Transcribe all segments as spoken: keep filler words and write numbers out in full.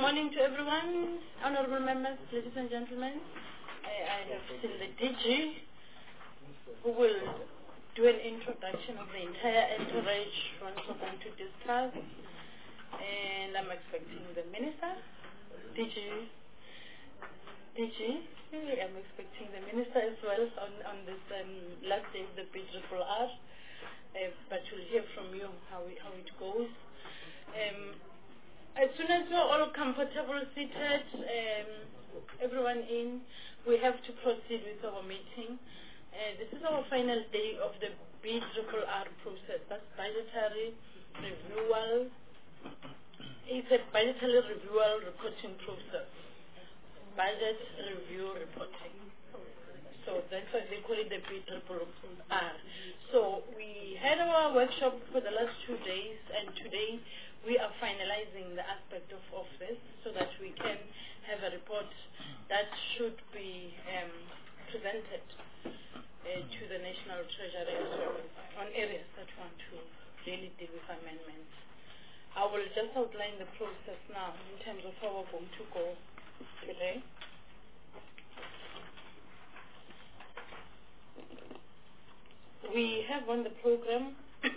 morning to everyone, honorable members, ladies and gentlemen. I, I have seen the D G who will do an introduction of the entire entourage once we're going to discuss. And I'm expecting the minister, D G, D G, I'm expecting the minister as well on, on this um, last day of the B R R. Uh, but we'll hear from you how, we, how it goes. Um, as soon as we're all comfortable seated, um, everyone in, we have to proceed with our meeting. Uh, this is our final day of the B R R process. That's budgetary reviewal. It's a budgetary reviewal reporting process. Budget review reporting. So that's why they call it the B R R. So we had our workshop for the last two days, and today we are finalizing the aspect of, of this so that we can have a report that should be um, presented uh, to the National Treasury as well on areas that want to really deal with amendments. I will just outline the process now in terms of how we're going to go today. We have on the program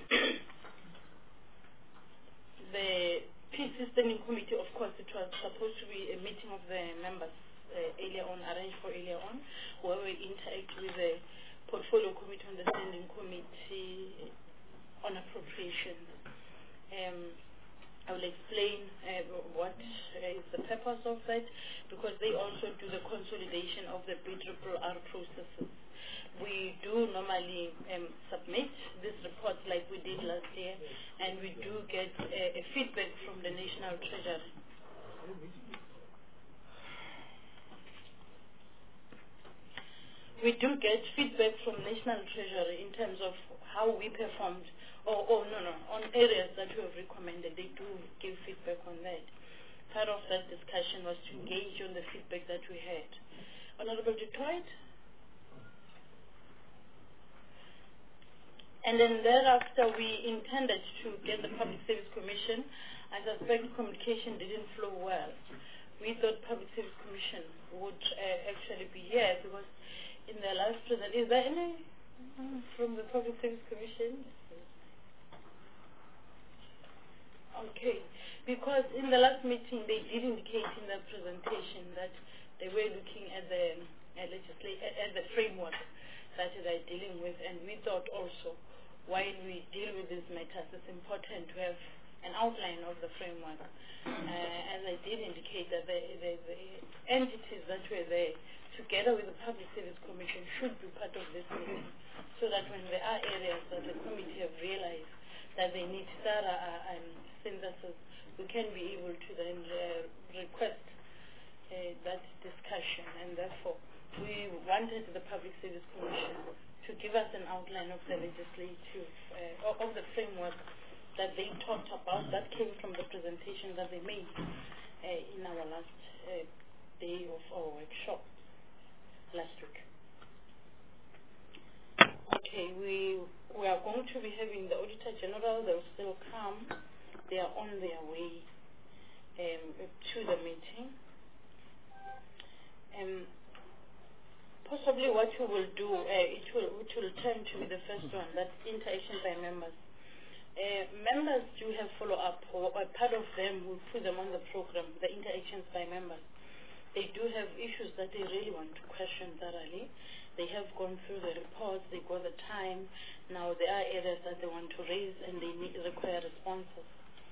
the Peace Standing Committee. Of course, it was supposed to be a meeting of the members uh, earlier on, arranged for earlier on, where we interact with the Portfolio Committee on the Standing Committee on Appropriations. Um, I will explain uh, what uh, is the purpose of that, because they also do the consolidation of the B R R processes. We do normally um, submit this report like we did last year, and we do get uh, a feedback from the National Treasury. We do get feedback from National Treasury in terms of how we performed, or, or no, no, on areas that we have recommended. They do give feedback on that. Part of that discussion was to engage on the feedback that we had. Honorable Detroit? And then thereafter, we intended to get the Public Service Commission. I suspect communication didn't flow well. We thought Public Service Commission would uh, actually be here, because in the last present, is there any mm, from the Public Service Commission? Okay, because in the last meeting, they did indicate in their presentation that they were looking at the uh, legislation, at the framework that they're dealing with, and we thought also, while we deal with these matters, it's important to have an outline of the framework. Uh, as I did indicate that the, the, the entities that were there, together with the Public Service Commission, should be part of this meeting, so that when there are areas that the committee have realized that they need thorough uh, um, synthesis, we can be able to then uh, request uh, that discussion, and therefore we wanted the Public Service Commission to give us an outline of the legislative, uh, of the framework that they talked about, that came from the presentation that they made uh, in our last uh, day of our workshop last week. Okay, we, we are going to be having the Auditor General. They'll still come. They are on their way um, to the meeting. Um, Possibly what we will do, uh, it will it will turn to the first one, that's interaction by members. Uh, members do have follow-up, or a part of them will put them on the program, the interactions by members. They do have issues that they really want to question thoroughly. They have gone through the reports, they got the time. Now there are areas that they want to raise, and they need require responses.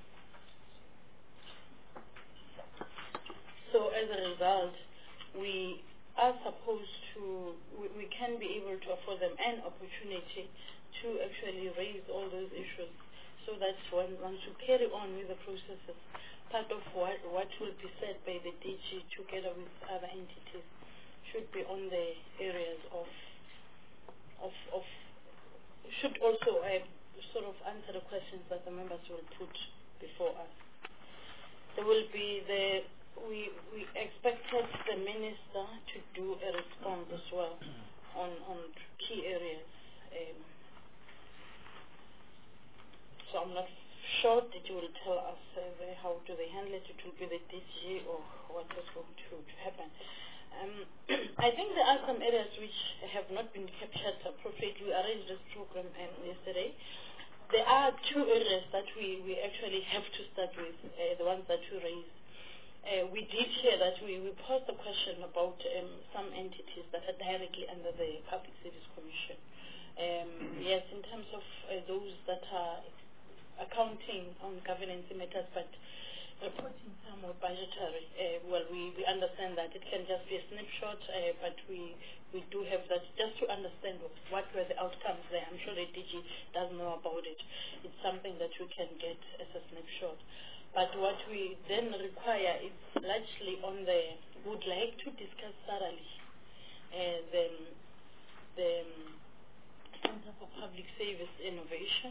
So as a result, we are supposed to, we, we can be able to afford them an opportunity to actually raise all those issues, so that when once you carry on with the processes, part of what, what will be said by the D G together with other entities should be on the areas of, of, of should also uh, sort of answer the questions that the members will put before us. There will be the We, we expected the minister to do a response as well on, on key areas. Um, so I'm not sure that you will tell us uh, how to they handle it, it will be the D G or what is going to, to happen. Um, I think there are some areas which have not been captured appropriately. We arranged this program um, yesterday. There are two areas that we, we actually have to start with, uh, the ones that you raised. Uh, we did hear that we, we posed a question about um, some entities that are directly under the Public Service Commission. Um, yes, in terms of uh, those that are accounting on governance matters, but reporting some more budgetary. Uh, well, we, we understand that it can just be a snapshot, uh, but we, we do have that just to understand what were the outcomes there. I'm sure the D G does know about it. It's something that we can get as a snapshot. But what we then require is largely on the, would like to discuss thoroughly uh, the, the Center for Public Service Innovation,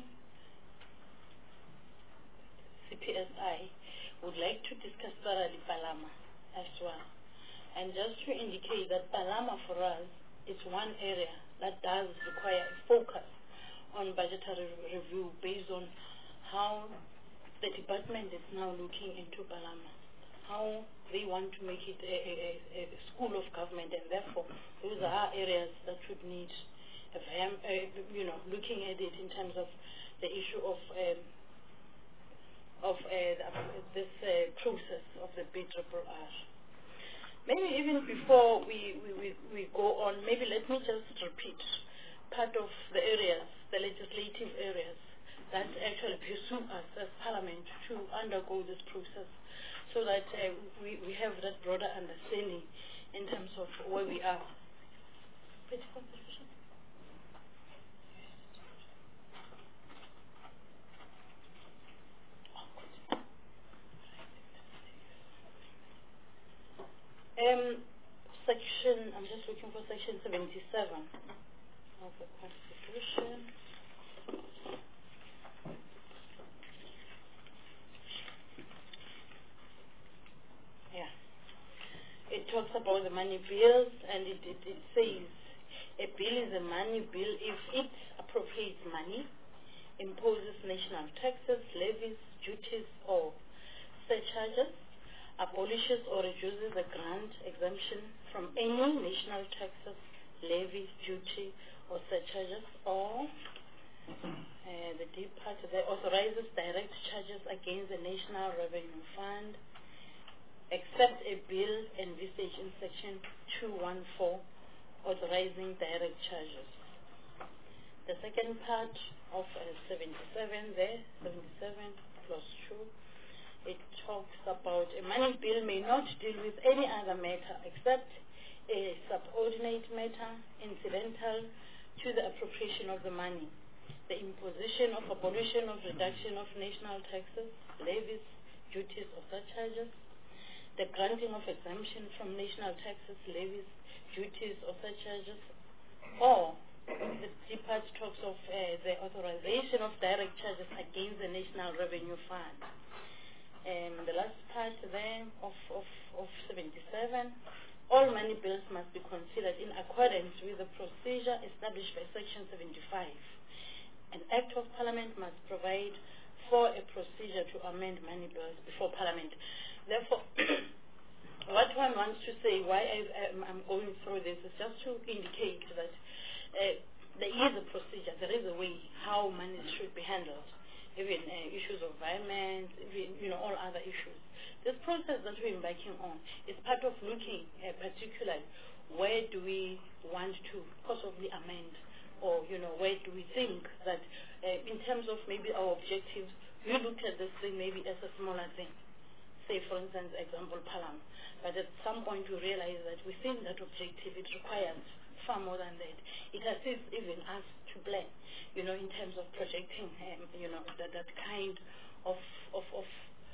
C P S I, would like to discuss thoroughly Palama as well. And just to indicate that Palama for us is one area that does require a focus on budgetary review based on how the department is now looking into Palama, how they want to make it a, a, a, a school of government, and therefore those are areas that would need, a, uh, you know, looking at it in terms of the issue of um, of uh, this uh, process of the B R R R. Maybe even before we, we, we, we go on, maybe let me just repeat part of the areas, the legislative areas that actually pursue us as Parliament to undergo this process, so that uh, we, we have that broader understanding in terms of where we are. Um, section, I'm just looking for section seventy-seven of the Constitution. Yeah. It talks about the money bills, and it, it, it says a bill is a money bill if it appropriates money, imposes national taxes, levies, duties, or surcharges, abolishes or reduces a grant exemption from any national taxes, levies, duty, or surcharges, or uh, the D part that authorizes direct charges against the National Revenue Fund, except a bill envisaged in section two fourteen authorizing direct charges. The second part of uh, seventy-seven there, seventy-seven plus two, it talks about a money bill may not deal with any other matter except a subordinate matter incidental to the appropriation of the money, the imposition of abolition of reduction of national taxes, levies, duties, or surcharges, the granting of exemption from national taxes, levies, duties, or surcharges, or the D part talks of uh, the authorization of direct charges against the National Revenue Fund. Um, the last part then of, of, of seventy-seven, all money bills must be considered in accordance with the procedure established by Section seventy-five. An Act of Parliament must provide for a procedure to amend money bills before Parliament. Therefore, what one wants to say, why I, I'm, I'm going through this, is just to indicate that uh, there is a procedure, there is a way how money should be handled, even uh, issues of violence, even, you know, all other issues. This process that we're embarking on is part of looking uh, particularly where do we want to possibly amend, or, you know, where do we think that uh, in terms of maybe our objectives, we look at this thing maybe as a smaller thing. Say, for instance, example, Palam. But at some point we realize that within that objective it requires far more than that. It assists even us to plan, you know, in terms of projecting, um, you know, that, that kind of, of, of,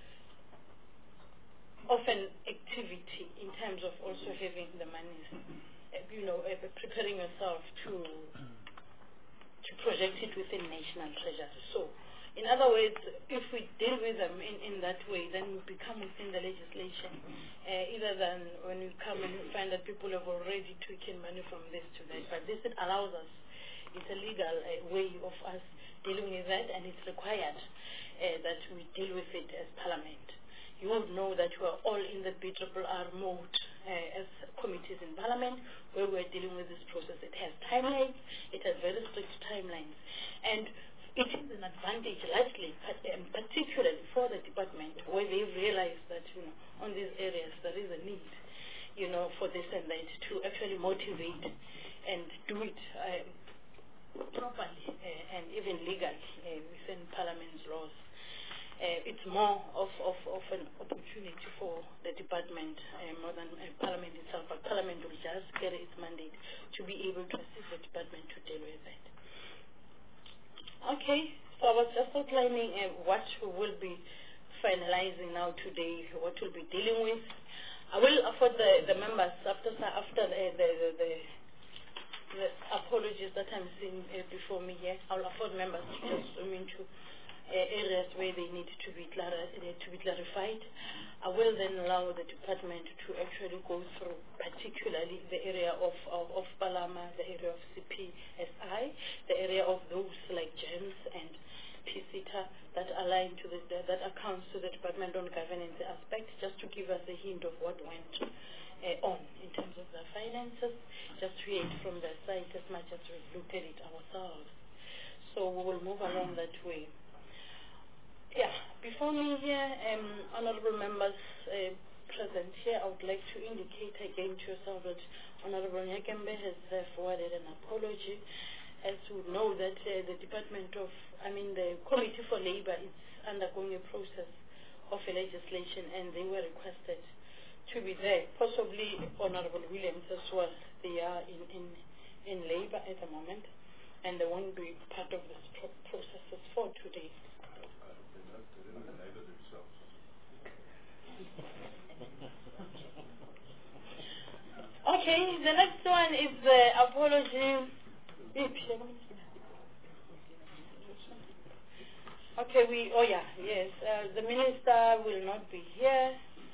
of an activity in terms of also having the money, uh, you know, uh, preparing yourself to, to project it within national treasury. So, in other words, if we deal with them in, in that way, then we become within the legislation, uh, either than when we come and we find that people have already taken money from this to that. But this it allows us, it's a legal uh, way of us dealing with that, and it's required uh, that we deal with it as Parliament. you would know that we are all in the B R R R mode uh, as committees in Parliament, where we're dealing with this process. It has timelines, it has very strict timelines, and it is an advantage, largely, um, particularly for the department, where they realize that, you know, on these areas there is a need, you know, for this and that, to actually motivate and do it um, properly uh, and even legally uh, within Parliament's laws. Uh, it's more of, of, of an opportunity for the department uh, more than uh, Parliament itself. But Parliament will just carry its mandate to be able to assist the department to deal with that. Okay, so I was just outlining uh, what we will be finalizing now today, what we'll be dealing with. I will afford the, the members after after the, the, the, the, the apologies that I'm seeing uh, before me here. I'll afford members to just zoom into uh, areas where they need to be, clar uh, to be clarified. I will then allow the department to actually go through particularly the area of, of, of Palama, the area of C P S I, the area of those like GEMS and P C T A that align to the, that accounts to the Department on Governance aspect, just to give us a hint of what went uh, on in terms of the finances, just to hear it from their side as much as we've looked at it ourselves. So we will move along that way. Yeah, before me here, um, honorable members uh, present here, I would like to indicate again to yourself that Honorable Nyakembe has uh, forwarded an apology, as we know that uh, the Department of, I mean the Committee for Labour is undergoing a process of a legislation, and they were requested to be there. Possibly Honorable Williams as well. They are in, in, in Labour at the moment, and they won't be part of this pro processes for today. Okay, the next one is the apology. Okay, we, oh yeah, yes, uh, the minister will not be here.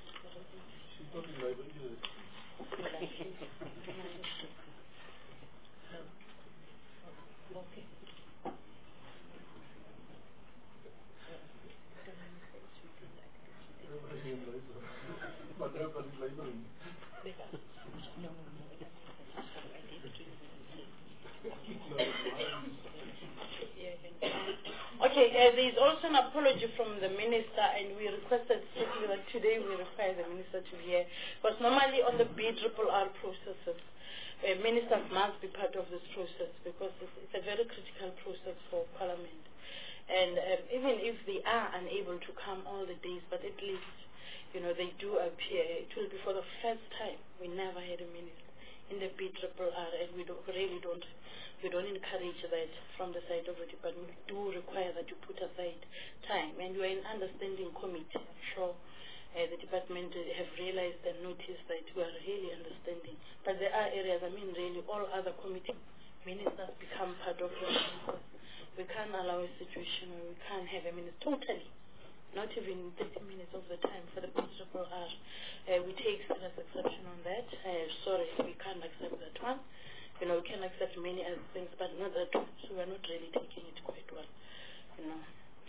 Okay, uh, there is also an apology from the minister, and we requested that today we require the minister to be here, because normally on the B R R R processes, uh, ministers must be part of this process, because it's, it's a very critical process for Parliament. And um, even if they are unable to come all the days, but at least, you know, they do appear. It will be for the first time. We never had a minister in the B R R R, and we don't, really don't We don't encourage that from the side of the department. We do require that you put aside time. And you are an understanding committee. I'm sure uh, the department uh, have realized and noticed that we are really understanding. But there are areas, I mean, really, all other committee ministers become part of the ministers. We can't allow a situation where we can't have a minister totally, not even thirty minutes of the time for the B R R R. Uh, we take serious exception on that. Uh, sorry, we can't accept that one. You know, we can accept many other things, but not that one. So we're not really taking it quite well, you know.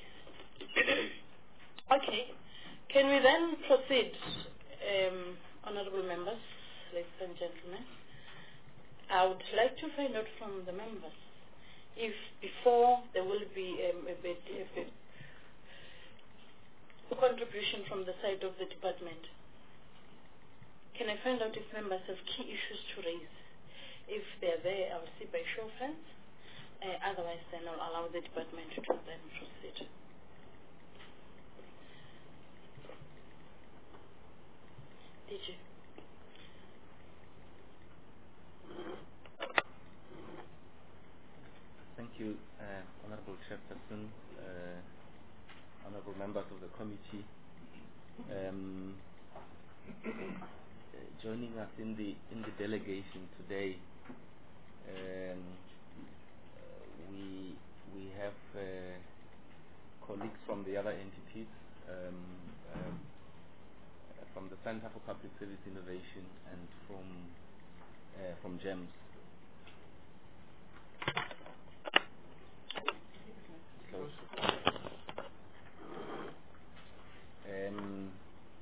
Okay. Can we then proceed, um, honorable members, ladies and gentlemen? I would like to find out from the members if before there will be um, a, bit, a, bit, a contribution from the side of the department. Can I find out if members have key issues to raise? If they're there, I'll see by show of hands. Uh, otherwise, then I'll allow the department to then proceed. Did you? Thank you, uh, Honorable Chairperson, uh, Honorable members of the committee. Um, uh, joining us in the in the delegation today, um, uh, we we have uh, colleagues from the other entities, um, um, uh, from the Center for Public Service Innovation and from uh, from GEMS. Um,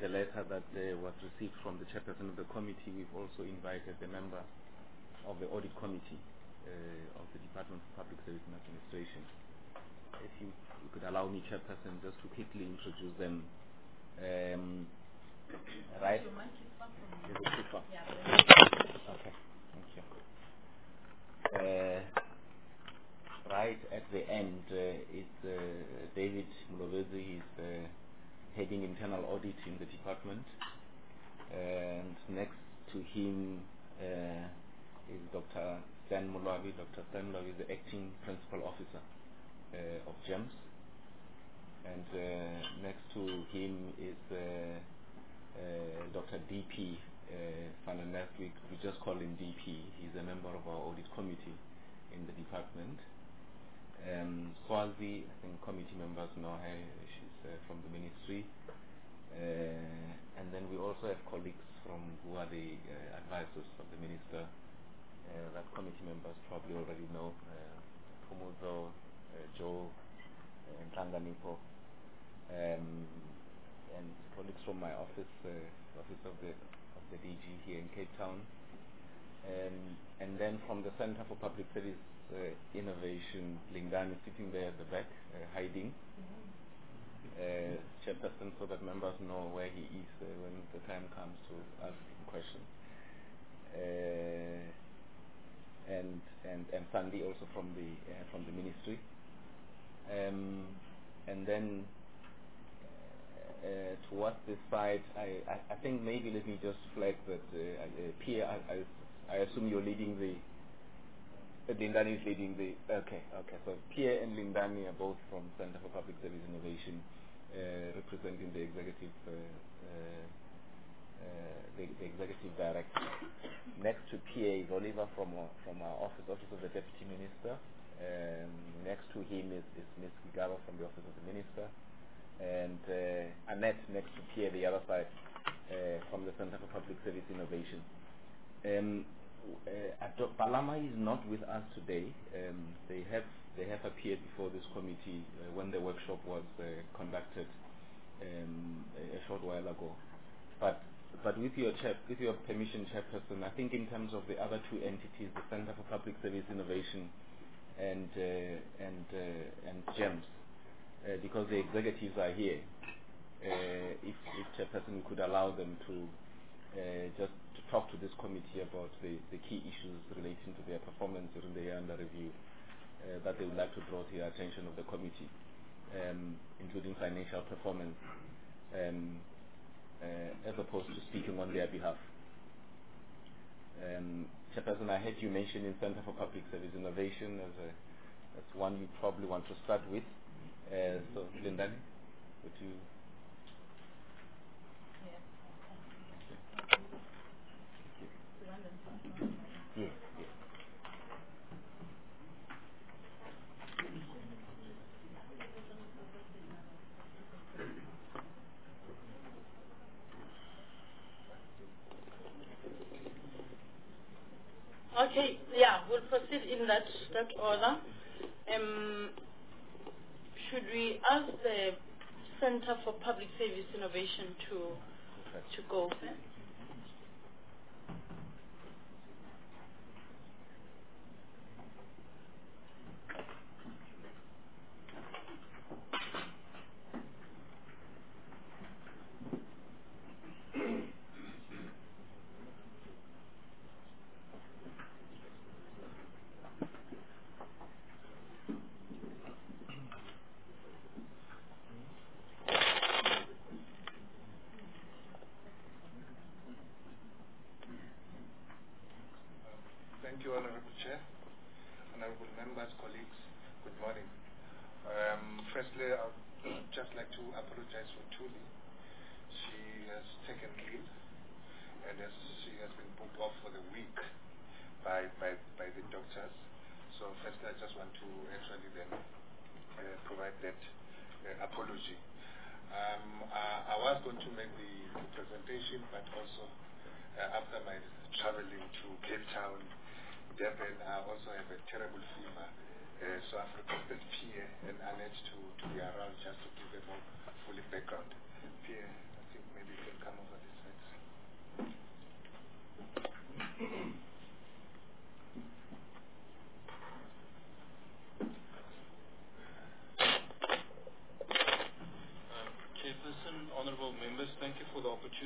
the letter that uh, was received from the chairperson of the committee, we've also invited the member of the audit committee uh, of the Department of Public Service and Administration. If you, you could allow me, chairperson, just to quickly introduce them. Um, right? Is it too far? Yeah. Okay, thank you. Uh, right at the end uh, is uh, David Mulovezi. He's uh, heading internal audit in the department, and next to him uh, is Doctor Stan Mulwabi. Doctor Stan Mulwabi is the acting principal officer uh, of GEMS, and uh, next to him is uh, uh, Doctor D P uh, Van der Nest. We, we just call him D P. He's a member of our audit committee in the department. Um, Swazi, I think committee members know her. She's uh, from the ministry. Uh, and then we also have colleagues from who are the uh, advisors of the minister. Uh, that committee members probably already know. Uh, Pumuzo, uh, Joe, and Tanganipo. Um, and colleagues from my office, uh, office of the of the D G here in Cape Town. Um, and then from the Center for Public Service uh, Innovation, Lingani sitting there at the back, uh, hiding. Uh, chairperson, so that members know where he is uh, when the time comes to ask him questions. Uh, and and and Sandy also from the uh, from the ministry. Um, and then uh, towards this side, I, I I think maybe let me just flag that uh, uh, Pierre, I, I I assume you're leading the. Uh, Lindani is leading the. Okay, okay. So Pierre and Lindani are both from Center for Public Service Innovation, uh, representing the executive, uh, uh, uh, the, the executive director. Next to Pierre is Oliver from our, from our office, office of the Deputy Minister. Um, next to him is, is Miz Gigaba from the office of the Minister, and uh, Annette next to Pierre, the other side, uh, from the Center for Public Service Innovation. Um, Uh, Balama is not with us today. Um, they have they have appeared before this committee uh, when the workshop was uh, conducted um, a short while ago. But but with your chair, with your permission, chairperson, I think in terms of the other two entities, the Center for Public Service Innovation and uh, and uh, and GEMS, uh, because the executives are here, uh, if, if chairperson could allow them to uh, just to talk to this committee about the, the key issues relating to their performance during the year under review uh, that they would like to draw to the attention of the committee, um, including financial performance, um, uh, as opposed to speaking on their behalf. Um, Chairperson, I heard you mention in Center for Public Service Innovation as a that's one you probably want to start with. Uh, so, Lindani, would you? Yes, yes. Okay, yeah, we'll proceed in that that order. Um, should we ask the Center for Public Service Innovation to Okay. to go first? Thank you, Honorable Chair, Honorable members, colleagues, good morning. Um, firstly, I would just like to apologize for Tuli. She has taken leave and as she has been booked off for the week by, by, by the doctors. So firstly, I just want to actually then uh, provide that uh, apology. Um, I, I was going to make the, the presentation, but also uh, after my traveling to Cape Town, Durban, I also have a terrible fever. Uh, so I've requested Pierre and Annette to, to be around just to give them all fully background. Pierre, I think maybe you can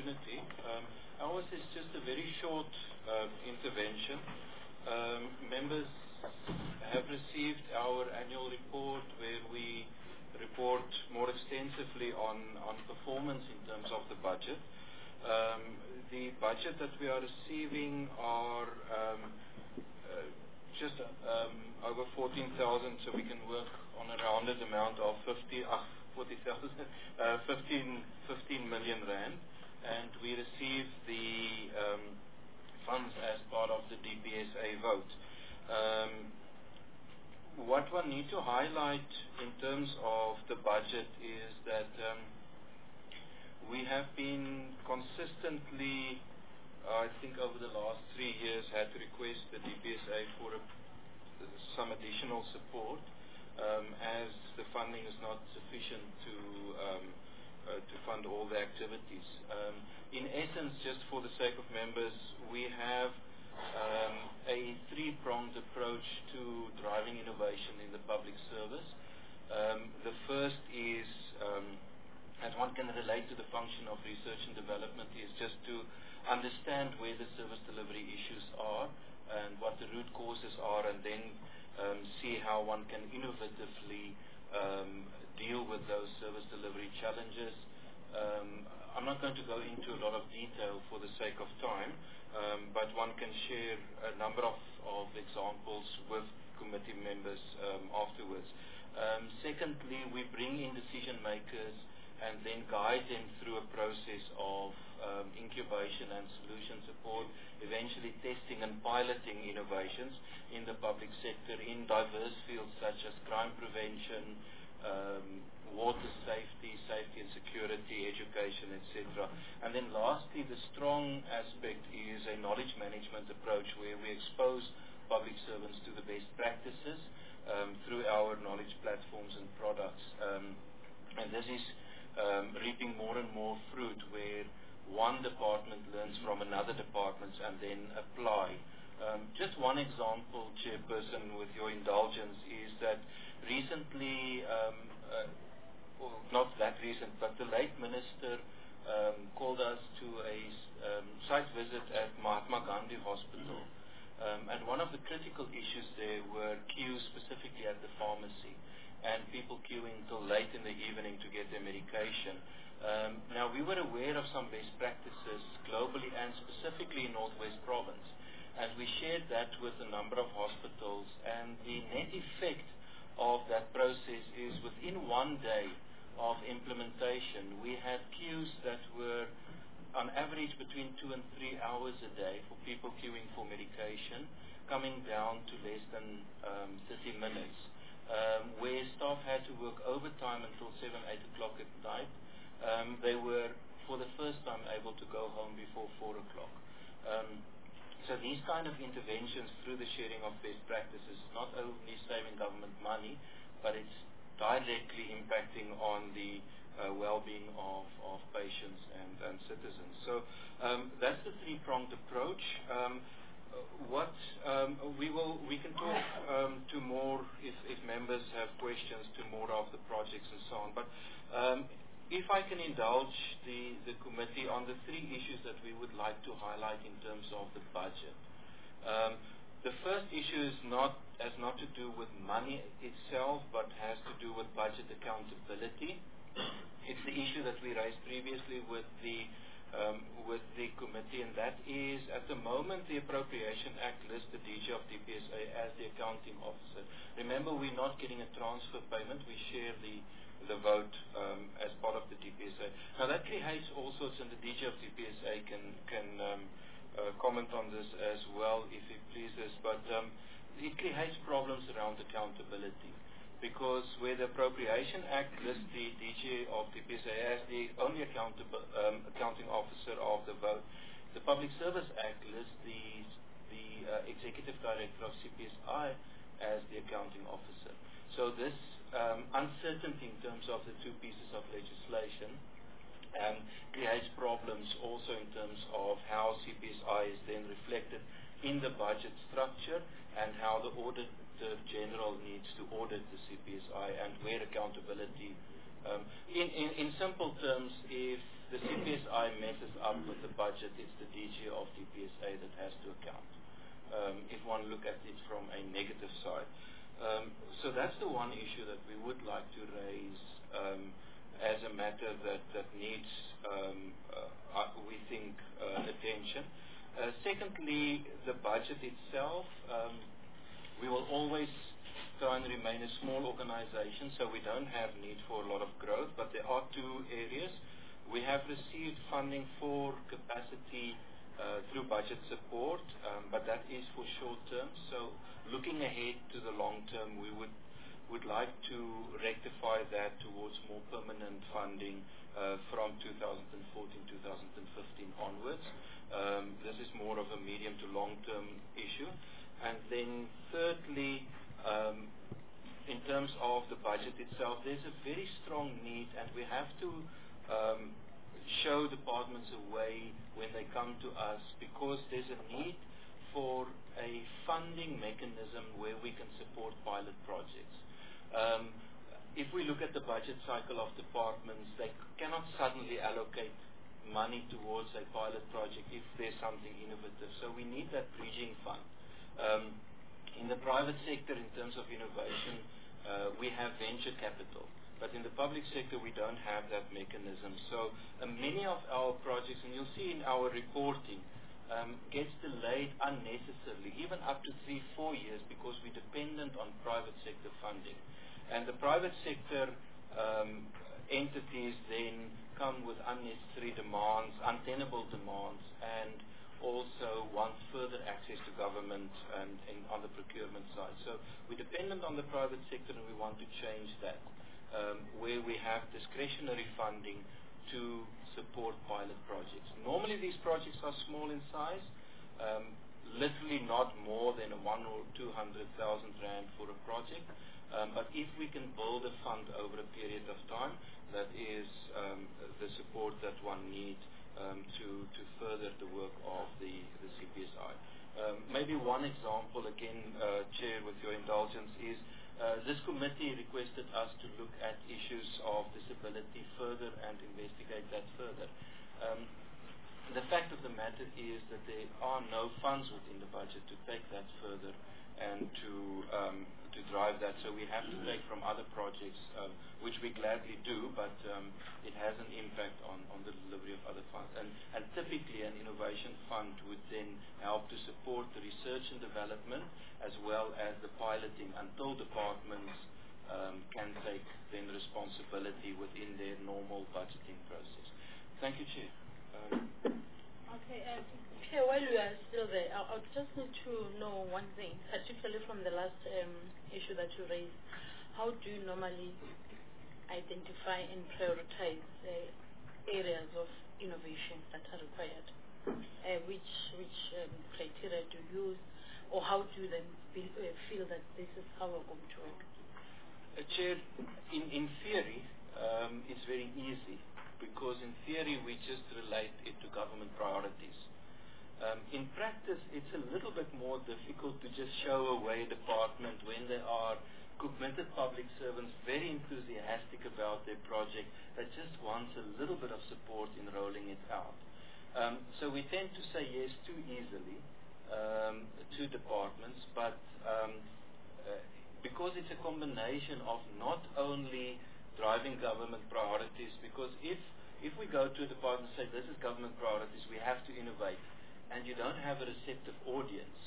opportunity. Um, ours is just a very short uh, intervention. Um, members have received our annual report where we report more extensively on, on performance in terms of the budget. Um, the budget that we are receiving are um, uh, just um, over fourteen thousand, so we can work on a rounded amount of fifty, uh, forty thousand, uh, fifteen, fifteen million rand, and we receive the um, funds as part of the D P S A vote. Um, what one need to highlight in terms of the budget is that um, we have been consistently, uh, I think over the last three years, had to request the D P S A for a, some additional support um, as the funding is not sufficient to um, uh, to fund all the activities. Um, in essence, just for the sake of members, we have um, a three-pronged approach to driving innovation in the public service. Um, the first is um, as one can relate to the function of research and development, is just to understand where the service delivery issues are and what the root causes are, and then um, see how one can innovatively um, deal with those service delivery challenges. Um, I'm not going to go into a lot of detail for the sake of time, um, but one can share a number of, of examples with committee members um, afterwards. Um, secondly, we bring in decision makers and then guide them through a process of um, incubation and solution support, eventually testing and piloting innovations in the public sector in diverse fields such as crime prevention, um, water safety, safety and security, education, et cetera. And then lastly, the strong aspect is a knowledge management approach where we expose public servants to the best practices um, through our knowledge platforms and products. Um, and this is Um, reaping more and more fruit where one department learns from another department and then apply. Um, just one example, Chairperson, with your indulgence, is that recently, um, uh, well, not that recent, but the late Minister um, called us to a um, site visit at Mahatma Gandhi Hospital. Um, and one of the critical issues there were queues specifically at the pharmacy, and people queuing till late in the evening to get their medication. Um, now, we were aware of some best practices globally and specifically in Northwest Province, and we shared that with a number of hospitals, and the net effect of that process is within one day of implementation, we had queues that were on average between two and three hours a day for people queuing for medication, coming down to less than um, thirty minutes. Um, where staff had to work overtime until seven, eight o'clock at night. Um, they were, for the first time, able to go home before four o'clock. Um, so these kind of interventions through the sharing of best practices, not only saving government money, but it's directly impacting on the uh, well-being of, of patients and, and citizens. So um, that's the three-pronged approach. Um, What um, we will, we can talk um, to more if, if members have questions to more of the projects and so on. But um, if I can indulge the, the committee on the three issues that we would like to highlight in terms of the budget. Um, the first issue is not has not to do with money itself, but has to do with budget accountability. It's the issue that we raised previously with the Um, with the committee, and that is, at the moment, the Appropriation Act lists the D G of D P S A as the accounting officer. Remember, we're not getting a transfer payment. We share the the vote um, as part of the D P S A. Now, that creates all sorts, and the D G of D P S A can, can um, uh, comment on this as well, if he pleases, but um, it creates problems around accountability. Because where the Appropriation Act lists the D G of D P S A as the only accountable, um, accounting officer of the vote, the Public Service Act lists the, the uh, Executive Director of C P S I as the accounting officer. So this um, uncertainty in terms of the two pieces of legislation um, creates problems also in terms of how C P S I is then reflected in the budget structure and how the audit The general needs to audit the C P S I and where accountability. Um, in, in, in simple terms, if the C P S I messes up with the budget, it's the D G of D P S A that has to account. Um, if one look at it from a negative side. Um, so that's the one issue that we would like to raise um, as a matter that, that needs, um, uh, we think, uh, attention. Uh, secondly, the budget itself. Um, we will always try and remain a small organization, so we don't have need for a lot of growth, but there are two areas. We have received funding for capacity Uh, through budget support, um, but that is for short term. So looking ahead to the long term, we would would like to rectify that towards more permanent funding uh, from two thousand fourteen, two thousand fifteen onwards. Um, this is more of a medium to long term issue. And then thirdly, um, in terms of the budget itself, there's a very strong need, and we have to um, show departments a way when they come to us, because there's a need for a funding mechanism where we can support pilot projects. Um, if we look at the budget cycle of departments, they cannot suddenly allocate money towards a pilot project if there's something innovative. So we need that bridging fund. Um, in the private sector, in terms of innovation, uh, we have venture capital. But in the public sector, we don't have that mechanism. So uh, many of our projects, and you'll see in our reporting, um, gets delayed unnecessarily, even up to three, four years, because we're dependent on private sector funding. And the private sector um, entities then come with unnecessary demands, untenable demands, and also want further access to government and, and on the procurement side. So we're dependent on the private sector, and we want to change that. Um, where we have discretionary funding to support pilot projects. Normally these projects are small in size, um, literally not more than a one or two hundred thousand rand for a project. Um, but if we can build a fund over a period of time, that is um, the support that one needs um, to to further the work of the the C P S I. Um, maybe one example, again, uh, Chair, with your indulgence, is. Uh, this committee requested us to look at issues of disability further and investigate that further. Um, the fact of the matter is that there are no funds within the budget to take that further and to um, to drive that. So we have to take from other projects, um, which we gladly do, but um, it has an impact on, on the delivery of other funds. And, and typically an innovation fund would then help to support the research and development as well as the piloting until departments um, can take then responsibility within their normal budgeting process. Thank you, Chair. Um, Okay, uh, Chair, while we are still there, I, I just need to know one thing, particularly from the last um, issue that you raised. How do you normally identify and prioritize uh, areas of innovation that are required? Uh, which which um, criteria do you use, or how do you then be, uh, feel that this is how we're going to work? uh, Chair, in, in theory, um, it's very easy, because in theory we just relate it to government priorities. Um, in practice, it's a little bit more difficult to just show away a department when there are committed public servants very enthusiastic about their project that just wants a little bit of support in rolling it out. Um, so we tend to say yes too easily um, to departments, but um, uh, because it's a combination of not only driving government priorities, because if if we go to a department and say this is government priorities, we have to innovate, and you don't have a receptive audience,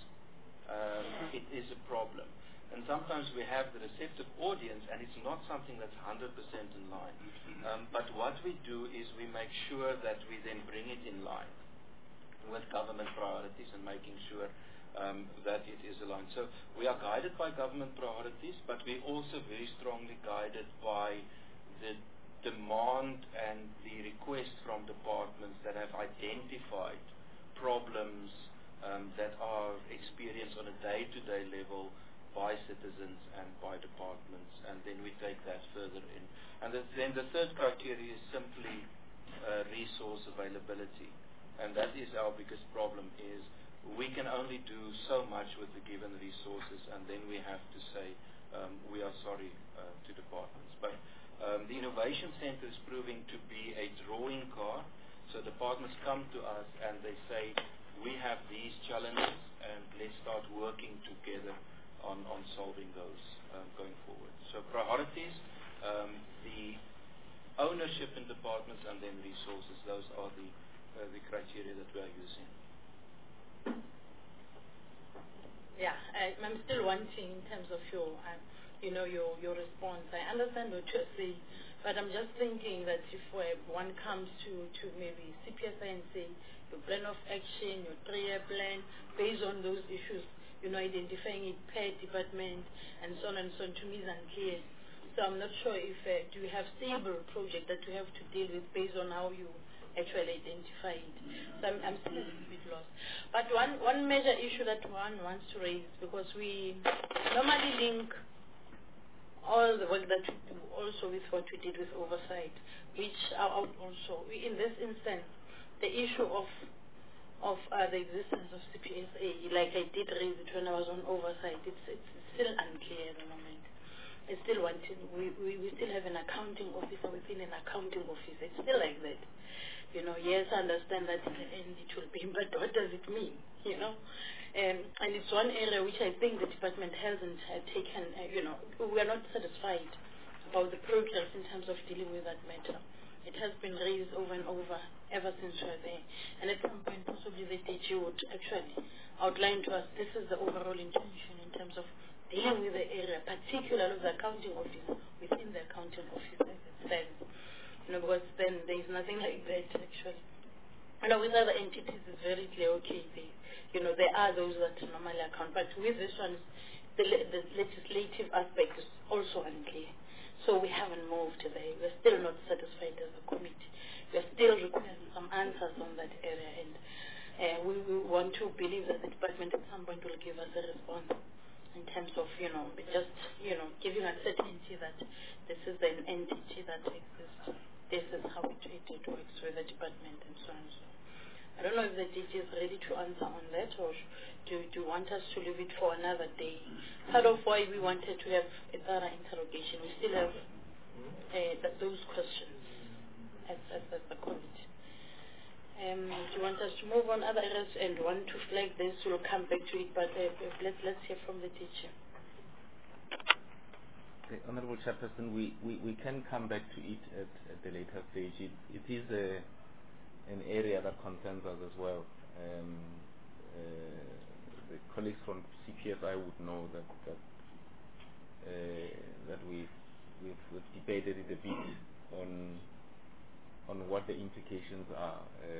um, it is a problem. And sometimes we have the receptive audience, and it's not something that's one hundred percent in line. Um, but what we do is we make sure that we then bring it in line with government priorities and making sure um, that it is aligned. So we are guided by government priorities, but we're also very strongly guided by the demand and the request from departments that have identified problems um, that are experienced on a day-to-day level by citizens and by departments, and then we take that further in. And the, then the third criteria is simply uh, resource availability, and that is our biggest problem, is we can only do so much with the given resources, and then we have to say um, we are sorry uh, to departments. But um, the Innovation Center is proving to be a drawing card So departments come to us and they say, we have these challenges and let's start working together on, on solving those um, going forward. So priorities, um, the ownership in departments and then resources, those are the, uh, the criteria that we are using. Yeah, I, I'm still wanting in terms of your, uh, you know, your your response. I understand what you're saying, but I'm just thinking that if uh, one comes to, to maybe C P S I and say your plan of action, your three-year plan, based on those issues, you know, identifying it per department and so on and so on, to me is unclear. So I'm not sure if, uh, do you have stable project that you have to deal with based on how you actually identify it. So I'm, I'm still a little bit lost. But one, one major issue that one wants to raise, because we normally link all the work that we do also with what we did with oversight, which are out also, we, in this instance, the issue of of uh, the existence of C P S A, like I did raise it when I was on oversight, it's, it's still unclear at the moment. It's still wanting, we, we, we still have an accounting officer within an accounting office. It's still like that. You know, yes, I understand that in the end it will be, but what does it mean, you know? Um, and it's one area which I think the department hasn't uh, taken, uh, you know, we are not satisfied about the progress in terms of dealing with that matter. It has been raised over and over ever since we were there. And at some point, possibly the D G would actually outline to us, this is the overall intention in terms of dealing with the area, particularly the accounting office, within the accounting office as it stands. You know, because then there is nothing like that actually. You know, with other entities it's very clear, okay, they, you know, there are those that normally account, but with this one, the, le the legislative aspect is also unclear. So we haven't moved there. We're still not satisfied as a committee. We're still requiring some answers on that area, and uh, we, we want to believe that the department at some point will give us a response in terms of, you know, just, you know, giving us certainty that this is an entity that exists. This is how it, it, it works with the department and so on and so on. I don't know if the D G is ready to answer on that, or do, do you want us to leave it for another day? Part of why we wanted to have a thorough interrogation, we still have uh, th those questions as, as, as the committee. Um, do you want us to move on other areas and want to flag this? We'll come back to it, but uh, let's, let's hear from the teacher. Okay, Honorable Chairperson, we, we, we can come back to it at, at the later stage. It, it is a, an area that concerns us as well. Um, uh, the colleagues from C P S I would know that that, uh, that we've, we've, we've debated it a bit on on what the implications are uh,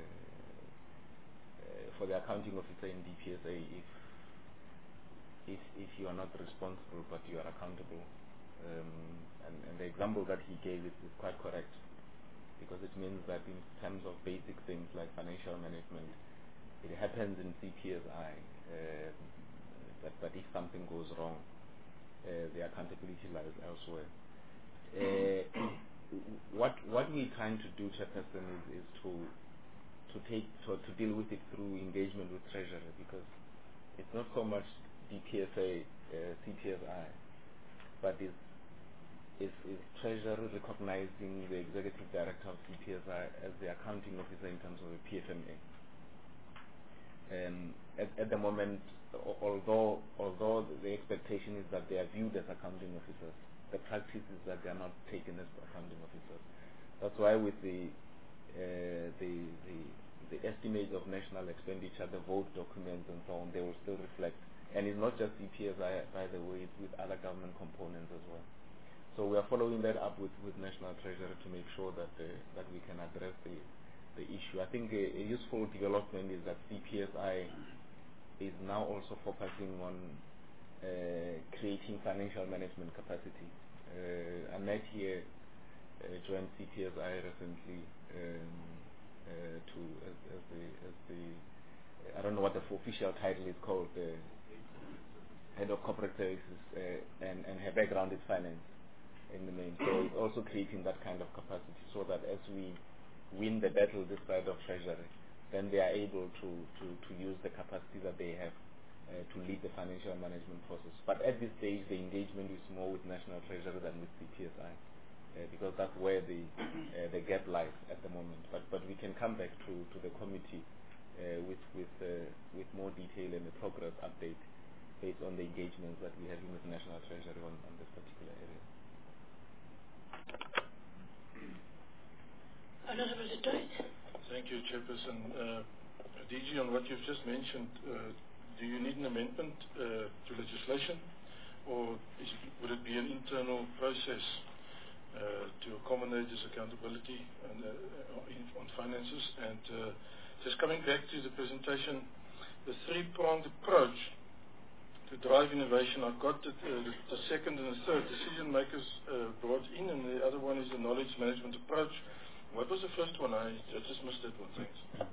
uh, for the accounting officer in D P S A if if if you are not responsible but you are accountable. Um, and, and the example that he gave is, is quite correct, because it means that in terms of basic things like financial management, it happens in C P S I, uh, but, but if something goes wrong, uh, the accountability lies elsewhere. Uh, what what we're trying to do, Chairperson, is, is to to take to, to deal with it through engagement with Treasury, because it's not so much D P S A, uh, C P S I, but is Is, is Treasury recognizing the Executive Director of C P S I as the accounting officer in terms of the P F M A. Um, at, at the moment, although although the expectation is that they are viewed as accounting officers, the practice is that they are not taken as accounting officers. That's why with the uh, the, the the estimates of national expenditure, the vote documents and so on, they will still reflect. And it's not just C P S I, by the way, it's with other government components as well. So we are following that up with, with National Treasury to make sure that uh, that we can address the the issue. I think a, a useful development is that C P S I is now also focusing on uh, creating financial management capacity. Uh, Annette here uh, joined C P S I recently um, uh, to as, as the as the I don't know what the official title is called, the head of corporate services, uh, and and her background is finance in the main. So it's also creating that kind of capacity so that as we win the battle this side of Treasury, then they are able to, to, to use the capacity that they have uh, to lead the financial management process. But at this stage, the engagement is more with National Treasury than with C P S I. uh, because that's where the uh, the gap lies at the moment. But but we can come back to, to the committee uh, with with uh, with more detail and the progress update based on the engagements that we have with the National Treasury on, on this particular area. Honourable De Toit. Thank you, Chairperson. Uh, D G, on what you've just mentioned, uh, do you need an amendment uh, to legislation, or is it, would it be an internal process uh, to accommodate this accountability and, uh, in, on finances? And uh, just coming back to the presentation, the three-pronged approach to drive innovation, I've got the, uh, the, the second and the third decision makers uh, brought in, and the other one is the knowledge management approach. What was the first one? I, I just missed that one. Thanks. Uh,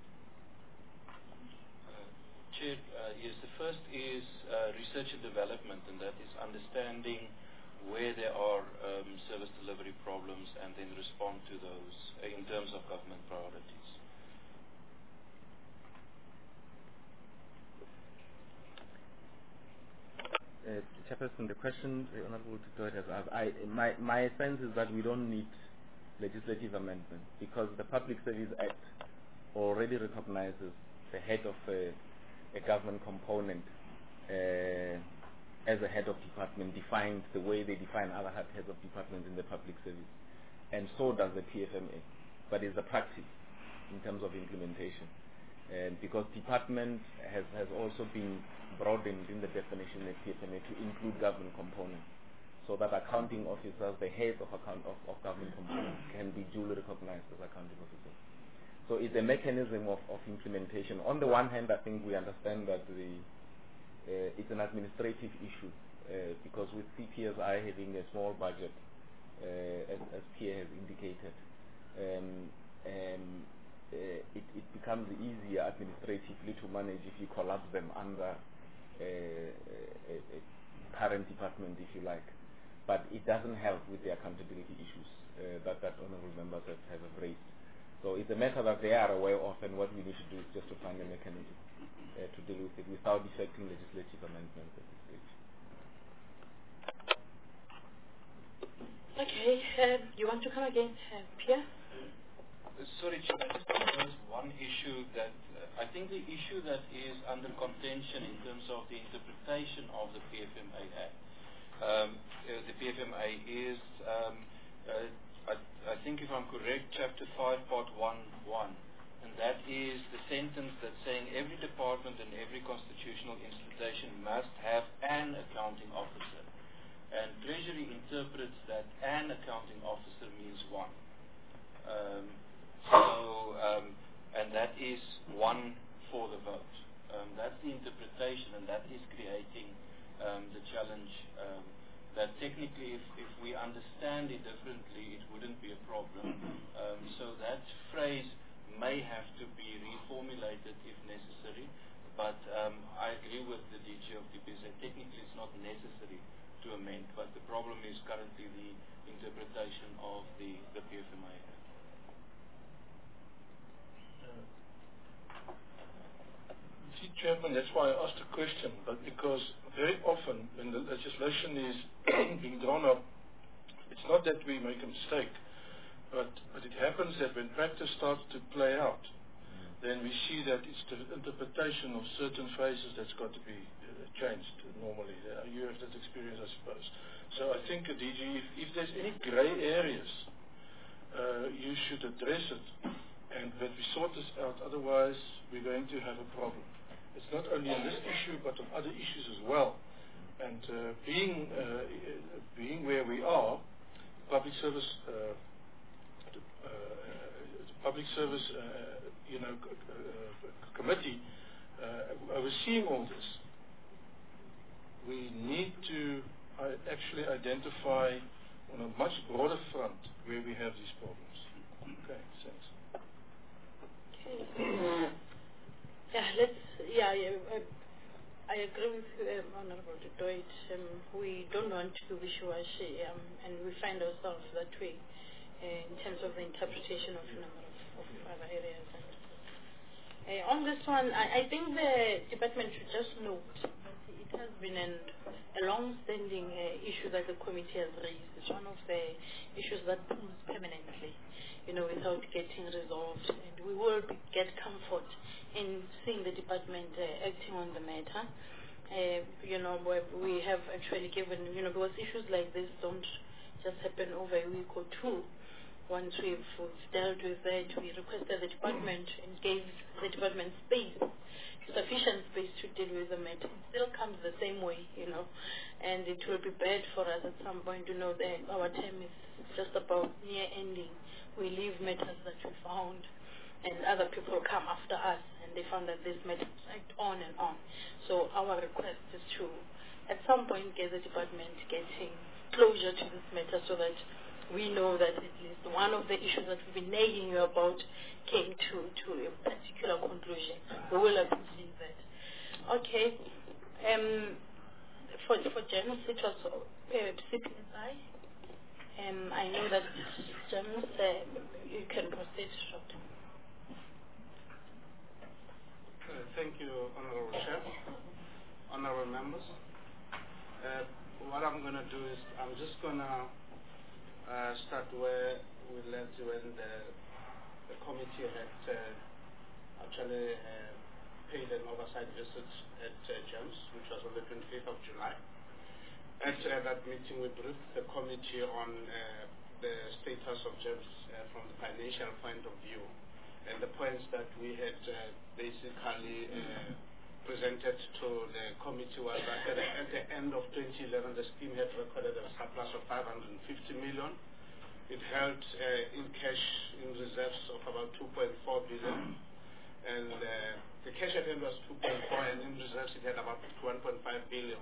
Chair, uh, yes, the first is uh, research and development, and that is understanding where there are um, service delivery problems and then respond to those uh, in terms of government priorities. Uh, Chairperson, the question the Honourable De Toit has asked, I, my, my sense is that we don't need legislative amendment because the Public Service Act already recognizes the head of a, a government component uh, as a head of department, defined the way they define other heads of departments in the public service, and so does the P F M A, but it's a practice in terms of implementation. And because department has, has also been broadened in the definition of P F M A to include government components, so that accounting officers, the head of, account of, of government components, can be duly recognized as accounting officers. So it's a mechanism of, of implementation. On the one hand, I think we understand that the uh, it's an administrative issue uh, because with C P S I having a small budget, uh, as, as Pierre has indicated, um, um, uh, it, it becomes easier administratively to manage if you collapse them under uh, a, a parent department, if you like. But it doesn't help with the accountability issues uh, that, that honourable members have, have raised. So it's a matter that they are aware of, and what we need to do is just to find a mechanism uh, to deal with it without effecting legislative amendments at this stage. Okay, um, you want to come again, uh, Pierre? Uh, sorry, Chair, I just want to raise one issue that uh, I think the issue that is under contention in terms of the interpretation of the P F M A Act. Um, uh, the P F M A is, um, uh, I, I think if I'm correct, Chapter five, Part one one, and that is the sentence that's saying every department and every constitutional institution must have an accounting officer. And Treasury interprets that an accounting officer means one. Um, so, um, and that is one for the vote. Um, that's the interpretation, and that is creating Um, the challenge um, that technically if, if we understand it differently, it wouldn't be a problem. Um, so that phrase may have to be reformulated if necessary, but um, I agree with the D G of D P S A. Technically it's not necessary to amend, but the problem is currently the interpretation of the, the P F M A Act. See, Chairman, that's why I asked the question, but because very often when the legislation is being drawn up, it's not that we make a mistake, but, but it happens that when practice starts to play out, then we see that it's the interpretation of certain phrases that's got to be uh, changed normally. Uh, you have that experience, I suppose. So I think, uh, D G, if, if there's any grey areas, uh, you should address it, and that we sort this out, otherwise we're going to have a problem. It's not only on this issue, but on other issues as well. And uh, being uh, being where we are, public service, uh, the, uh, the public service, uh, you know, uh, committee uh, overseeing all this, we need to uh, actually identify on a much broader front where we have these problems. Okay, thanks. Okay. Yeah, let's, yeah, yeah uh, I agree with um, Honourable De Toit. Um, we don't want to be wishy-washy, um, and we find ourselves that way uh, in terms of the interpretation of a number of, of other areas. And, uh, on this one, I, I think the department should just note that it has been an, a long-standing uh, issue that the committee has raised. It's one of the issues that pulls permanently, you know, without getting resolved. And we will be, get comfort in seeing the department uh, acting on the matter. Uh, you know, where we have actually given, you know, because issues like this don't just happen over a week or two. Once we've, we've dealt with that, we requested the department and gave the department space, sufficient space to deal with the matter. It still comes the same way, you know, and it will be bad for us at some point to know that our term is just about near ending. We leave matters that we found, and other people come after us, and they found that this matter dragged on and on. So our request is to, at some point, get the department getting closure to this matter so that we know that at least one of the issues that we've been nagging you about came to, to a particular conclusion. We will appreciate that. Okay. Um, for for James, it was uh, C P S I. Um, I know that James, uh, you can proceed short. Uh, thank you, Honorable Chair, Honorable members. Uh, what I'm going to do is I'm just going to Uh, start where we left when the, the committee had uh, actually uh, paid an oversight visit at uh, GEMS, which was on the twenty-fifth of July. At uh, that meeting, we briefed the committee on uh, the status of GEMS uh, from the financial point of view, and the points that we had uh, basically uh, presented to the committee was that at the, at the end of twenty eleven, the scheme had recorded a surplus of five hundred fifty million. It held uh, in cash in reserves of about two point four billion, and uh, the cash at hand was two point four, and in reserves it had about one point five billion.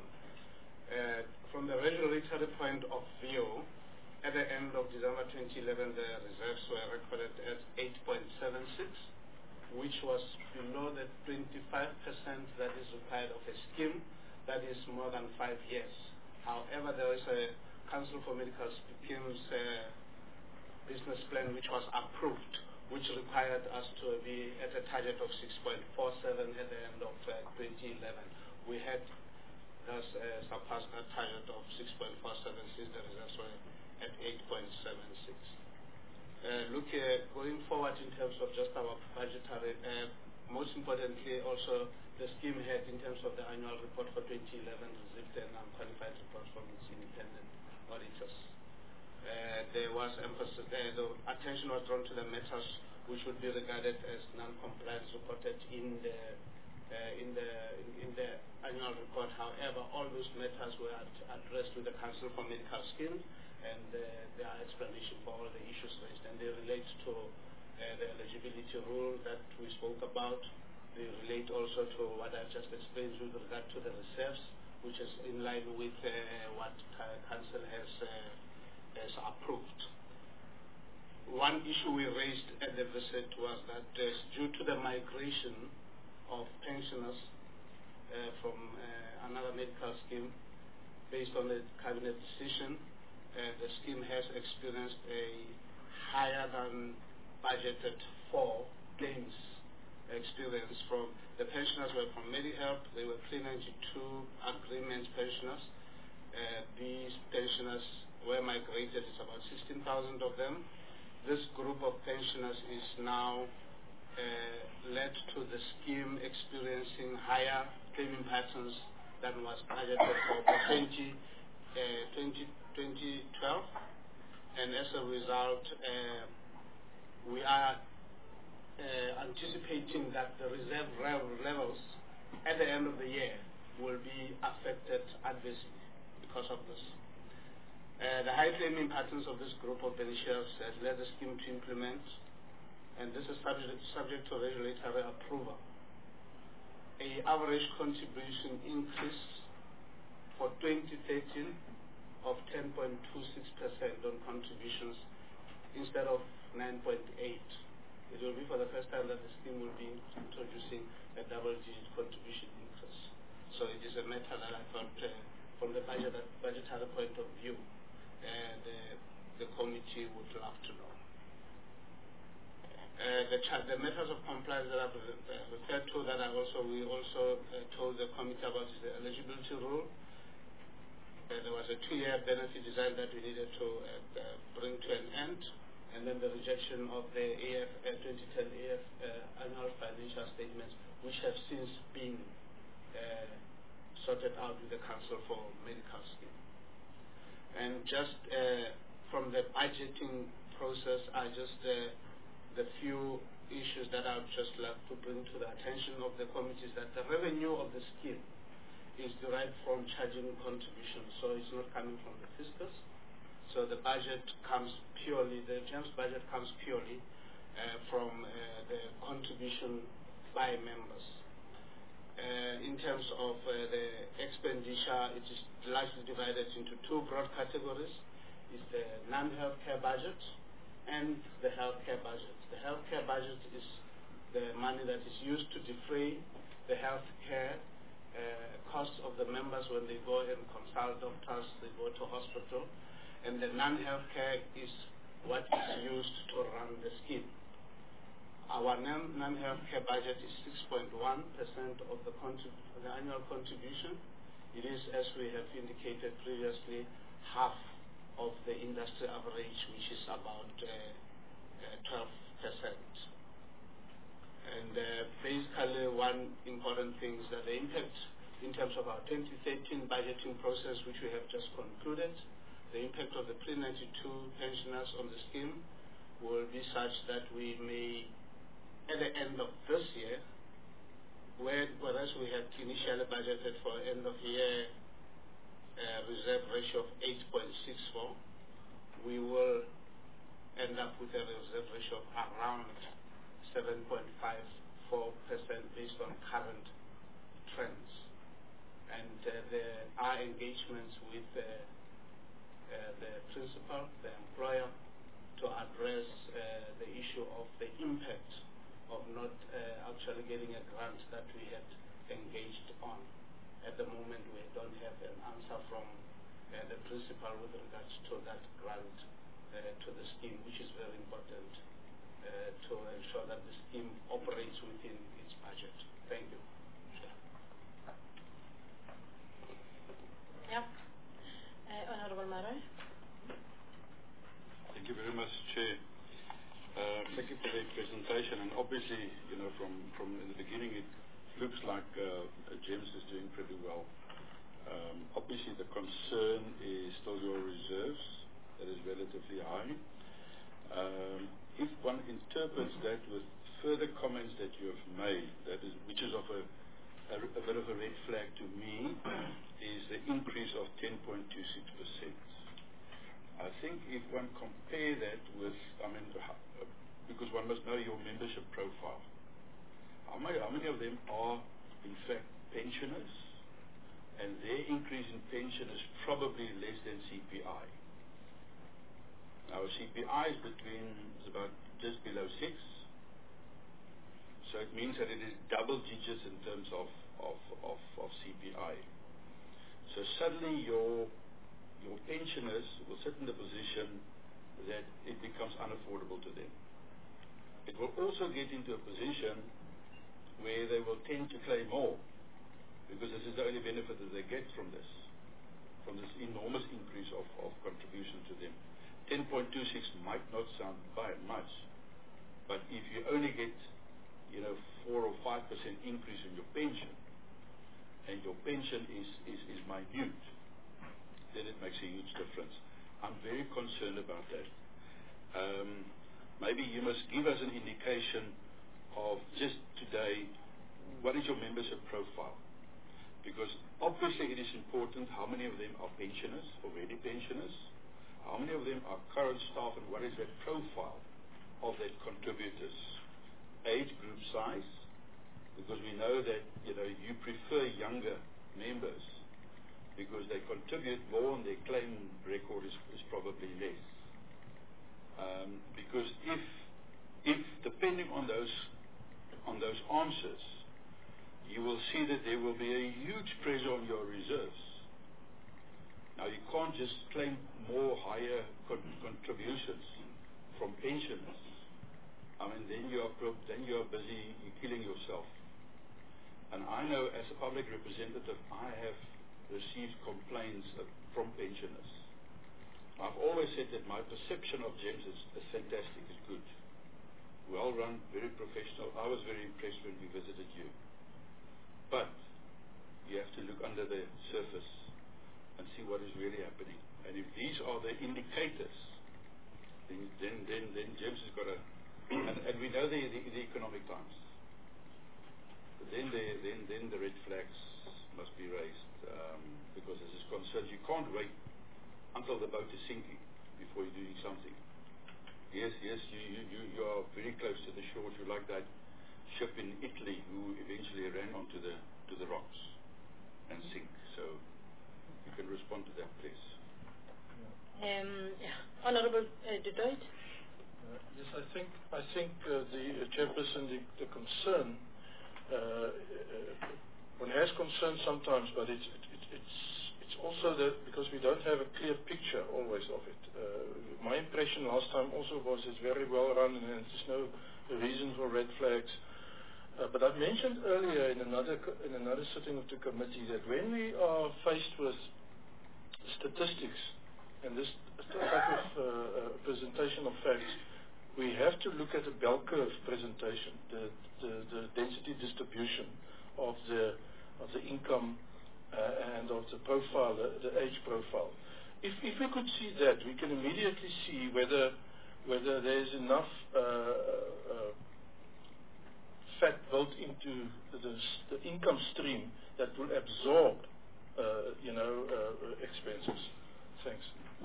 Uh, from the regulatory point of view, at the end of December twenty eleven, the reserves were recorded at eight point seven six. Which was below the twenty-five percent that is required of a scheme that is more than five years. However, there is a Council for Medical Schemes uh, business plan which was approved, which required us to be at a target of six point four seven at the end of uh, twenty eleven. We had thus uh, surpassed that target of six point four seven since the reserves were at eight point seven six. Uh, look, uh, going forward in terms of just our budgetary, uh, most importantly also the scheme had in terms of the annual report for twenty eleven received an unqualified report from its independent auditors. Uh, there was emphasis, uh, the attention was drawn to the matters which would be regarded as non-compliance reported in the uh, in the in, in the annual report. However, all those matters were at, addressed to the Council for Medical Schemes, and uh, there are explanation for all the issues raised, and they relate to uh, the eligibility rule that we spoke about. They relate also to what I just explained with regard to the reserves, which is in line with uh, what Council has, uh, has approved. One issue we raised at the visit was that uh, due to the migration of pensioners uh, from uh, another medical scheme, based on the cabinet decision, Uh, the scheme has experienced a higher than budgeted for claims experience from the pensioners were from MediHelp. They were three ninety-two agreement pensioners. Uh, these pensioners were migrated. It's about sixteen thousand of them. This group of pensioners is now uh, led to the scheme experiencing higher claiming patterns than was budgeted for twenty twelve, and as a result, uh, we are uh, anticipating that the reserve levels at the end of the year will be affected adversely because of this. Uh, the high claiming patterns of this group of beneficiaries has led the scheme to implement, and this is subject, subject to regulatory approval, a average contribution increase for twenty thirteen of ten point two six percent on contributions instead of nine point eight. It will be for the first time that the scheme will be introducing a double-digit contribution increase. So it is a matter that I thought, uh, from the budget, budgetary point of view, uh, the, the committee would love to know. Uh, the, the methods of compliance that I've uh, referred to that I also we also uh, told the committee about is the eligibility rule. Uh, there was a two-year benefit design that we needed to uh, uh, bring to an end, and then the rejection of the A F, uh, twenty ten A F uh, annual financial statements, which have since been uh, sorted out with the Council for Medical Scheme. And just uh, from the budgeting process, I just uh, the few issues that I would just like to bring to the attention of the committee is that the revenue of the scheme is derived from charging contributions, so it's not coming from the fiscus. So the budget comes purely, the GEMS budget comes purely uh, from uh, the contribution by members. Uh, in terms of uh, the expenditure, it is largely divided into two broad categories. It's the non-healthcare budget and the healthcare budget. The healthcare budget is the money that is used to defray the healthcare uh, costs of the members when they go and consult doctors, they go to hospital, and the non-healthcare is what is used to run the scheme. Our non-healthcare budget is six point one percent of the, the annual contribution. It is, as we have indicated previously, half of the industry average, which is about uh, uh, twelve percent. And uh, basically one important thing is that the impact in terms of our twenty thirteen budgeting process, which we have just concluded, the impact of the pre ninety-two pensioners on the scheme will be such that we may, at the end of this year, where, whereas we had initially budgeted for end of year uh, reserve ratio of eight point six four, we will end up with a reserve ratio of around seven point five four percent based on current trends. And uh, there are engagements with uh, uh, the principal, the employer, to address uh, the issue of the impact of not uh, actually getting a grant that we had engaged on. At the moment, we don't have an answer from uh, the principal with regards to that grant uh, to the scheme, which is very important uh, to ensure that the scheme operates within its budget. Thank you. Yep. Uh, Honorable Maro. Thank you very much, Chair. Uh, thank you for the presentation. And obviously, you know, from, from in the beginning, it looks like uh, GEMS is doing pretty well. Um, obviously, the concern is still your reserves. That is relatively high. Um, if one interprets that with further comments that you have made, that is, which is of a, a, a bit of a red flag to me, is the increase of ten point two six percent. I think if one compare that with, I mean, uh, because one must know your membership profile. How many, how many of them are, in fact, pensioners? And their increase in pension is probably less than C P I. Our C P I is between, is about just below six. So it means that it is double digits in terms of, of, of, of C P I. So suddenly your, your pensioners will sit in the position that it becomes unaffordable to them. It will also get into a position where they will tend to claim more, because this is the only benefit that they get from this, from this enormous increase of, of contribution to them. ten point two six might not sound by much, but if you only get, you know, four or five percent increase in your pension, and your pension is, is, is minute, then it makes a huge difference. I'm very concerned about that. Um, maybe you must give us an indication of just today, what is your membership profile? Because obviously it is important how many of them are pensioners, already pensioners, how many of them are current staff, and what is that profile of that contributors? Age, group size, because we know that, you know, you prefer younger members because they contribute more and their claim record is, is probably less. Um, because if, if depending on those, on those answers, you will see that there will be a huge pressure on your reserves. Now, you can't just claim more higher con contributions from pensioners I mean, then you are pro- then you are busy you're killing yourself. And I know, as a public representative, I have received complaints from pensioners. I've always said that my perception of GEMS is, is fantastic, is good. Well run, very professional. I was very impressed when we visited you. But you have to look under the surface and see what is really happening. And if these are the indicators, then then then, then GEMS has got a, and, and we know the, the, the economic times. But then the then then the red flags must be raised, um, because this is concerned. You can't wait until the boat is sinking before you're doing something. Yes, yes, you, you, you, you are very close to the shores. You're like that ship in Italy who eventually ran onto the to the rocks and sink. So you can respond to that, please. Um, yeah. Honorable uh, Du Toit. Uh, yes, I think I think uh, the uh, chairperson, the, the concern, uh, uh, one has concern sometimes, but it's it, it, it's it's also that because we don't have a clear picture always of it. Uh, my impression last time also was it's very well run and there's no reason for red flags. Uh, but I mentioned earlier in another co in another sitting of the committee that when we are faced with statistics and this type of uh, uh, presentation of facts, we have to look at the bell curve presentation, the, the, the density distribution of the of the income uh, and of the profile, the, the age profile. If if we could see that, we can immediately see whether whether there is enough uh, uh, fat built into the, the income stream that will absorb, uh, you know, uh, expenses. Thanks.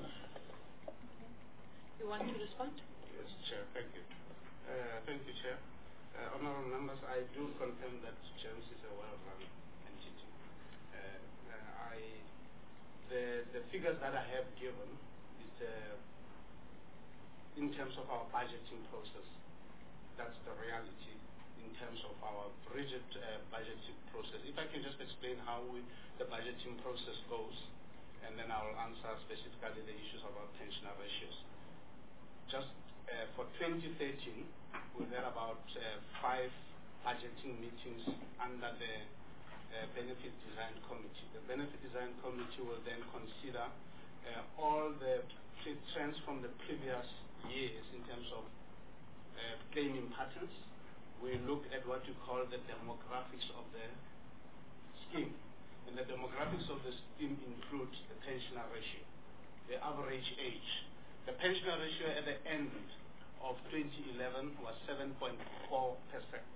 You want to respond? Yes, Chair. Thank you. Uh, thank you, Chair. Uh, honorable members, I do confirm that GEMS is a well-run entity. Uh, uh, I, the, the figures that I have given is uh, in terms of our budgeting process. That's the reality in terms of our rigid uh, budgeting process. If I can just explain how we, the budgeting process goes, and then I'll answer specifically the issues about pensioner ratios. Just uh, for twenty thirteen, we had about uh, five budgeting meetings under the uh, Benefit Design Committee. The Benefit Design Committee will then consider uh, all the trends from the previous years in terms of uh, claiming patterns. We look at what you call the demographics of the scheme. And the demographics of the scheme include the pensioner ratio, the average age. The pensioner ratio at the end of twenty eleven was seven point four percent.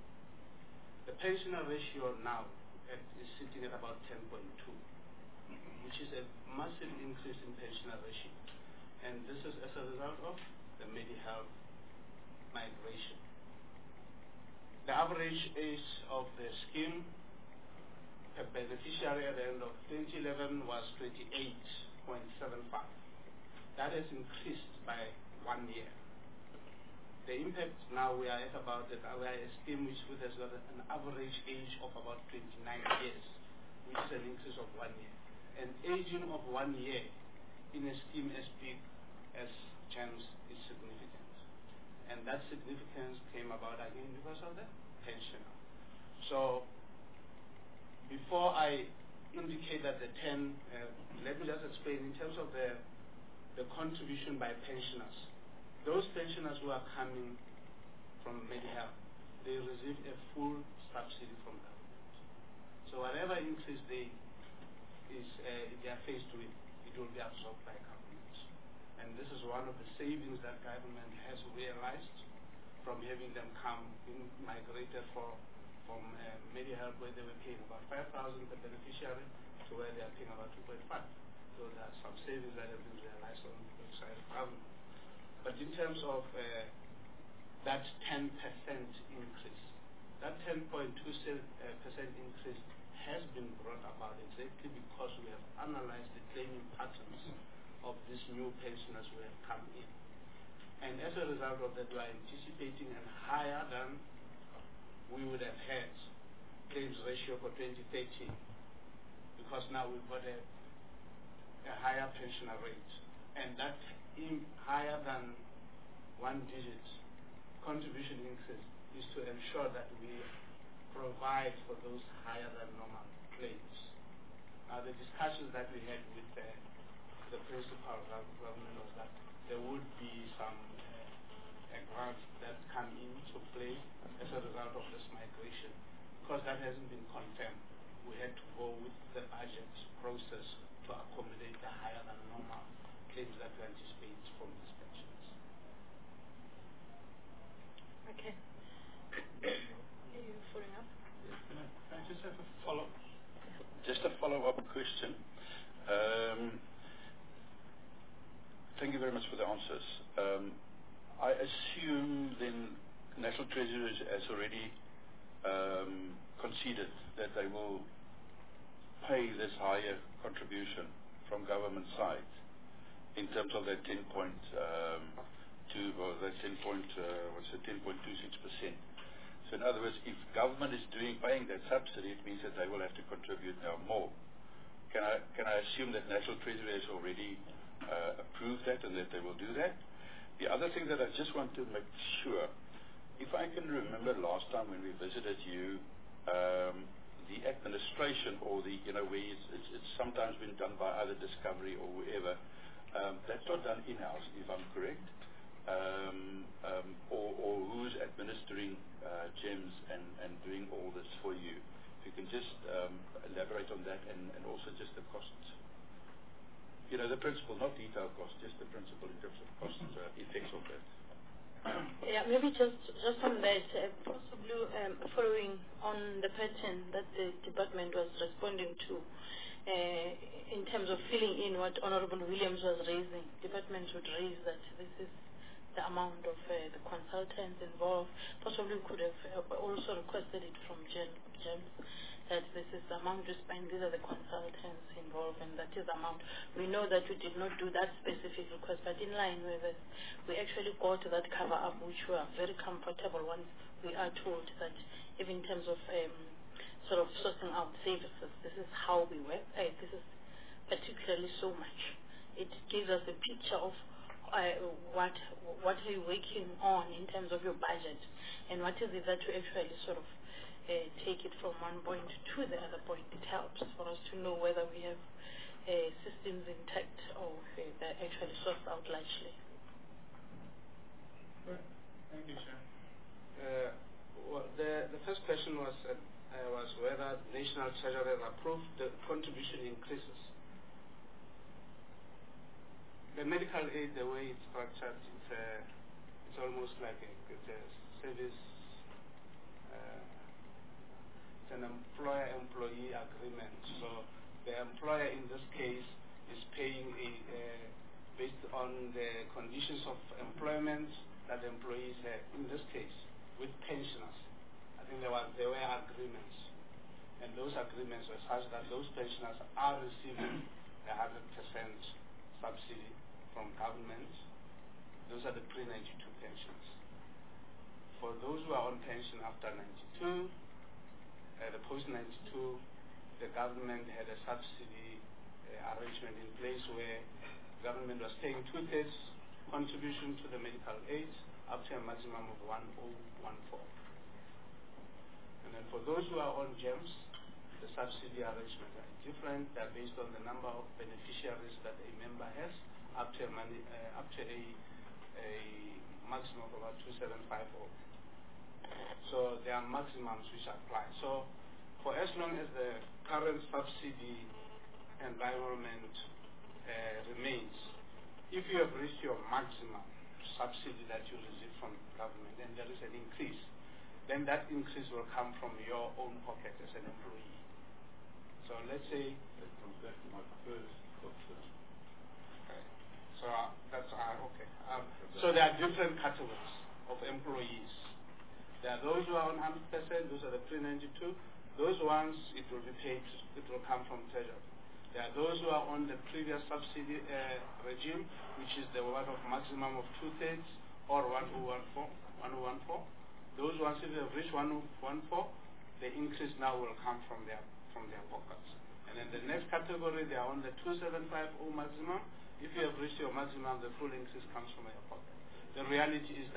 The pensioner ratio now at, is sitting at about ten point two, which is a massive increase in pensioner ratio. And this is as a result of the Medihealth migration. The average age of the scheme, a beneficiary at the end of twenty eleven was twenty-eight point seven five. That has increased by one year. The impact now we are at about that we are a scheme which has got an average age of about twenty-nine years, which is an increase of one year. An aging of one year in a scheme as big as GEMS is significant. And that significance came about again because of the pensioner. So before I indicate that the ten, uh, let me just explain in terms of the the contribution by pensioners. Those pensioners who are coming from Medihealth, they receive a full subsidy from government. So whatever increase they is uh, they are faced with, it will be absorbed by government. And this is one of the savings that government has realized from having them come in, migrated for, from uh, Medihealth, where they were paying about five thousand per beneficiary to where they are paying about two point five. So there are some savings that have been realized on the side of government. But in terms of uh, that ten percent increase, that ten point two percent increase has been brought about exactly because we have analyzed the claiming patterns of these new pensioners who have come in. And as a result of that, we are anticipating a higher than we would have had claims ratio for twenty thirteen, because now we've got a a higher pensioner rate, and that in higher than one digit contribution increase is to ensure that we provide for those higher than normal claims. Now, the discussions that we had with uh, the principal government was that there would be some uh, grants that come into play as a result of this migration. Because that hasn't been confirmed, we had to go with the budget process to accommodate the higher than normal claims that we anticipate from these pensions. Okay. Are you following up? Yes, can I, can I just have a follow? Just a follow-up question. Um, thank you very much for the answers. Um, I assume then National Treasury has already um, conceded that they will pay this higher contribution from government side in terms of that ten point two or that ten point uh, what's it ten point two six percent. So in other words, if government is doing paying that subsidy, it means that they will have to contribute now more. Can I can I assume that National Treasury has already uh, approved that and that they will do that? The other thing that I just want to make sure, if I can remember last time when we visited you, um, the administration or the you know where it's, it's, it's sometimes been done by either Discovery or whoever, um, that's not done in-house, if I'm correct. Um, um, or, or who's administering uh, GEMS and, and doing all this for you. If you can just um, elaborate on that and, and also just the costs. You know, the principle, not detailed costs, just the principle in terms of costs, uh, effects of that. Yeah, maybe just just on that, uh, possibly um, following on the pattern that the department was responding to, uh, in terms of filling in what Honorable Williams was raising, departments would raise that this is the amount of uh, the consultants involved. Possibly could have uh, also requested it from GEMS, that this is the amount we spend, these are the consultants involved, and that is the amount. We know that we did not do that specific request, but in line with it, we actually got that cover up, which we are very comfortable once we are told that even in terms of um, sort of sourcing out services, this is how we work. Uh, this is particularly so much. It gives us a picture of Uh, what what are you working on in terms of your budget, and what is it that you actually sort of uh, take it from one point to the other point. It helps for us to know whether we have uh, systems intact or uh, they're actually sourced out largely. Thank you, Chair. Uh, well, the, the first question was uh, uh, was whether National Treasury has approved the contribution increases. The medical aid, the way it's structured, it's, uh, it's almost like a, it's a service, uh, it's an employer-employee agreement. So the employer in this case is paying a, uh, based on the conditions of employment that the employees have, in this case, with pensioners. I think there were, there were agreements, and those agreements were such that those pensioners are receiving a one hundred percent subsidy from government. Those are the pre ninety-two pensions. For those who are on pension after ninety-two, uh, the post ninety-two, the government had a subsidy uh, arrangement in place where government was paying two-thirds contribution to the medical aid up to a maximum of one thousand fourteen. And then for those who are on GEMS, the subsidy arrangements are different. They're based on the number of beneficiaries that a member has, up to a, money, uh, up to a, a maximum of about two thousand seven hundred fifty. So there are maximums which apply. So for as long as the current subsidy environment uh, remains, if you have reached your maximum subsidy that you receive from the government and there is an increase, then that increase will come from your own pocket as an employee. So let's say... That comes back to my first question. So uh, that's uh, okay. Um, so there are different categories of employees. There are those who are on one hundred percent, those are the pre ninety-two. Those ones, it will be paid, it will come from Treasury. There are those who are on the previous subsidy uh, regime, which is the one of maximum of two-thirds or one thousand fourteen. Those ones, if they have reached one thousand fourteen, the increase now will come from their, from their pockets. And then the next category, they are on the two thousand seven hundred fifty maximum. If you have reached your maximum, the full increase comes from your pocket. The reality is that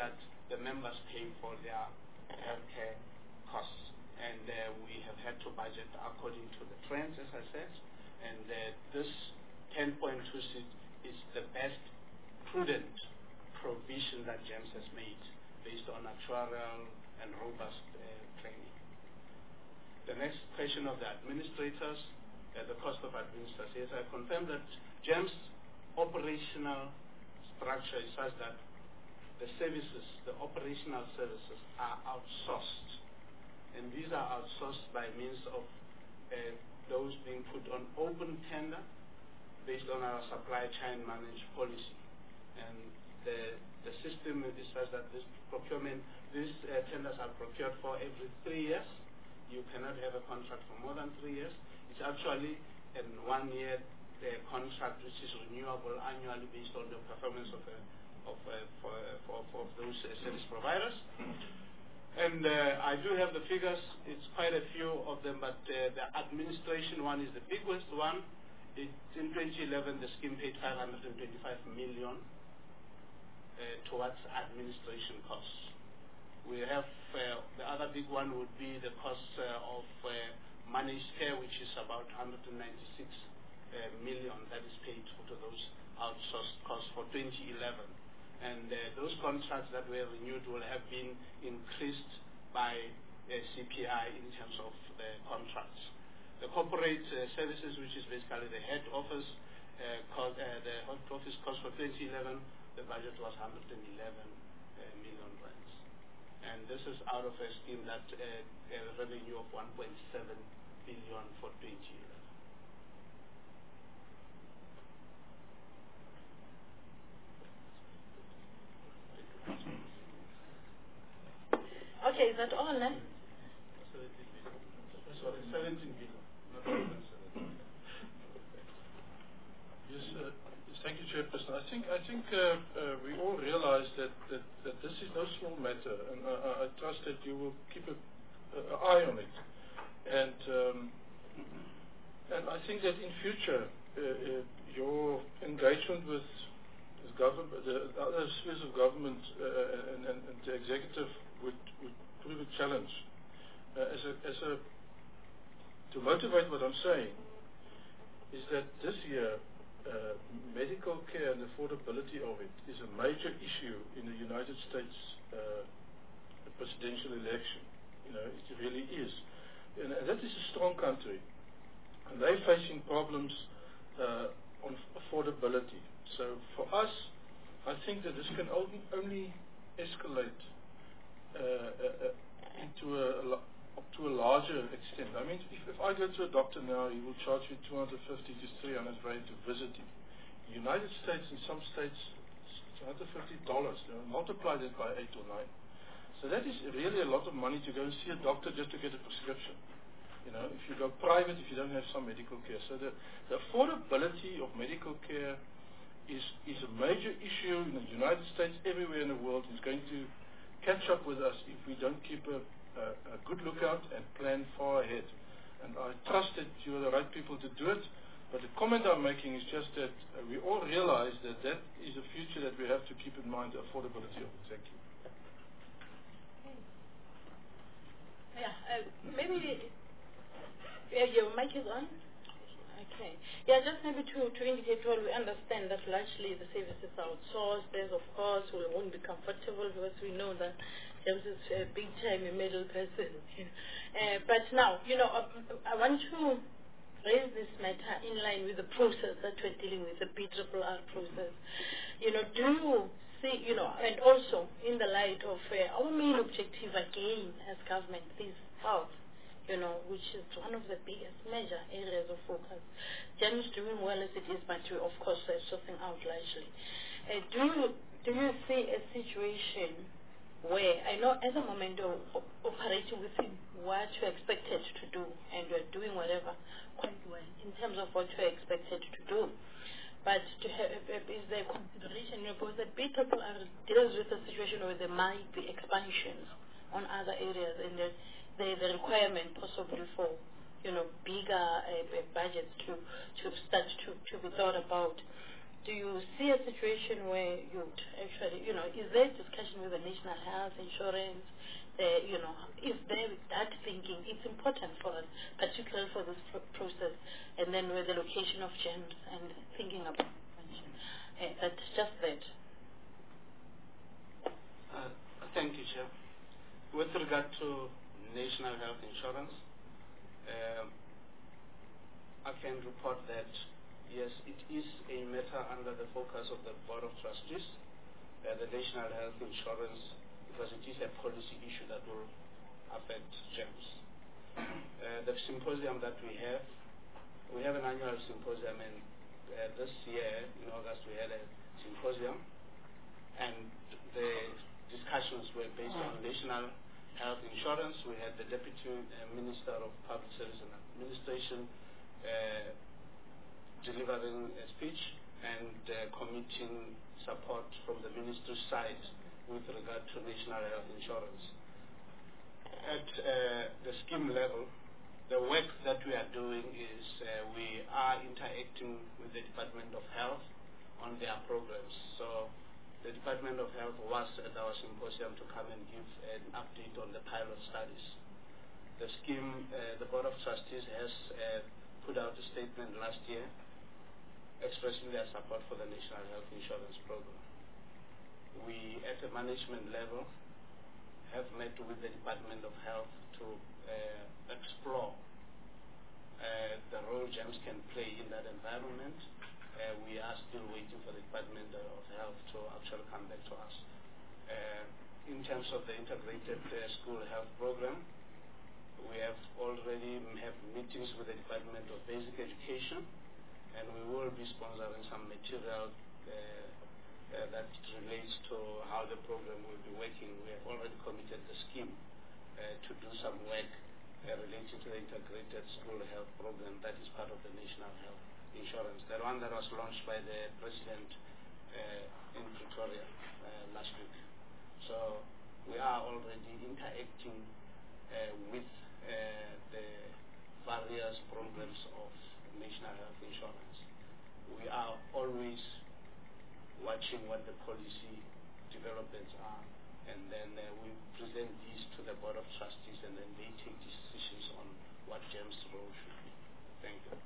the members pay for their healthcare costs. And uh, we have had to budget according to the trends, as I said, and uh, this ten point two six is the best prudent provision that GEMS has made based on actuarial and robust uh, training. The next question of the administrators, uh, the cost of administrators. Yes, I confirm that GEMS operational structure is such that the services, the operational services are outsourced. And these are outsourced by means of uh, those being put on open tender based on our supply chain managed policy. And the, the system is such that this procurement, these uh, tenders are procured for every three years. You cannot have a contract for more than three years. It's actually a one-year uh, contract which is renewable annually based on the performance of, uh, of, uh, for, uh, for, for those uh, service providers. And uh, I do have the figures. It's quite a few of them, but uh, the administration one is the biggest one. It, in twenty eleven, the scheme paid five hundred twenty-five million uh, towards administration costs. We have uh, the other big one would be the cost uh, of uh, managed care, which is about one hundred ninety-six uh, million that is paid to those outsourced costs for twenty eleven. And uh, those contracts that were renewed will have been increased by uh, C P I in terms of the contracts. The corporate uh, services, which is basically the head office, uh, called, uh, the head office cost for twenty eleven, the budget was one hundred eleven uh, million rands. And this is out of a scheme that uh, a revenue of one point seven billion for twenty eleven. Okay, is that all, eh? Sorry, seventeen billion. Not Yes, uh, thank you, Chairperson. I think I think uh, uh, we all realize that, that, that this is no small matter, and I, I trust that you will keep an eye on it. And um, and I think that in future, uh, uh, your engagement with the government, the other spheres of government, uh, and, and, and the executive would, would prove a challenge. Uh, as a as a to motivate what I'm saying is that this year. Uh, medical care and affordability of it is a major issue in the United States uh, presidential election. You know, it really is. And uh, that is a strong country. And they're facing problems uh, on affordability. So for us, I think that this can only, only escalate uh, uh, into a, a to a larger extent. I mean, if, if I go to a doctor now, he will charge you two hundred fifty to three hundred rand to visit him. In the United States, in some states, two hundred fifty dollars. You know, multiply that by eight or nine. So that is really a lot of money to go and see a doctor just to get a prescription. You know, if you go private, if you don't have some medical care. So the, the affordability of medical care is, is a major issue in the United States, everywhere in the world. It's going to catch up with us if we don't keep a Uh, a good lookout and plan far ahead. And I trust that you are the right people to do it, but the comment I'm making is just that uh, we all realize that that is a future that we have to keep in mind, the affordability of it. Thank you. Yeah, uh, maybe yeah, your mic is on? Okay. Yeah, just maybe to, to indicate, well, we understand that largely the services are outsourced. There's, of course, we won't be comfortable because we know that James is a big time a middle person. uh, but now, you know, I, I want to raise this matter in line with the process that we're dealing with, the B R R R process. You know, do you see, you know, and also in the light of uh, our main objective again as government is health, you know, which is one of the biggest major areas of focus. GEMS doing well as it is, but we, of course, are sorting out largely. Uh, do you do you see a situation where, I know at the moment of operating within what you're expected to do, and we're doing whatever quite well in terms of what you're expected to do, but to have, is there consideration, you know, because the B R R R deals with a situation where there might be expansions on other areas, and the, the, the requirement possibly for, you know, bigger uh, budgets to, to start to, to be thought about. do you see a situation where you actually, you know, is there discussion with the National Health Insurance? Uh, you know, is there that thinking? It's important for us, particularly for this pro process, and then with the location of GEMS and thinking about prevention. Uh, that's just that. Uh, thank you, Chair. With regard to National Health Insurance, uh, I can report that yes, it is a matter under the focus of the Board of Trustees, uh, the National Health Insurance, because it is a policy issue that will affect GEMS. Uh, the symposium that we have, we have an annual symposium, and uh, this year in August we had a symposium, and the discussions were based on national health insurance. We had the Deputy uh, Minister of Public Service and Administration uh, delivering a speech and uh, committing support from the ministry side with regard to national health insurance. At uh, the scheme level, the work that we are doing is uh, we are interacting with the Department of Health on their programs. So the Department of Health was at our symposium to come and give an update on the pilot studies. The scheme, uh, the Board of Trustees has uh, put out a statement last year expressing their support for the National Health Insurance Program. We, at the management level, have met with the Department of Health to uh, explore uh, the role GEMS can play in that environment. Uh, we are still waiting for the Department of Health to actually come back to us. Uh, in terms of the integrated uh, school health program, we have already have meetings with the Department of Basic Education, and we will be sponsoring some material uh, Uh, that relates to how the program will be working. We have already committed the scheme uh, to do some work uh, related to the integrated school health program that is part of the National Health Insurance, the one that was launched by the President uh, in Pretoria uh, last week. So we are already interacting uh, with uh, the various programs of National Health Insurance. We are always watching what the policy developments are, and then uh, we present these to the Board of Trustees, and then they take decisions on what GEMS' role should be. Thank you.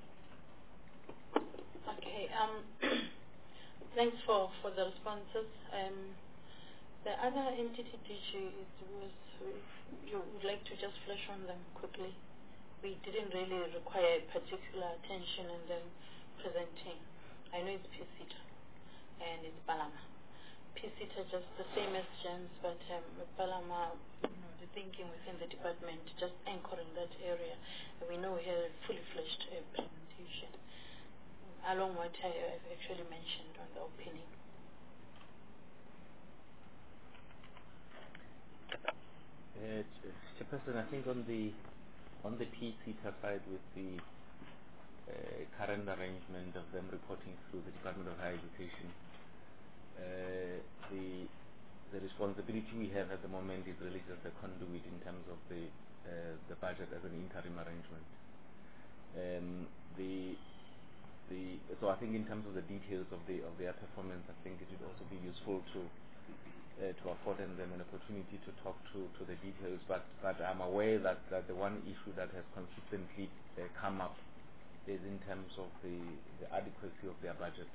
Okay, um, thanks for, for the responses. Um, the other entity D G is, was, you would like to just flash on them quickly. We didn't really require particular attention and then presenting. I know it's P C T A and it's Palama. P C T A just the same as GEMS, but um, Palama, you know, the thinking within the department, just anchoring that area. And we know we had a fully fledged uh, presentation, along what I have actually mentioned on the opening. Uh, Chairperson, I think on the on the P C T A side, with the uh, current arrangement of them reporting through the Department of Higher Education, uh, the the responsibility we have at the moment is really just a conduit in terms of the uh, the budget as an interim arrangement. Um, the the so I think in terms of the details of the of their performance, I think it would also be useful to uh, to afford them an opportunity to talk to, to the details. But but I'm aware that, that the one issue that has consistently uh, come up is in terms of the, the adequacy of their budget.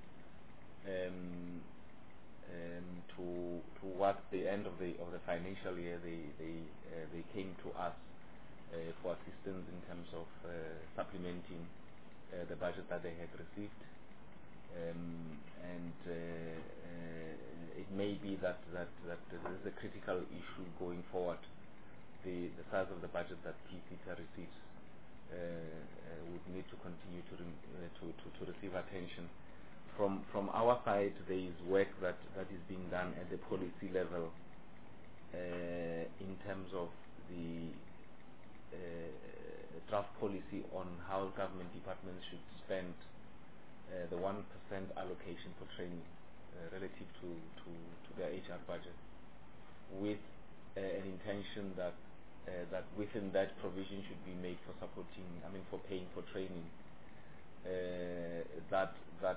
Um, um, to towards the end of the of the financial year, they they uh, they came to us uh, for assistance in terms of uh, supplementing uh, the budget that they had received, um, and uh, uh, it may be that that that this is a critical issue going forward. The the size of the budget that P C T A receives uh, uh, would need to continue to, rem uh, to to to receive attention. From from our side, there is work that, that is being done at the policy level uh, in terms of the uh, draft policy on how government departments should spend uh, the one percent allocation for training uh, relative to, to, to their H R budget, with uh, an intention that uh, that within that provision should be made for supporting, I mean for paying for training, uh, that that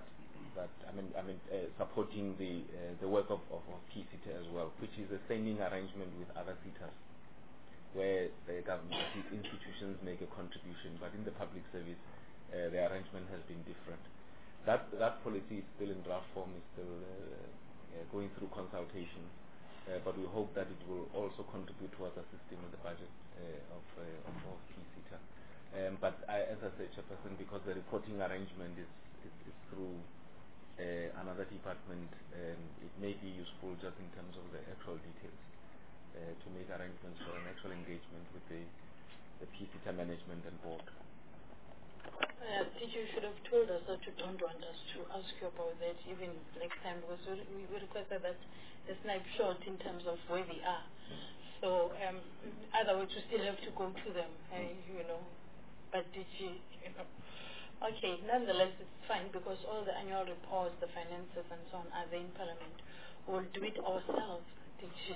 that I mean, I mean, uh, supporting the uh, the work of, of, of P SETA as well, which is a standing arrangement with other SETAs, where the government institutions make a contribution, but in the public service, uh, the arrangement has been different. That that policy is still in draft form, is still uh, uh, going through consultation, uh, but we hope that it will also contribute towards assisting with the budget uh, of, uh, of of P SETA. Um, but I, as I said, Chairperson, because the reporting arrangement is is, is through uh, another department, um, it may be useful just in terms of the actual details. Uh, to make arrangements for an actual engagement with the, the P SETA management and board. Uh, did you should have told us that you don't want us to ask you about that even next time, because we, we requested that a snapshot in terms of where we are. So um, otherwise we still have to go to them, uh, you know. But did you, you know? Okay, nonetheless it's fine because all the annual reports, the finances and so on are there in Parliament. We'll do it ourselves. Did you?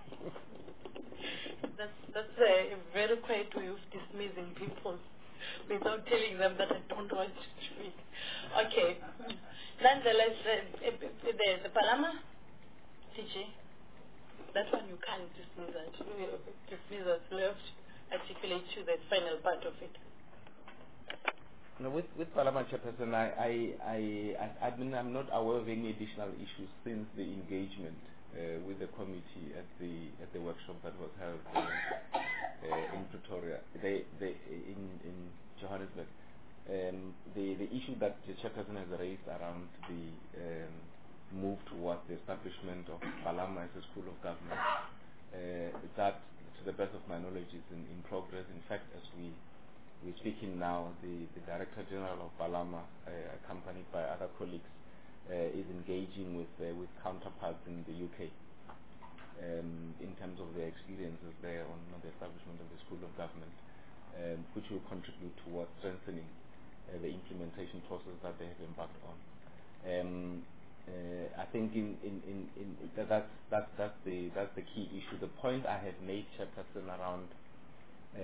That's that's a very quiet way of dismissing people without telling them that I don't want to speak. Okay. Nonetheless, uh, uh, the, the Palama, T J, that one you can't dismiss that. Dismiss us. We have to articulate to the final part of it. No, with with Palama Chairperson, I I I I, I mean I'm not aware of any additional issues since the engagement Uh, with the committee at the at the workshop that was held uh, uh, in Pretoria, they, they, in in Johannesburg. Um, the the issue that the chairperson has raised around the um, move towards the establishment of Palama as a school of government, uh, that, to the best of my knowledge, is in, in progress. In fact, as we we're speaking now, the, the Director General of Palama, uh, accompanied by other colleagues, Uh, is engaging with uh, with counterparts in the U K um, in terms of their experiences there on, on the establishment of the School of Government, um, which will contribute towards strengthening uh, the implementation process that they have embarked on. Um, uh, I think in, in, in, in that, that's that's that's the that's the key issue. The point I have made, Chairperson, around uh,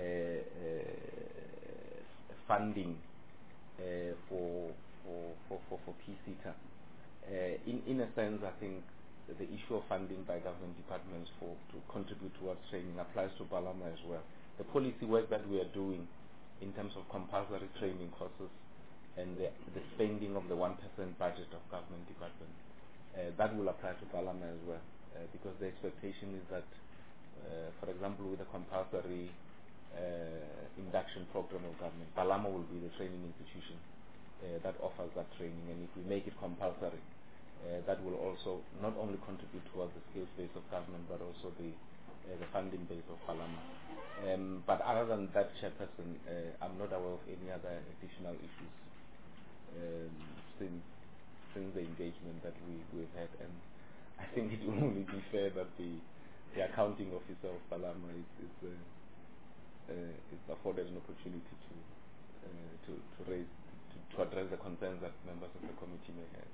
uh, funding uh, for for for for, for P SETA. Uh, in, in a sense, I think the issue of funding by government departments for to contribute towards training applies to Palama as well. The policy work that we are doing in terms of compulsory training courses and the, the spending of the one percent budget of government departments, uh, that will apply to Palama as well, uh, because the expectation is that, uh, for example, with the compulsory uh, induction program of government, Palama will be the training institution uh, that offers that training, and if we make it compulsory, Uh, that will also not only contribute towards the skills base of government, but also the uh, the funding base of Palama. Um, but other than that, Chairperson, uh, I'm not aware of any other additional issues um, since since the engagement that we we've had, and I think it will only be fair that the the accounting officer of Palama is is, uh, uh, is afforded an opportunity to uh, to to raise to, to address the concerns that members of the committee may have.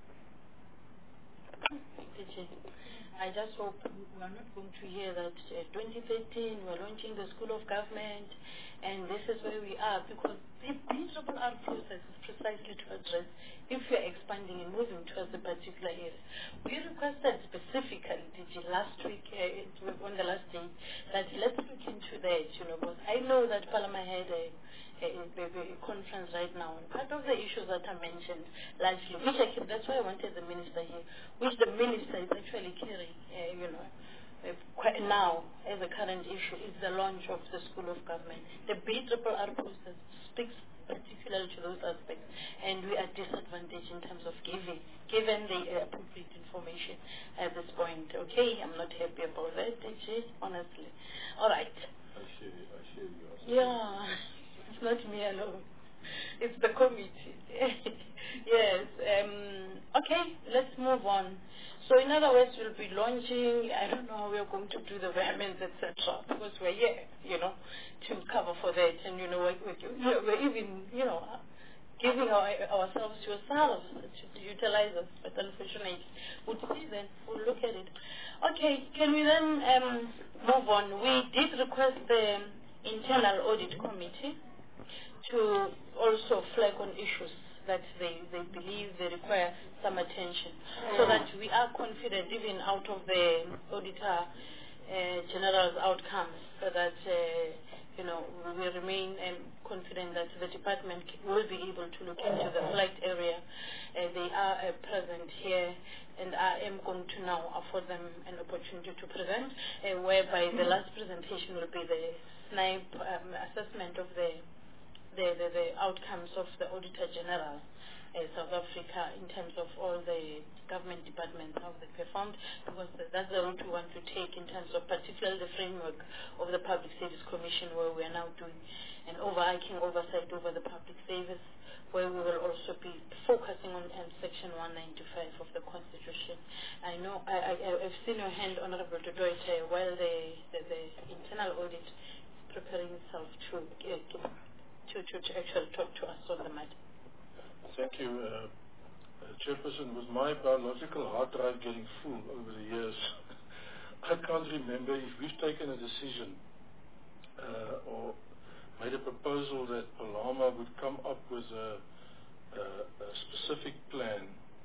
I just hope we are not going to hear that uh, twenty thirteen we're launching the School of Government and this is where we are, because the Triple R process is precisely to address if you're expanding and moving towards a particular area. We requested specifically, D G, last week, uh, on the last day, that let's look into that, you know, because I know that Parliament had a A, a, a conference right now, and part of the issues that I mentioned largely, which I can, that's why I wanted the minister here, which the minister is actually carrying, uh, you know, uh, quite now as a current issue, is the launch of the School of Government. The B R R R process speaks particularly to those aspects, and we are disadvantaged in terms of giving, given the uh, appropriate information at this point. Okay, I'm not happy about that, honestly. All right. I share, I share your Yeah. It's not me alone. It's the committee. Yes. Um, okay, let's move on. So in other words, we'll be launching, I don't know how we're going to do the vehemence, et cetera, because we're here, you know, to cover for that. And, you know, we're, we're, we're even, you know, giving our, ourselves to yourselves to utilize us. But unfortunately, we'll see then. We'll look at it. Okay, can we then um, move on? We did request the Internal Audit Committee to also flag on issues that they, they believe they require some attention, so that we are confident even out of the Auditor uh, General's outcomes, so that uh, you know, we remain um, confident that the department will be able to look into the flight area. Uh, they are uh, present here, and I am going to now afford them an opportunity to present, uh, whereby the last presentation will be the SNIPE um, assessment of the, the, the, the outcomes of the Auditor General uh, South Africa in terms of all the government departments, how they performed, because that's the route we want to take in terms of particularly the framework of the Public Service Commission, where we are now doing an overarching oversight over the public service, where we will also be focusing on um, Section one ninety-five of the Constitution. I know, I, I, I've seen your hand, Honorable Dudoit, uh, while the, the, the internal audit is preparing itself to, uh, to, to, to actually talk to us on the matter. Thank you, uh, uh, Chairperson. With my biological hard drive getting full over the years, I can't remember if we've taken a decision uh, or made a proposal that Palama would come up with a, a, a specific plan.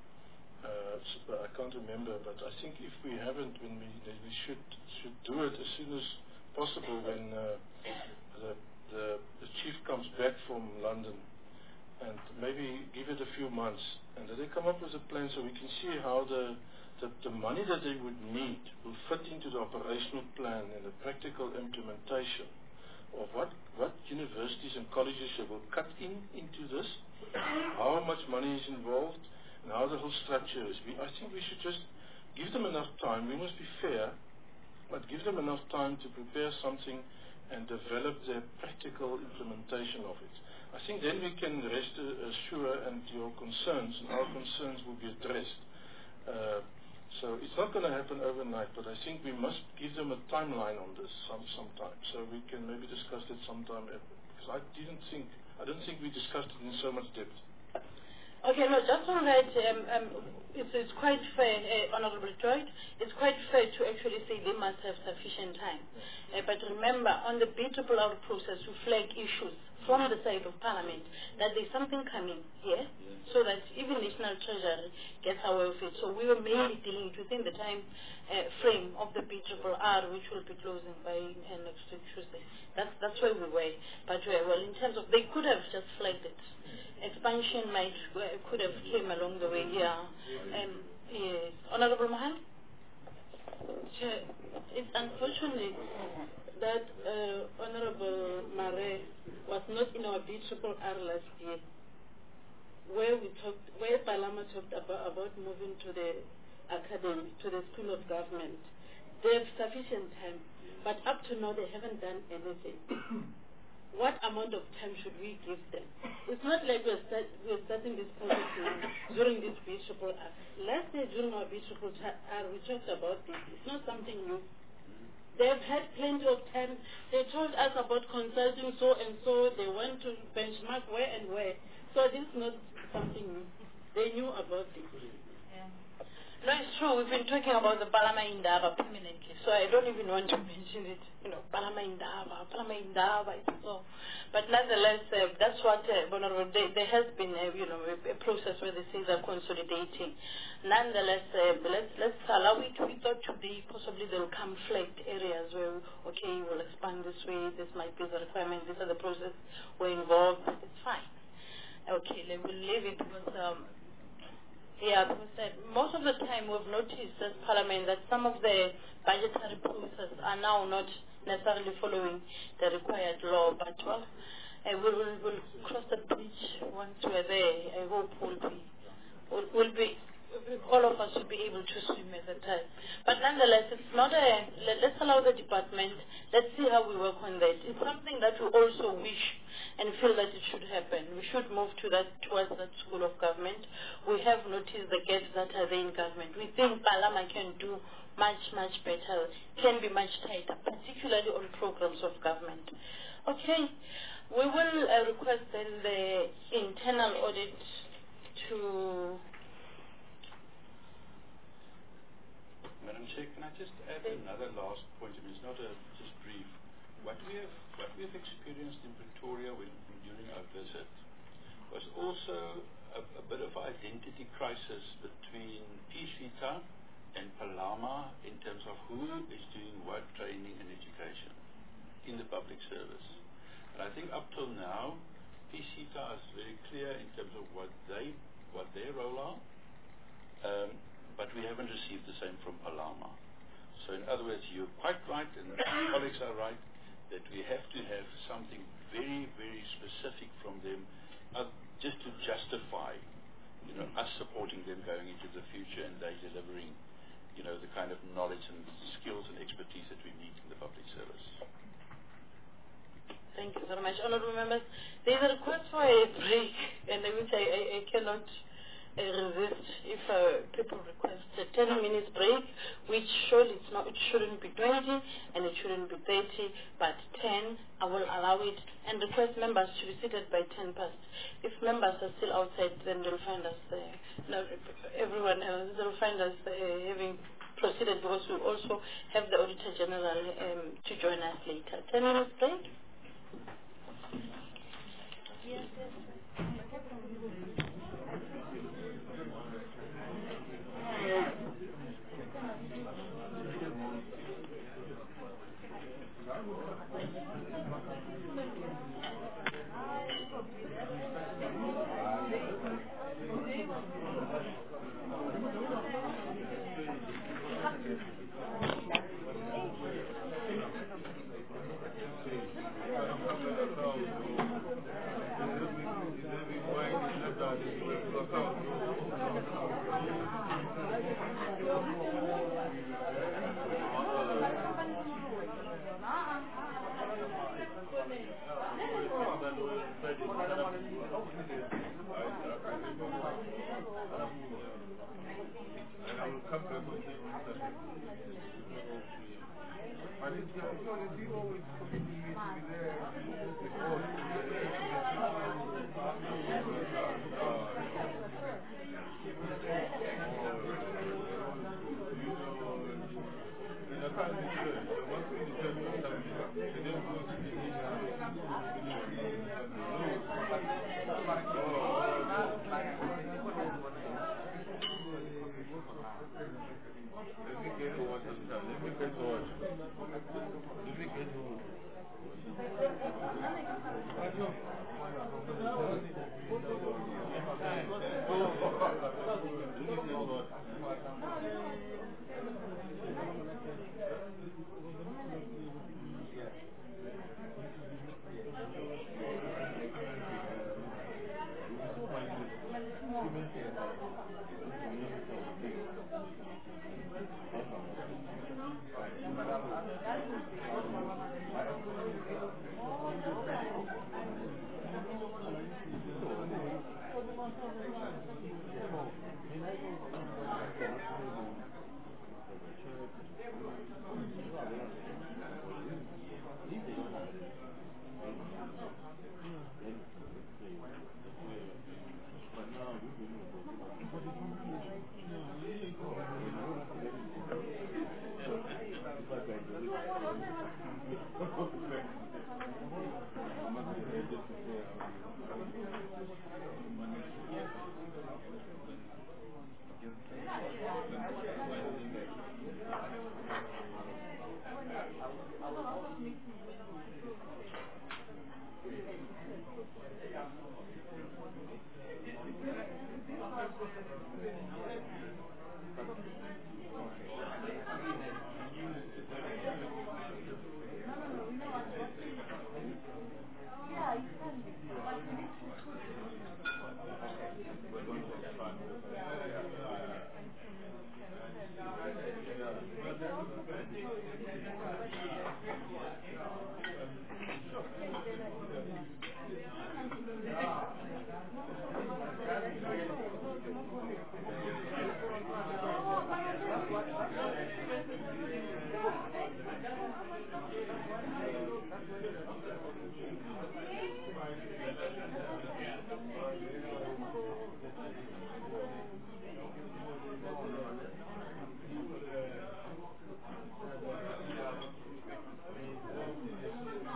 Uh, so I can't remember, but I think if we haven't, when we then we should should do it as soon as possible when uh, the, the the chief comes back from London, and maybe give it a few months, and that they come up with a plan so we can see how the the, the money that they would need will fit into the operational plan and the practical implementation of what, what universities and colleges will cut in into this, how much money is involved, and how the whole structure is. We, I think we should just give them enough time. We must be fair, but give them enough time to prepare something and develop the practical implementation of it. I think then we can rest assure and your concerns and our concerns will be addressed. Uh, So it's not going to happen overnight, but I think we must give them a timeline on this some sometime, so we can maybe discuss it sometime. Because I didn't think, I don't think we discussed it in so much depth. Okay, no, just on that, um, um, it's, it's quite fair, uh, Honorable Joyd, it's quite fair to actually say they must have sufficient time. Uh, but remember, on the B R R process, we flag issues from the side of Parliament that there's something coming here, so that even National Treasury gets aware of it. So we were mainly dealing it within the time uh, frame of the B R R, which will be closing by uh, next week Tuesday. That's that's where we were. But uh, well, in terms of, they could have just flagged it. Expansion might uh, could have came along the way here. Um, yes, Honorable Mahan. Chair, it's unfortunate that uh, Honorable Mare was not in our B R R last year, where we talked, where Palama talked about, about moving to the academy, to the School of Government. They have sufficient time, but up to now they haven't done anything. What amount of time should we give them? It's not like we're, start, we're starting this process now during this B R R. Last year during our B R R, we talked about this. It's not something new. They've had plenty of time. They told us about consulting so and so. They went to benchmark where and where. So this is not something new. They knew about this. Yeah. No, it's true. We've been talking about the Palama Indaba permanently, so I don't even want to mention it. You know, Palama Indaba, Palama Indaba, so. But nonetheless, uh, that's what, uh, there, there has been, uh, you know, a, a process where the things are consolidating. Nonetheless, uh, let's let's allow it. We thought today possibly there will come flagged areas where, okay, we'll expand this way. This might be the requirement. These are the process we're involved. It's fine. Okay, we'll leave it because. Um, Yeah, because uh, most of the time we've noticed as Parliament that some of the budgetary processes are now not necessarily following the required law, but well, uh, we will we'll cross the bridge once we're there. I hope we'll be, we'll, we'll be, all of us will be able to swim at the time. But nonetheless, it's not a, let, let's allow the department, let's see how we work on that. It's something that we also wish and feel that it should happen. We should move to that, towards that school of government. We have noticed the gaps that are there in government. We think Palama can do much, much better, can be much tighter, particularly on programs of government. Okay, we will uh, request then the internal audit to... Madam Chair, can I just add another last point? I mean, it's not a just brief. What we have, what we have experienced in Pretoria when, during our visit was also a, a bit of identity crisis between Peace Vita and Palama in terms of who is doing what training and education in the public service. And I think up till now, Peace Vita is very clear in terms of what they what their role are, um, but we haven't received the same from Palama. So in other words, you're quite right, and colleagues are right, that we have to have something very, very specific from them, uh, just to justify, you know, us supporting them going into the future and they delivering, you know, the kind of knowledge and skills and expertise that we need in the public service. Thank you very much. Honourable members, there is a request for a break, and which I, I, I cannot uh, resist if uh, people request a ten minutes break, which surely it's not, it shouldn't be twenty and it shouldn't be thirty, but ten, I will allow it, and request members to be seated by ten past. If members are still outside, then they'll find us, uh, no, everyone else, they'll find us uh, having proceeded, because we also have the Auditor General um, to join us later. ten minutes break? Yes, yes.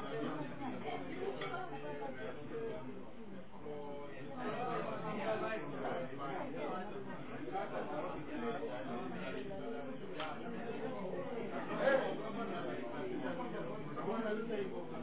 Thank you.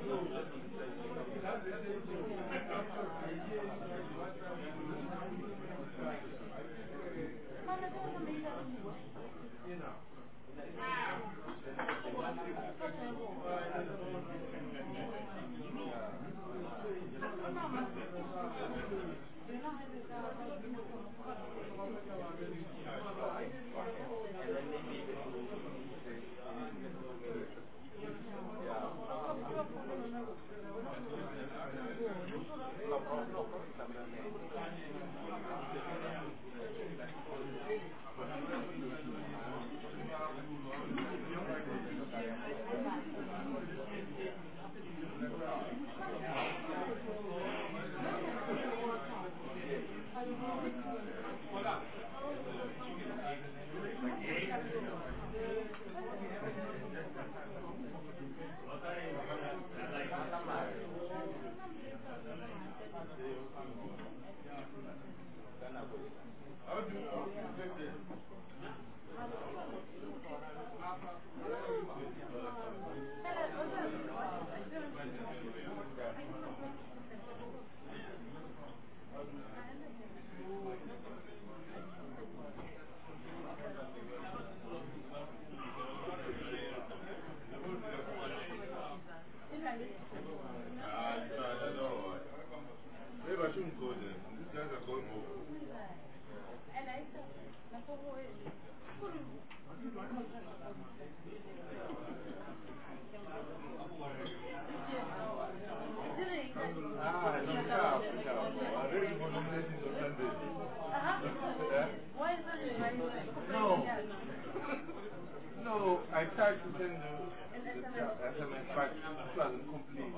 No, I tried to send you the S M S, but it wasn't complete.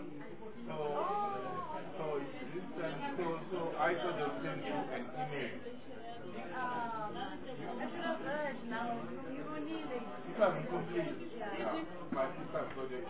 So, so this time, so, so I thought I'd send you an email. It wasn't complete. My sister got it.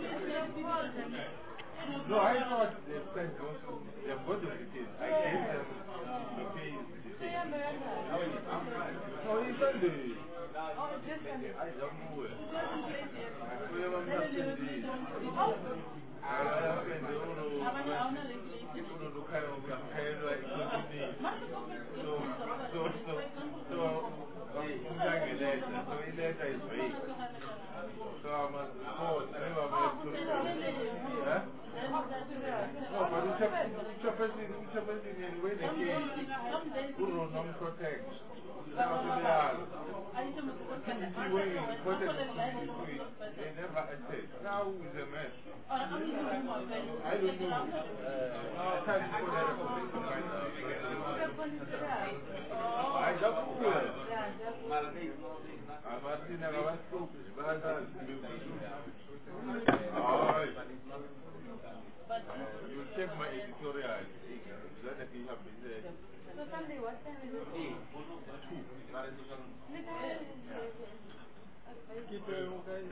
No, I thought they sent those, they've got the details. I gave them the pay details. No, you sent the... I don't know it. We have not sent the... I have sent the Uru... Uru Lukayo Lukayo like so, so, so, so, I'm going a letter. So a letter is vague. So I'm a... Oh, I never made to... Huh? No, but it's a... It's a person... It's a person in way they came... Uru non-protect. Now, they are... They never assessed. Now is a mess. I don't know. I can't put that information right now. I don't know. I'm asking about stupid. You check my editorial. That you have been there. So Sunday, what time is it? Keep it okay.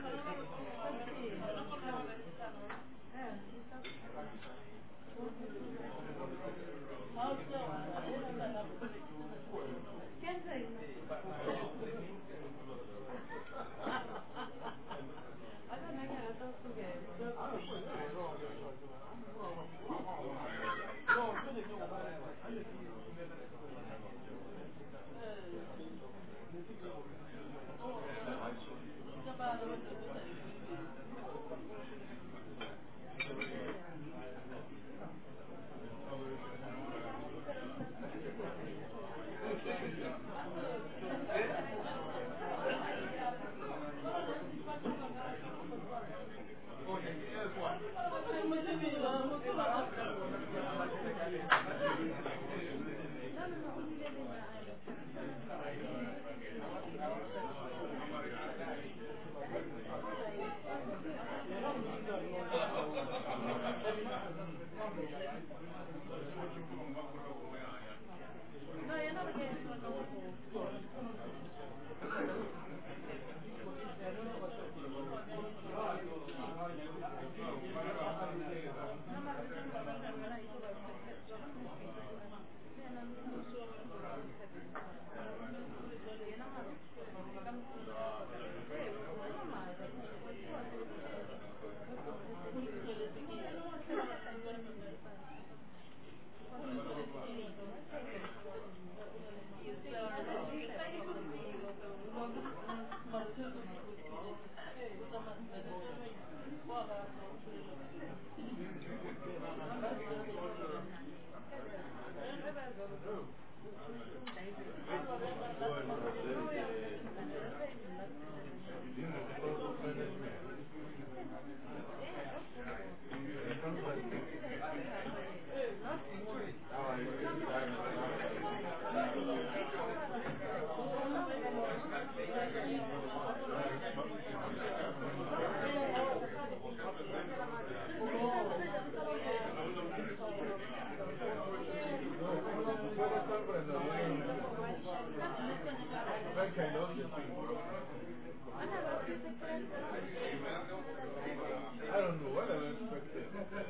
I don't know what I was expecting. I don't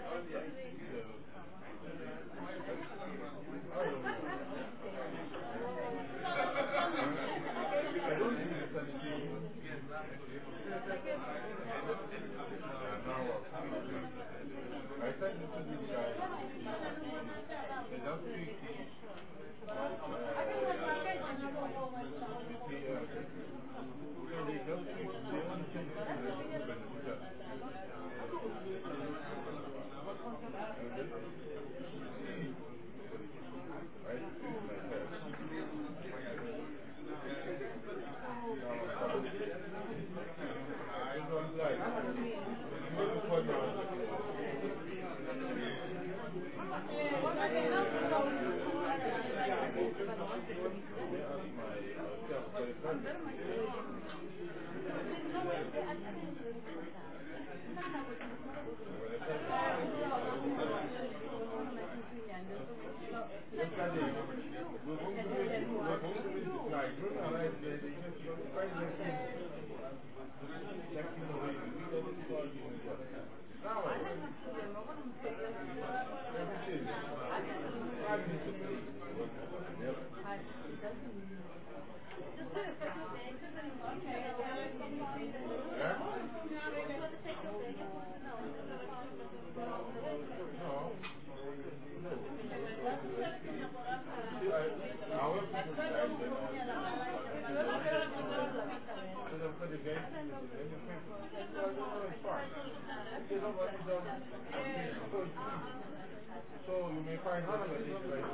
know. I don't think it's anything. I sent it to these guys. They don't speak. They don't speak. They only change it to the So you may find out that it's like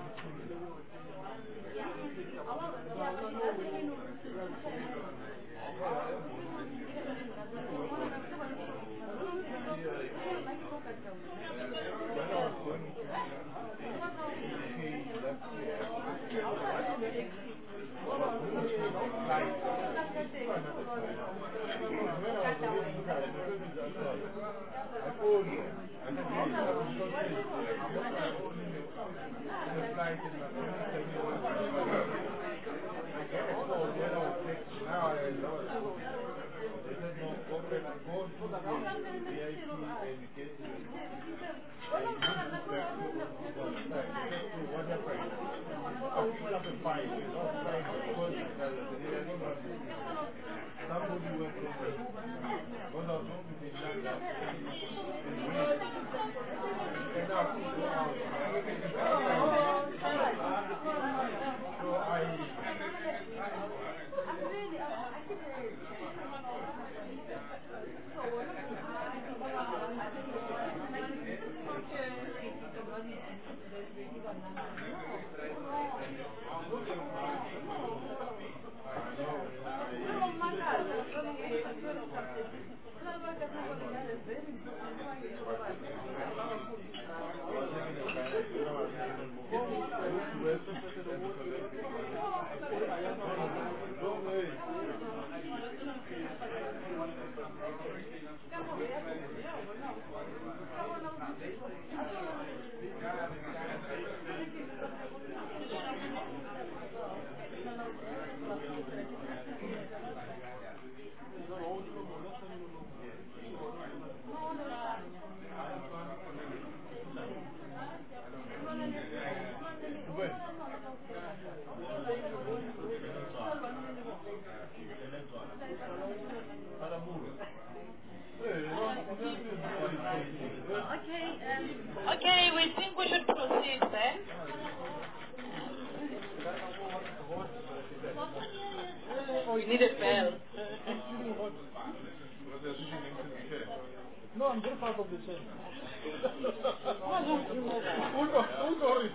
Okay, we think we should proceed then. Oh, you need a bell. No, I'm just part of the chain. I don't know that. Who knows? Who knows?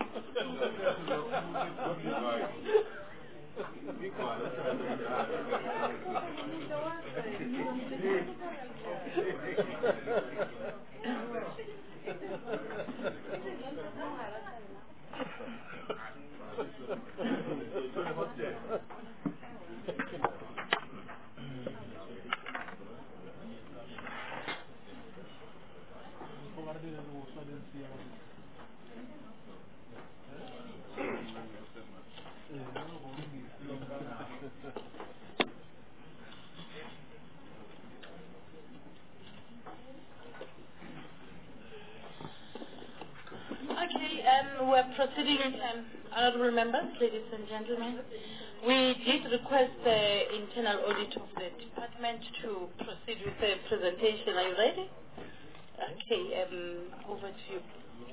Okay, um, we're proceeding, um, honorable members, ladies and gentlemen. We did request the internal audit of the department to proceed with the presentation. Are you ready? Okay, um, over to you.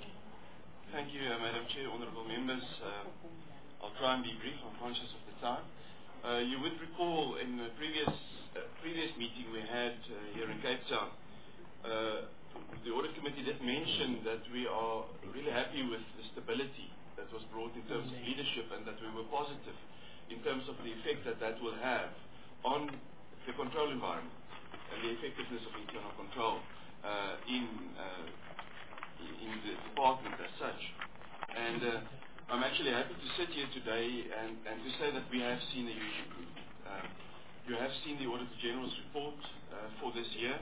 Thank you, uh, Madam Chair, honourable members. Uh, I'll try and be brief. I'm conscious of the time. Uh, you would recall in the previous uh, previous meeting we had uh, here in Cape Town, uh, the Audit Committee did mention that we are really happy with the stability that was brought in terms of leadership, and that we were positive in terms of the effect that that will have on the control environment and the effectiveness of internal control uh, in uh, in the department as such. And uh, I'm actually happy to sit here today and, and to say that we have seen a huge improvement. Uh, you have seen the Auditor General's report uh, for this year,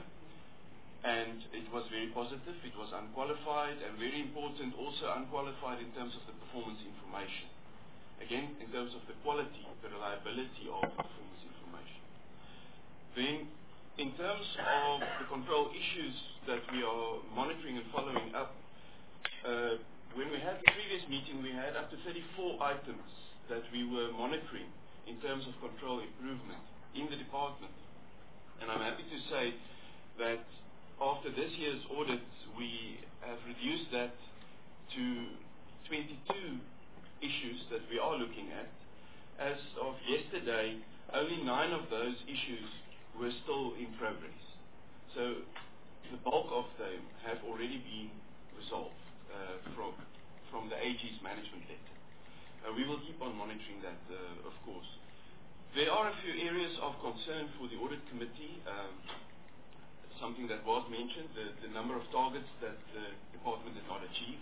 and it was very positive. It was unqualified, and very important, also unqualified in terms of the performance information. Again, in terms of the quality, the reliability of the performance information. Then, in terms of the control issues that we are monitoring and following up, uh, when we had the previous meeting, we had up to thirty-four items that we were monitoring in terms of control improvement in the department. And I'm happy to say that after this year's audit, we have reduced that to twenty-two issues that we are looking at. As of yesterday, only nine of those issues were still in progress. So the bulk of them have already been resolved uh, from, from the A G's management letter. Uh, we will keep on monitoring that, uh, of course. There are a few areas of concern for the Audit Committee. Um, something that was mentioned, the, the number of targets that the department did not achieve.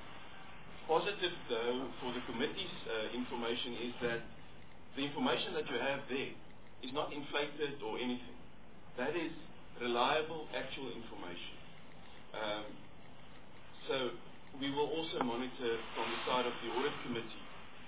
Positive, though, for the committee's uh, information is that the information that you have there is not inflated or anything. That is reliable, actual information. Um, so we will also monitor from the side of the Audit Committee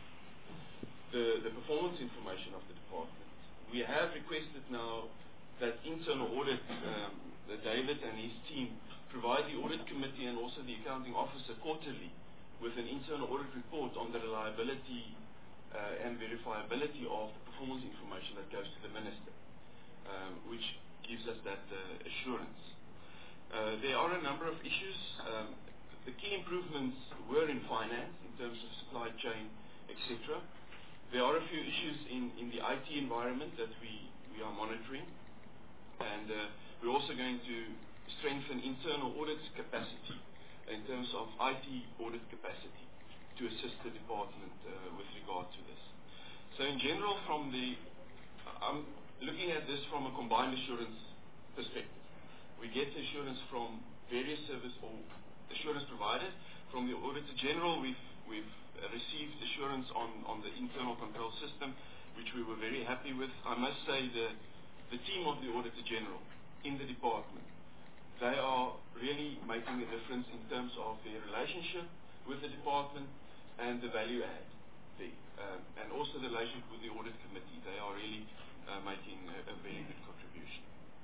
the, the performance information of the department. We have requested now that internal audit, um, that David and his team provide the Audit Committee and also the Accounting Officer quarterly with an internal audit report on the reliability uh, and verifiability of the performance information that goes to the Minister, um, which gives us that uh, assurance. Uh, there are a number of issues. Um, the key improvements were in finance, in terms of supply chain, et cetera. There are a few issues in, in the I T environment that we, we are monitoring. And uh, we're also going to strengthen internal audit capacity in terms of I T audit capacity to assist the department uh, with regard to this. So in general, from the, I'm looking at this from a combined assurance perspective. We get assurance from various service or assurance providers. From the Auditor General, we've, we've received assurance on, on the internal control system, which we were very happy with. I must say the The team of the Auditor General in the department, they are really making a difference in terms of their relationship with the department and the value add there. Um, and also the relationship with the Audit Committee. They are really uh, making a, a very good contribution.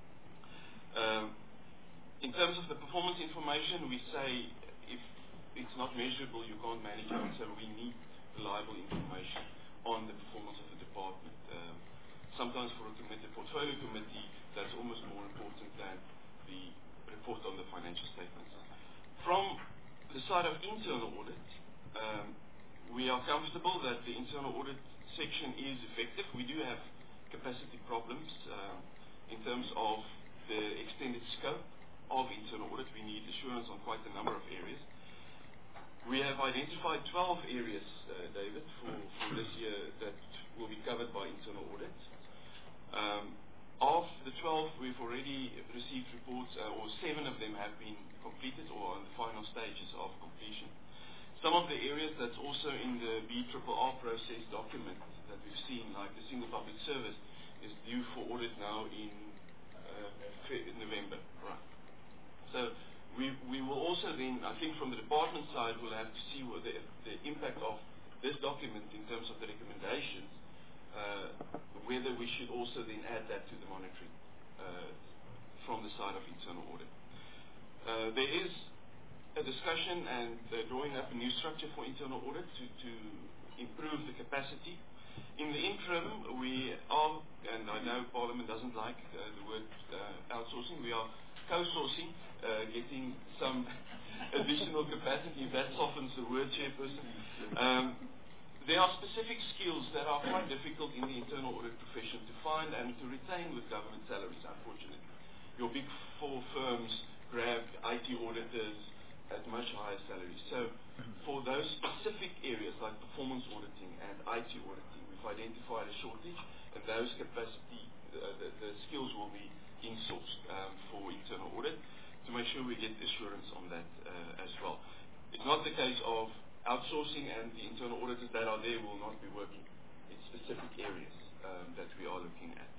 Um, in terms of the performance information, we say if it's not measurable, you can't manage it, so we need reliable information on the performance of the department. Um, Sometimes for a committee, portfolio committee, that's almost more important than the report on the financial statements. From the side of internal audit, um, we are comfortable that the internal audit section is effective. We do have capacity problems um, in terms of the extended scope of internal audit. We need assurance on quite a number of areas. We have identified twelve areas, uh, David, for, for this year that will be covered by internal audit. Um, of the twelve, we've already received reports, uh, or seven of them have been completed or on the final stages of completion. Some of the areas that's also in the B R R R process document that we've seen, like the single public service, is due for audit now in uh, November. Right. So we we will also then, I think from the department side, we'll have to see what the, the impact of this document in terms of the recommendations, uh, whether we should also then add that to the monitoring uh, from the side of internal audit. Uh, there is a discussion and uh, drawing up a new structure for internal audit to, to improve the capacity. In the interim, we are, and I know Parliament doesn't like uh, the word uh, outsourcing, we are co-sourcing, uh, getting some additional capacity, if that softens the word, Chairperson. Um, there are specific skills that are quite difficult in the internal audit profession to find and to retain with government salaries, unfortunately. Your big four firms grab I T auditors at much higher salaries. So for those specific areas like performance auditing and I T auditing, we've identified a shortage, and those capacity, uh, the, the skills will be insourced um, for internal audit to make sure we get assurance on that uh, as well. It's not the case of outsourcing and the internal auditors that are there will not be working. It's specific areas um, that we are looking at.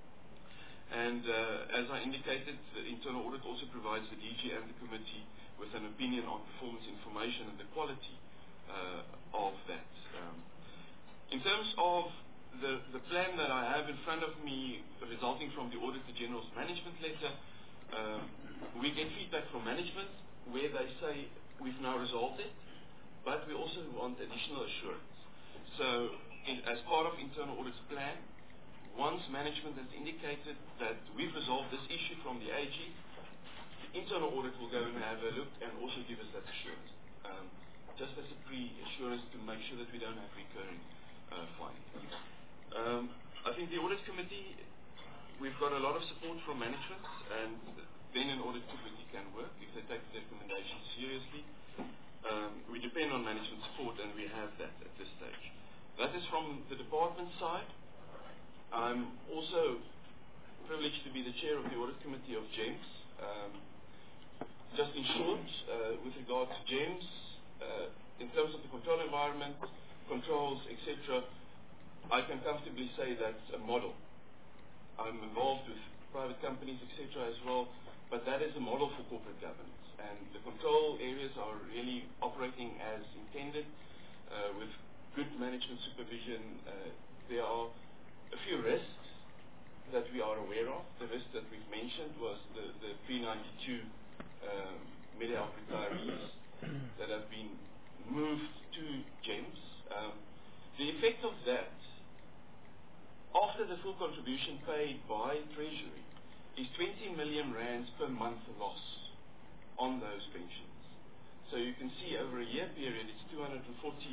And uh, as I indicated, the internal audit also provides the D G and the committee with an opinion on performance information and the quality uh, of that. Um, in terms of the, the plan that I have in front of me resulting from the Auditor General's management letter, um, we get feedback from management where they say we've now resolved it, but we also want additional assurance. So in, as part of internal audit's plan, once management has indicated that we've resolved this issue from the A G, the internal audit will go and have a look and also give us that assurance, um, just as a pre-assurance to make sure that we don't have recurring uh, findings. Um, I think the audit committee, we've got a lot of support from management, and then an audit committee can work if they take the recommendations seriously. Um, we depend on management support, and we have that at this stage. That is from the department side. I'm also privileged to be the chair of the audit committee of GEMS. Um, just in short, uh, with regard to GEMS, uh, in terms of the control environment, controls, et cetera, I can comfortably say that's a model. I'm involved with private companies, et cetera, as well, but that is a model for corporate governance. And the control areas are really operating as intended, uh, with good management supervision. Uh, there are a few risks that we are aware of. The risk that we've mentioned was the, the pre ninety-two um, Medehelp retirees that have been moved to GEMS. Um, the effect of that, after the full contribution paid by Treasury, is twenty million rands per month loss on those pensions. So you can see over a year period, it's two hundred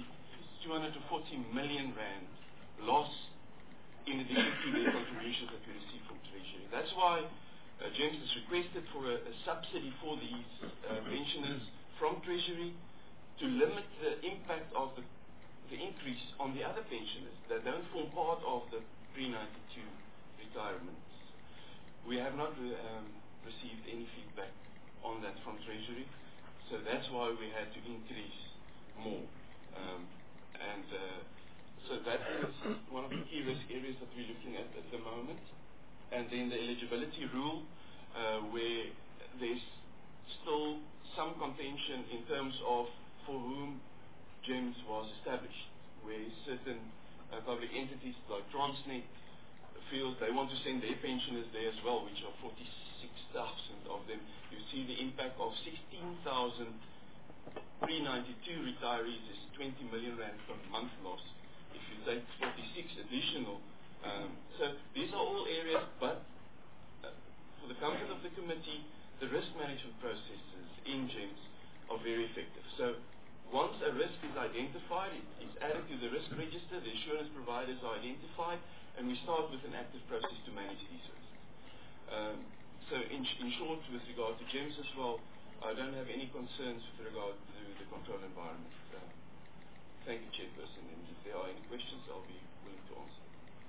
forty million rand loss in addition to the contributions that we receive from Treasury. That's why uh, GEMS has requested for a, a subsidy for these uh, pensioners from Treasury to limit the impact of the, the increase on the other pensioners that don't form part of the pre ninety-two retirements. We have not re um, received any feedback on that from Treasury, so that's why we had to increase more. Um, and uh, so that is one of the key risk areas that we're looking at at the moment. And then the eligibility rule, uh, where there's still some contention in terms of for whom GEMS was established, where certain uh, public entities like Transnet feel they want to send their pensioners there as well, which are forty-six thousand of them. You see the impact of sixteen thousand pre ninety-two retirees is twenty million rand per month loss. If you take forty-six additional, um, so these are all areas, but uh, for the comfort of the committee, the risk management processes in GEMS are very effective. So once a risk is identified, it is added to the risk register, the assurance providers are identified, and we start with an active process to manage these risks. Um, so in, sh in short, with regard to GEMS as well, I don't have any concerns with regard to the control environment. Uh, thank you, Chairperson. And if there are any questions, I'll be willing to answer.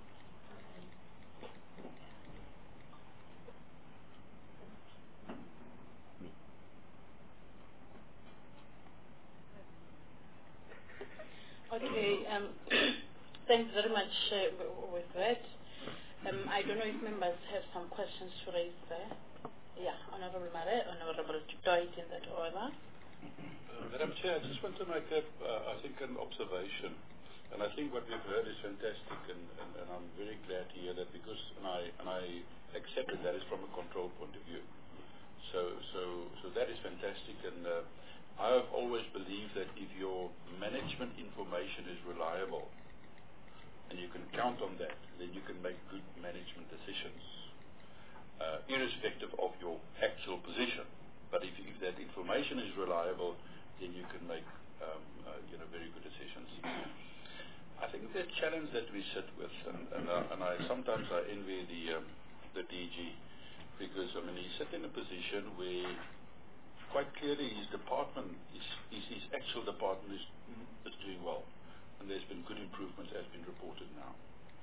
Okay, um, thanks very much uh, with that. Um, I don't know if members have some questions to raise there. Yeah, Honourable Mare, Honourable Doit in that order. Uh, Madam Chair, I just want to make a, uh, I think, an observation. And I think what we've heard is fantastic, and, and, and I'm very glad to hear that, because, and I, and I accept that that is from a control point of view. So, so, so that is fantastic, and uh, I have always believed that if your management information is reliable and you can count on that, then you can make good management decisions, uh, irrespective of your actual position. But if, if that information is reliable, then you can make um, uh, you know, very good decisions. I think the challenge that we sit with, and, and, uh, and I sometimes I envy the um, the D G, because I mean he sits in a position where quite clearly his department, his, his, his actual department is, is doing well, and there's been good improvements as been reported now.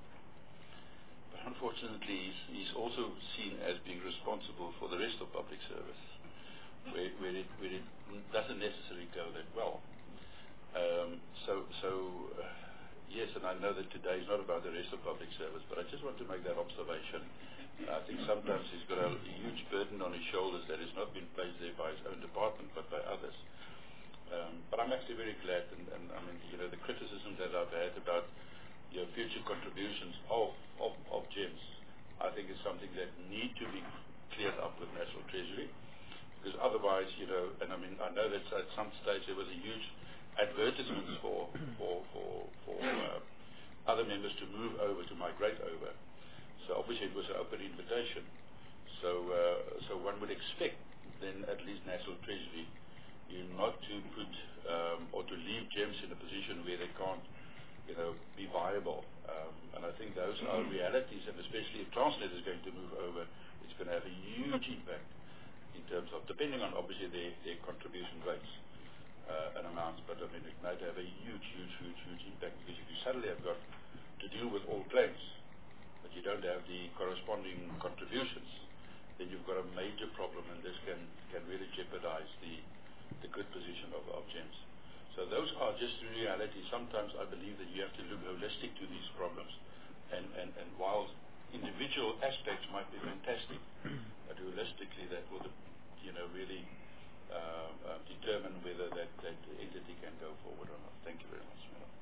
But unfortunately, he's, he's also seen as being responsible for the rest of public service, where, where, it, where it doesn't necessarily go that well. Um, so, so uh, yes, and I know that today is not about the rest of public service, but I just want to make that observation. I think sometimes he's got a huge burden on his shoulders that has not been placed there by his own department, but by others. Um, but I'm actually very glad, and, and I mean, you know, the criticism that I've had about your future contributions of, of, of GEMS, I think is something that need to be cleared up with National Treasury, because otherwise, you know, and I mean, I know that at some stage there was a huge advertisements for for for, for uh, other members to move over, to migrate over. So obviously it was an open invitation. So uh, so one would expect then at least National Treasury, you not to put um, or to leave GEMS in a position where they can't, you know, be viable. Um, and I think those are realities, and especially if Transnet is going to move over, it's going to have a huge impact in terms of, depending on obviously their, their contribution rates uh, and amounts, but I mean it might have a huge, huge, huge, huge impact, because if you suddenly have got to deal with all claims, but you don't have the corresponding contributions, then you've got a major problem, and this can, can really jeopardize the, the good position of, of GEMS. So those are just the realities. Sometimes I believe that you have to look holistic to these problems, and, and, and while individual aspects might be fantastic, but holistically that will, you know, really uh, uh, determine whether that, that entity can go forward or not. Thank you very much, Madam.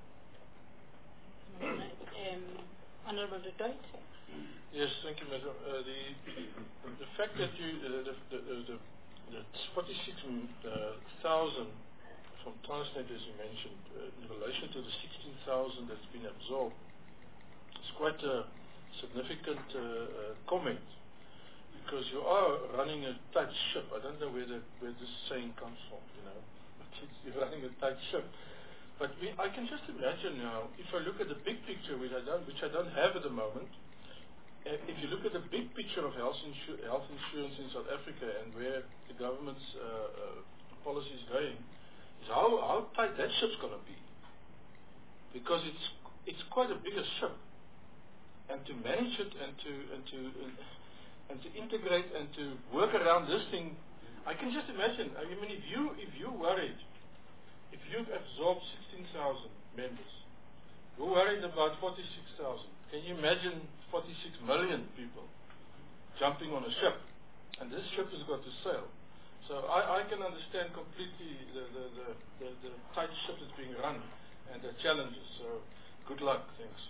Um, Honourable De Doit. Yes, thank you, Madam. Uh, the the fact that you uh, the, the, the, the forty-six thousand from Transnet, as you mentioned, uh, in relation to the sixteen thousand that's been absorbed, is quite a significant uh, uh, comment, because you are running a tight ship. I don't know where the, where this saying comes from, you know, but it's, you're running a tight ship. But we, I can just imagine now, if I look at the big picture, which I don't, which I don't have at the moment, uh, if you look at the big picture of health, insu health insurance in South Africa and where the government's uh, uh, policy is going, is how, how tight that ship's going to be. Because it's, it's quite a bigger ship. And to manage it and to, and to, uh, and to integrate and to work around this thing, I can just imagine. I mean, if you, if you're worried, if you've absorbed sixteen thousand members, you're worried about forty-six thousand. Can you imagine forty-six million people jumping on a ship? And this ship has got to sail. So I, I can understand completely the, the, the, the, the tight ship that's being run and the challenges. So good luck. Thanks.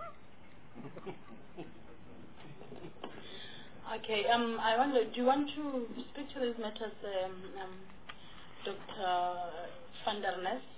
Okay, um, I wonder, do you want to speak to these matters, um, um, Doctor Van der Nest?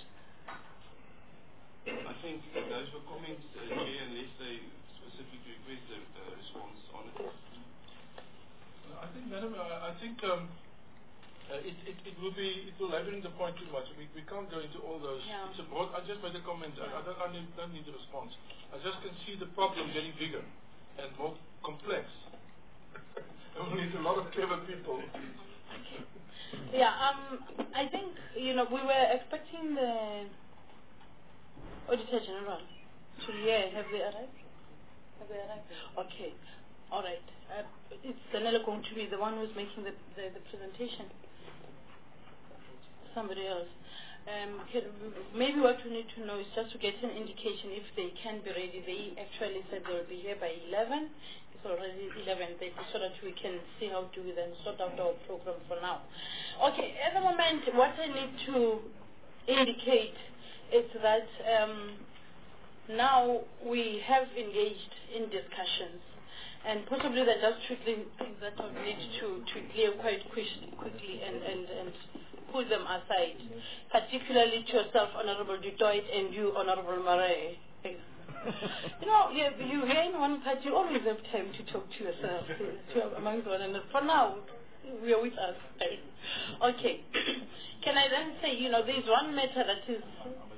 I think those were comments, uh, Chair, unless they specifically request a uh, response on it. I think, Madam, I, I think um, uh, it, it, it will be, it will laboring the point too much. We, we can't go into all those. Yeah. It's a broad, I just made a comment. Yeah. I, I, don't, I need, don't need a response. I just can see the problem getting bigger and more complex. We need a lot of clever people. Yeah, um, I think, you know, we were expecting the Auditor General to, yeah, have they arrived? Have they arrived? Okay, all right. Uh, is Zanella going to be the one who's making the, the, the presentation? Somebody else. Um, can, maybe what we need to know is just to get an indication if they can be ready. They actually said they'll be here by eleven. It's already eleven thirty, so that we can see how to then sort out our program for now. Okay, at the moment, what I need to indicate is that um, now we have engaged in discussions, and possibly there are just trickling things that we need to, to clear quite quick- quickly and, and, and put them aside, particularly to yourself, Honorable Dutoit, and you, Honorable Murray. You know, you, you are in one part, you always have time to talk to yourself, to, to amongst one another. For now, we are with us. Okay. Can I then say, you know, there is one matter that is...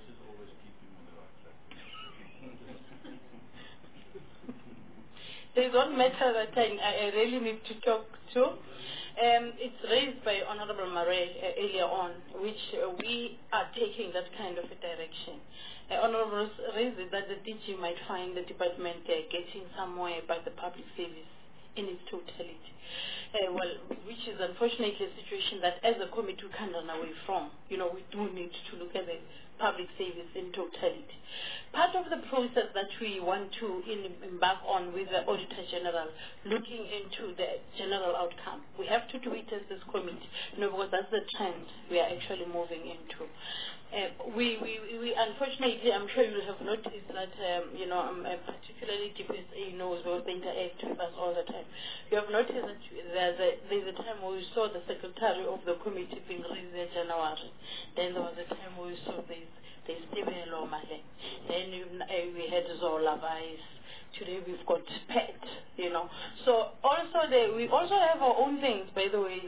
There is one matter that I, I really need to talk to. Um, it's raised by Honorable Murray uh, earlier on, which uh, we are taking that kind of a direction. Uh, Honorable raised that the D G might find the department uh, getting somewhere by the public service in its totality. Uh, well, which is unfortunately a situation that as a committee we can't run away from. You know, we do need to look at the public service in totality. Part of the process that we want to in, embark on with the Auditor General, looking into the general outcome, we have to do it as this committee, you know, because that's the trend we are actually moving into. Uh, we, we, we, unfortunately, I'm sure you will have noticed that, um, you know, um, uh, particularly D P S A knows because they interact with us all the time. You have noticed that there's a, there's a time where we saw the secretary of the committee being raised in January. Then there was a time where we saw this, there's Stephen Lomale. Then you, uh, we had Zola Vice. Today we've got Pet, you know. So also the, we also have our own things, by the way.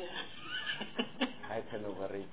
I can overrate.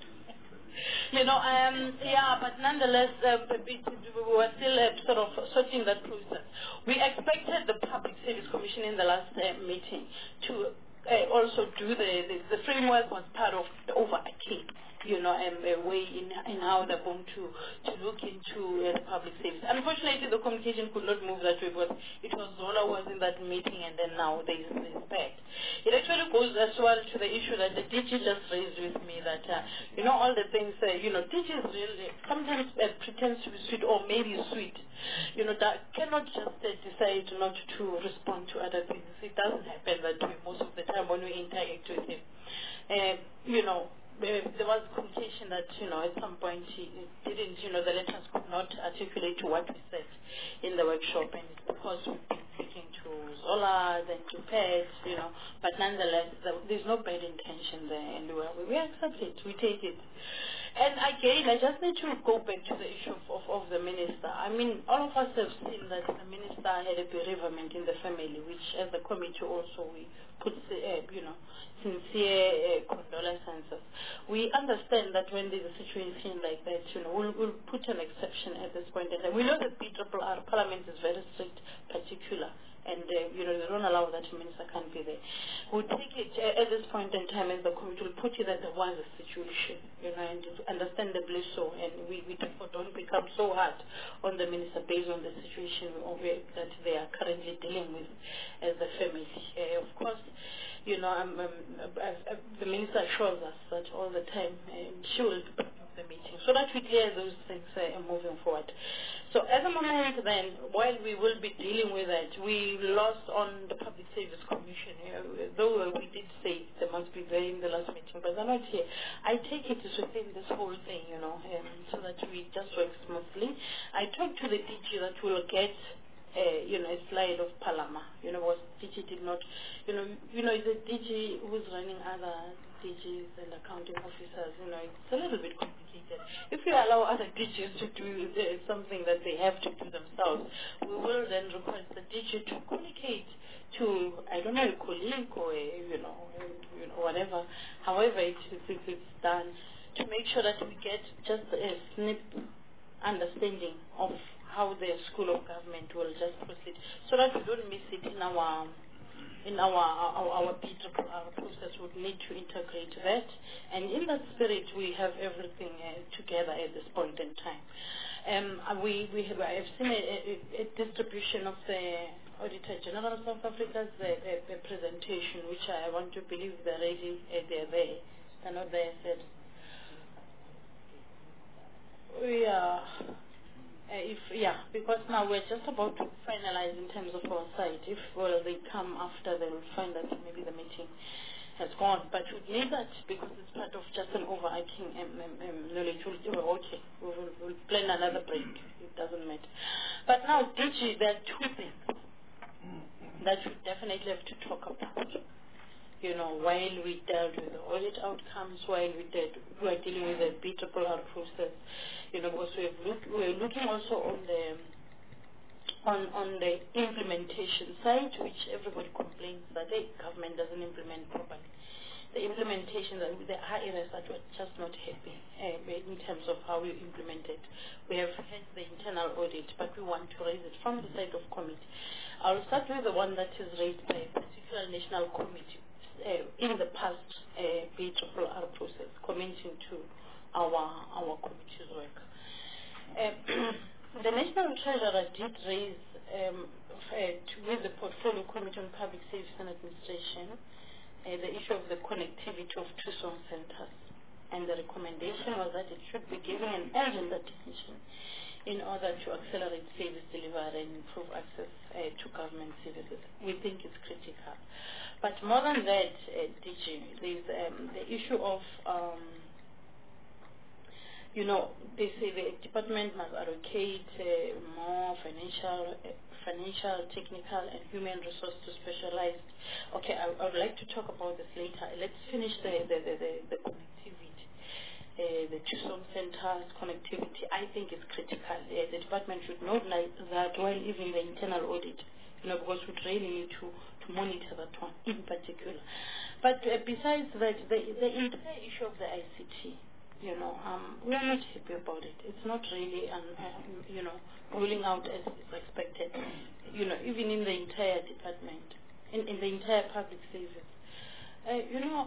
You know, um, yeah, but nonetheless, uh, it, we were still uh, sort of sorting that process. We expected the Public Service Commission in the last uh, meeting to uh, also do the, the, the framework was part of the overarching, you know, um, a way in, in how they're going to, to look into uh, the public service. Unfortunately, the communication could not move that way because it was Zola was in that meeting and then now there is this back. It actually goes as well to the issue that the D G just raised with me that, uh, you know, all the things, uh, you know, D G is really sometimes uh, pretends to be sweet or maybe sweet, you know, that cannot just uh, decide not to respond to other things. It doesn't happen that way most of the time when we interact with him. Uh, you know, there was communication that, you know, at some point he didn't, you know, the letters could not articulate to what we said in the workshop, and it's because we've been speaking to Zola, then to Pets, you know, but nonetheless, there's no bad intention there, and we, we accept it, we take it. And again, I just need to go back to the issue of, of, of the minister. I mean, all of us have seen that the minister had a bereavement in the family, which as a committee also we put, uh, you know, sincere uh, condolences. We understand that when there's a situation like that, you know, we'll, we'll put an exception at this point in time. We know that B R R R Parliament is very strict, particular, and uh, you know, they don't allow that the minister can't be there. We'll take it uh, at this point in time as the committee will put it that there was a situation, you know, and understandably so, and we, we therefore don't become so hard on the minister based on the situation that they are currently dealing with as a family. Uh, of course, you know, um, um, uh, uh, the minister assures us that all the time um, she will be part of the meeting so that we clear those things uh, moving forward. So at the moment then, while we will be dealing with it, we lost on the Public Service Commission, uh, though we did say they must be there in the last meeting, but they're not here. I take it is within this whole thing, you know, um, so that we just work smoothly. I talked to the D G that will get Uh, you know, a slide of Palama. You know, what D G did not, you know, you know, the D G who's running other D Gs and accounting officers, you know, it's a little bit complicated. If we allow other D Gs to do uh, something that they have to do themselves, we will then request the D G to communicate to, I don't know, a colleague or, a, you know, a, you know, whatever, however it is, if it's done, to make sure that we get just a snip understanding of how the School of Government will just proceed, so that we don't miss it in our in our our, our B R R process would need to integrate that. And in that spirit, we have everything uh, together at this point in time. Um, we we have, I have seen a, a, a distribution of the Auditor General of South Africa's uh, a, a presentation, which I want to believe they're ready, uh, they're there. They're not there yet. We are, uh, if, yeah, because now we're just about to finalize in terms of our site. If well, they come after, they will find that maybe the meeting has gone. But we need that because it's part of just an overarching um, um, um, knowledge. We'll, okay, we will we'll plan another break. It doesn't matter. But now, D G, there are two things that we definitely have to talk about. You know, while we dealt with the audit outcomes, while we did, we are dealing with the B R R process, you know, because we've look, we're looking also on the on on the implementation side, which everybody complains that the government doesn't implement properly. The implementation, that there are areas that we're just not happy uh, in terms of how we implement it. We have had the internal audit, but we want to raise it from the side of committee. I'll start with the one that is raised by a particular national committee uh, in the past uh, B R R process, commenting to our our committee's work. Uh, the National Treasurer did raise um, uh, to, with the Portfolio Committee on Public Service and Administration uh, the issue of the connectivity of two song centers, and the recommendation was that it should be given an urgent attention in order to accelerate service delivery and improve access uh, to government services. We think it's critical. But more than that, uh, D G, there's um, the issue of, um, you know, they say the department must allocate uh, more financial, uh, financial, technical, and human resource to specialized. Okay, I, I would like to talk about this later. Let's finish the, the, the, the, the connectivity. Uh, the two song centers, connectivity, I think is critical. Uh, the department should note that while even the internal audit, you know, because we really need to, to monitor that one in particular. But uh, besides that, the, the entire issue of the I C T, you know, um, we are not happy about it. It's not really, um, um, you know, rolling out as is expected, you know, even in the entire department, in, in the entire public service. Uh, you know,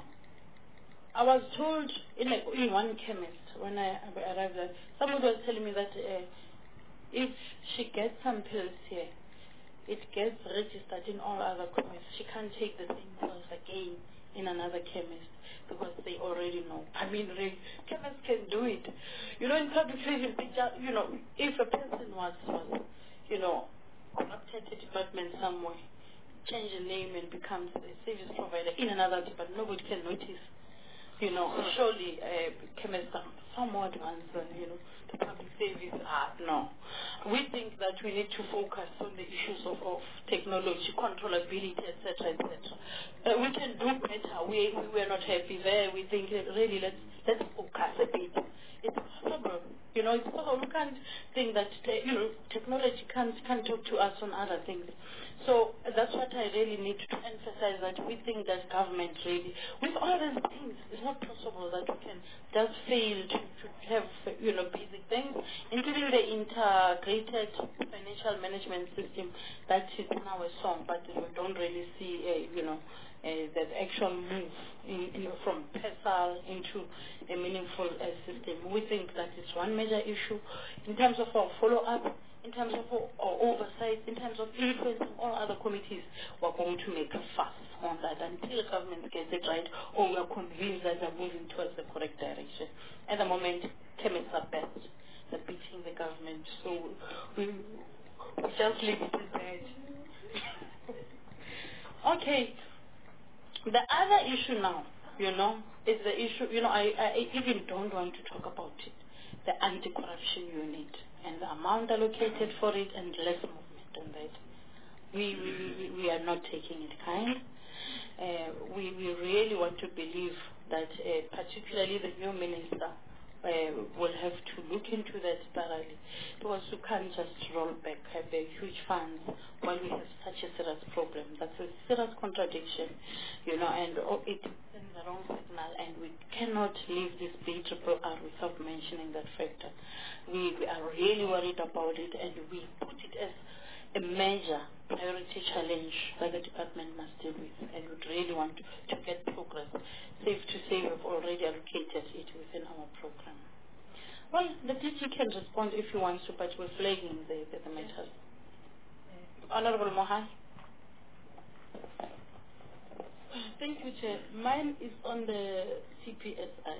I was told in, a, in one chemist when I arrived there, somebody was telling me that uh, if she gets some pills here, it gets registered in all other chemists. She can't take the same pills again in another chemist because they already know. I mean, really, chemists can do it. You know, in public service, you know, if a person was, was you know, corrupted a department somewhere, change the name and becomes a service provider in another department, nobody can notice. You know, surely uh, chemists are somewhat advanced than, you know, the public service are. No. We think that we need to focus on the issues of, of technology, controllability, et cetera, et cetera. Uh, we can do better. We, we were not happy there. We think uh, really let's, let's focus a bit. It's possible. You know, it's possible. We can't think that, te- you know, technology can't, can't talk to us on other things. So that's what I really need to emphasize, that we think that government really, with all these things, it's not possible that we can just fail to, to have, you know, basic things, including the integrated financial management system that is now a song, but we don't really see, a, you know, uh, the actual move in, in, from PESAL into a meaningful uh, system. We think that is one major issue. In terms of our follow-up, in terms of our oversight, in terms of influencing all other committees, we're going to make a fuss on that until the government gets it right, or we are convinced that they're moving towards the correct direction. At the moment, chemists are best at beating the government, so we, we just leave it at that. Okay. The other issue now, you know, is the issue, you know, I, I even don't want to talk about it, the anti-corruption unit and the amount allocated for it and less movement on that. We, we, we are not taking it kind. Uh, we, we really want to believe that uh, particularly the new minister uh, will have to look into that thoroughly, because we can't just roll back have a huge funds while we have such a serious problem. That's a serious contradiction, you know, and oh, it sends the wrong signal, and we cannot leave this B R R without mentioning that factor. We, we are really worried about it, and we put it as a major priority challenge that the department must deal with, and would really want to, to get progress. Safe to say we've already allocated it within our program. Well, the D G can respond if he wants to, but we're flagging the, the, the matters. Honorable Mohai. Thank you, Chair. Mine is on the C P S I.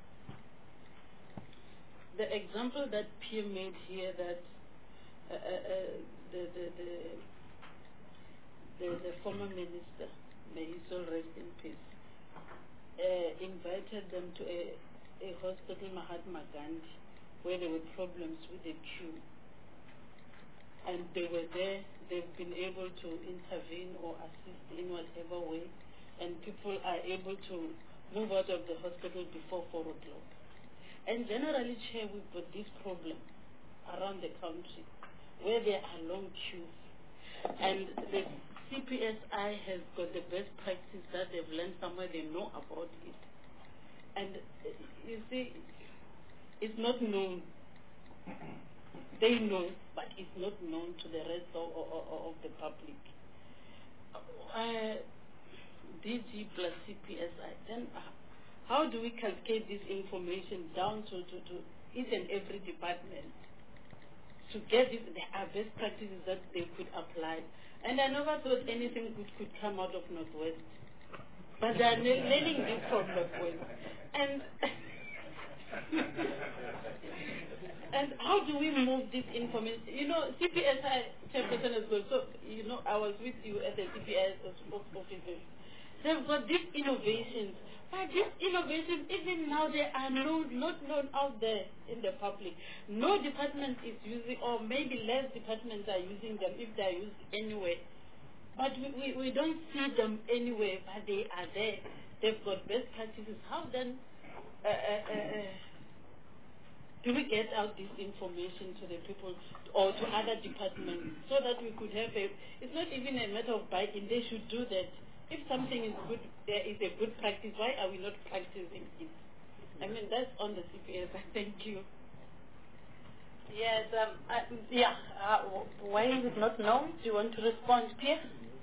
The example that Pierre made here, that uh, uh, uh, the, the, the, the, the former minister, may his soul rest in peace, uh, invited them to a, a hospital, Mahatma Gandhi, where there were problems with the queue. And they were there, they've been able to intervene or assist in whatever way, and people are able to move out of the hospital before four o'clock. And generally, Chair, we've got this problem around the country where there are long queues. And the C P S I has got the best practice that they've learned somewhere, they know about it. And uh, you see, it's not known. They know, but it's not known to the rest of, of, of the public. Uh, D G plus C P S I, then uh, how do we cascade this information down to, to, to each and every department to get this? There are best practices that they could apply. And I never thought anything good could come out of Northwest. But they are learning this from Northwest. And, and how do we move this information? You know, C P S I chairperson as well. So, you know, I was with you at the C P S offices. They've got these innovations. But these innovations, even now, they are known, not known out there in the public. No department is using, or maybe less departments are using them if they are used anywhere. But we, we, we don't see them anywhere, but they are there. They've got best practices. How then uh, uh, uh, do we get out this information to the people or to other departments so that we could have a, it's not even a matter of biting, they should do that. If something is good, there is a good practice, why are we not practicing it? I mean, that's on the C P S. Thank you. Yes, um, I, yeah, uh, why is it not known? Do you want to respond, Pierre?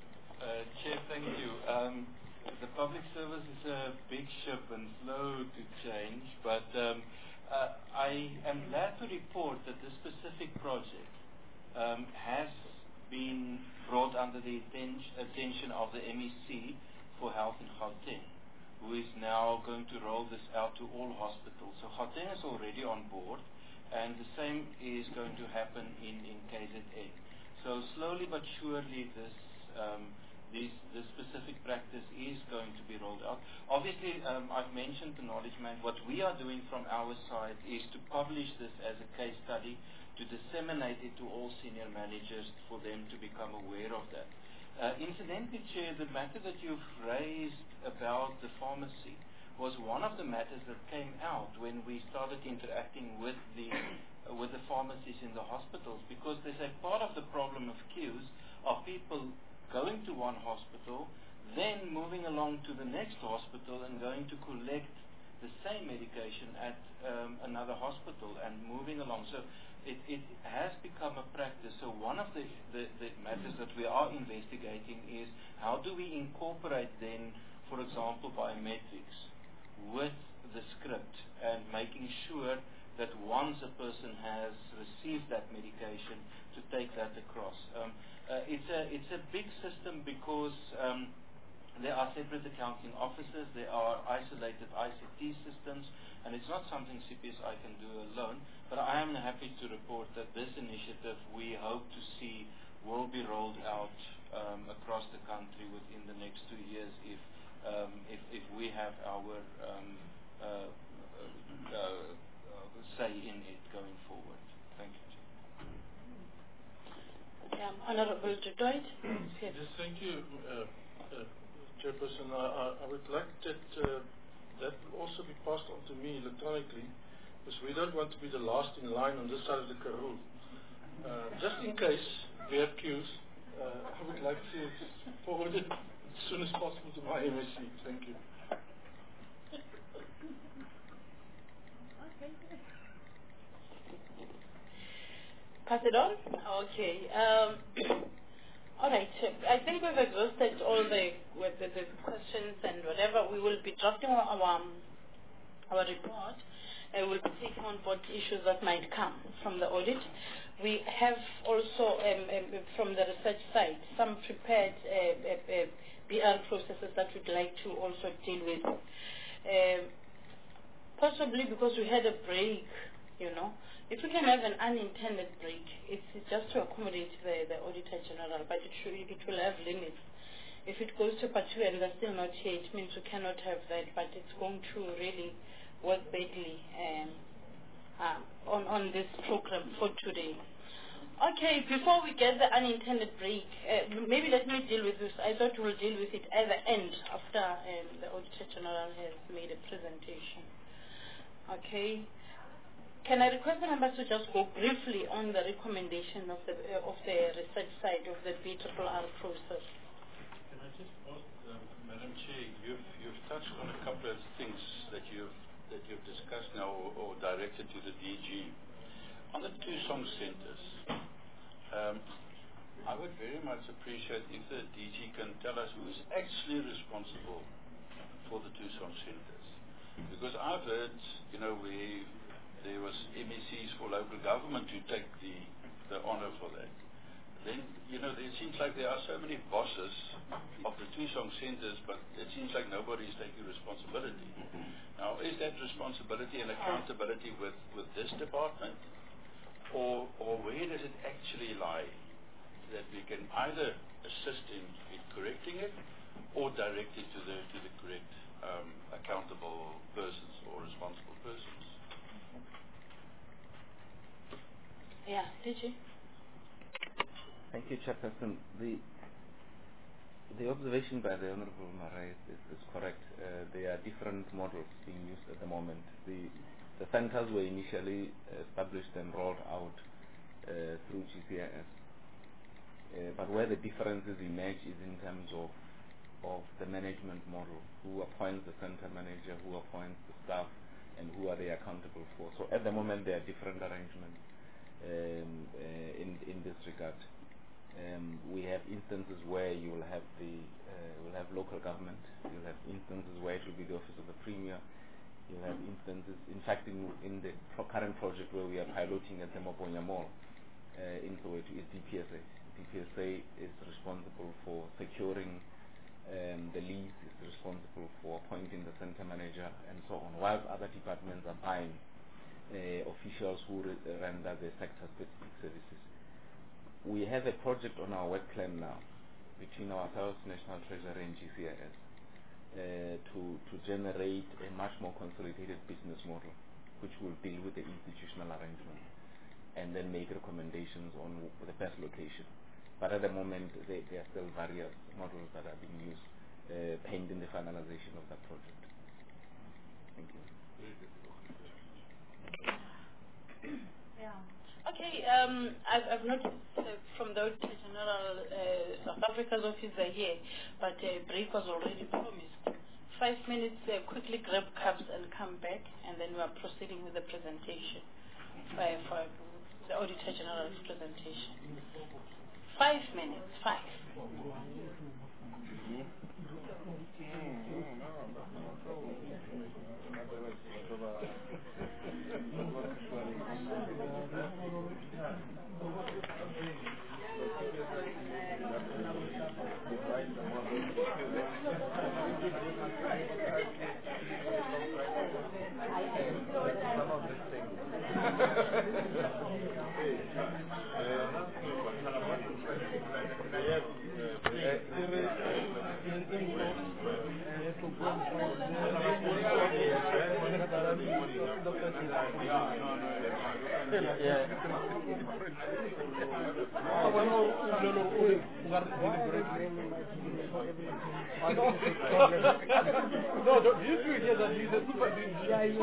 Uh, Chair, thank you. Um, the public service is a big ship and slow to change, but um, uh, I am glad to report that this specific project um, has been brought under the atten attention of the M E C for Health in Gauteng, who is now going to roll this out to all hospitals. So Gauteng is already on board, and the same is going to happen in, in K Z N. So slowly but surely this, um, this, this specific practice is going to be rolled out. Obviously, um, I've mentioned the knowledge man. What we are doing from our side is to publish this as a case study, to disseminate it to all senior managers for them to become aware of that. Uh, incidentally, Chair, the matter that you've raised about the pharmacy was one of the matters that came out when we started interacting with the, uh, with the pharmacies in the hospitals, because there's a part of the problem of queues of people going to one hospital, then moving along to the next hospital and going to collect the same medication at um, another hospital and moving along. So It, it has become a practice. So one of the, the, the matters that we are investigating is how do we incorporate then, for example, biometrics with the script and making sure that once a person has received that medication to take that across. Um, uh, it's, a, it's a big system because um, there are separate accounting offices, there are isolated I C T systems, and it's not something C P S I can do alone, but I am happy to report that this initiative we hope to see will be rolled out um, across the country within the next two years if, um, if, if we have our um, uh, uh, uh, say in it going forward. Thank you. Um, Honorable Dwight. Yes, thank you, uh, uh, Chairperson. I, I, I would like that uh, that will also be passed on to me electronically, because we don't want to be the last in line on this side of the Karoo. Uh, just in case we have queues, uh, I would like to forward it as soon as possible to my M S C. Thank you. Pass it on? Okay. Um, all right. I think we've exhausted all the, with the, the questions and whatever. We will be drafting our, our, our report. Uh, we'll be taking on board issues that might come from the audit. We have also, um, um, from the research side, some prepared uh, uh, uh, B R processes that we'd like to also deal with. Um, possibly because we had a break, you know. If we can have an unintended break, it's just to accommodate the, the Auditor General, but it, should, it will have limits. If it goes to part two and they're still not here, it means we cannot have that, but it's going to really work badly um, uh, on, on this program for today. Okay, before we get the unintended break, uh, maybe let me deal with this. I thought we'll deal with it at the end after um, the Auditor General has made a presentation. Okay. Can I request the members to just go briefly on the recommendation of the uh, of the research side of the B R R R process? Can I just ask, um, Madam Chair, you've you've touched on a couple of things that you've that you've discussed now or, or directed to the D G. On the two song centres, um, I would very much appreciate if the D G can tell us who is actually responsible for the two song centres, because I've heard, you know, we. There was M E Cs for local government to take the, the honour for that. Then, you know, it seems like there are so many bosses of the two song centres, but it seems like nobody is taking responsibility. Now, is that responsibility and accountability with, with this department? Or, or where does it actually lie that we can either assist in, in correcting it or direct it to the, to the correct um, accountable persons or responsible persons? Yeah, did you? Thank you, Chairperson. The the observation by the Honourable Marais is, is correct. Uh, there are different models being used at the moment. The the centres were initially established and rolled out uh, through G C I S. Uh, but where the differences emerge is in terms of of the management model. Who appoints the centre manager, who appoints the staff, and who are they accountable for. So at the moment there are different arrangements Um, uh, in in this regard. Um, we have instances where you will have the uh, will have local government. You'll have instances where it will be the office of the premier. You'll have instances, in fact, in in the pro current project where we are piloting at the Moponya Mall uh, in Soweto is D P S A. D P S A is responsible for securing um, the lease, is responsible for appointing the centre manager, and so on. While other departments are buying Uh, officials who re render the sector-specific services. We have a project on our work plan now between ourselves, National Treasury and G C I S uh, to, to generate a much more consolidated business model which will deal with the institutional arrangement and then make recommendations on the best location. But at the moment they, there are still various models that are being used uh, pending the finalization of that project. Thank you. Yeah. Okay. Um, I've, I've noticed uh, from the Auditor General, uh, South Africa's office are here, but a uh, break was already promised. Five minutes. Uh, quickly grab cups and come back, and then we are proceeding with the presentation for, for the Auditor General's presentation. Five minutes. Five. No, don't you do it that he's a super yeah, you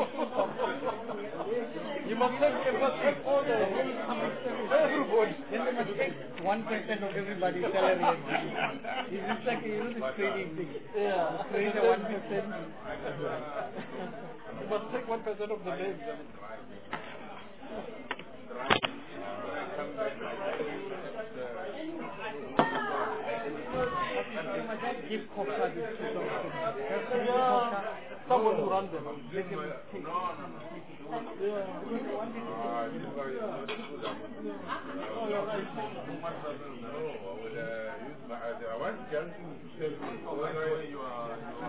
You must take, you must take all the everybody. Then you must take one percent of everybody's salary. It's just like you know this trading thing. Yeah. Trade one percent. You must take one percent of the names. give Coxa this two thousand. Yeah. Someone to run them. Make them take. No, no, no. Yeah. Ah, this guy is not good. Oh, you're right. One doesn't know. I will use my idea. I want Johnson to tell me whether you are.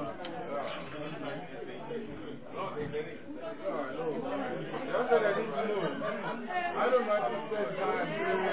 No, they very. No, no. That's what I need to know. I don't know how to spend time.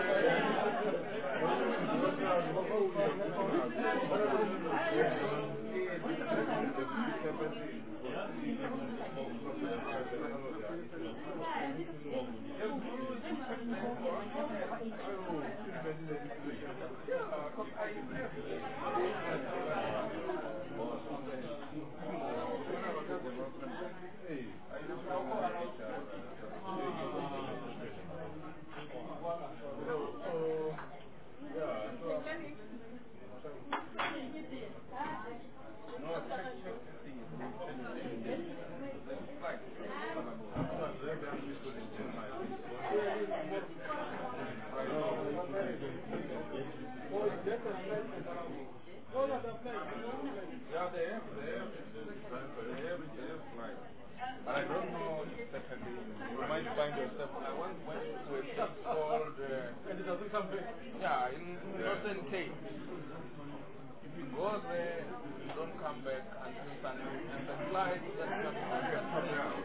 Yeah, they have, they have, they have, they have flights. But I don't know Saturday. You might find yourself. I once went to a place called. Uh, and it doesn't come back? Yeah, in Northern Cape. If you go there, you don't come back until Sunday. And the flight that comes back is coming out.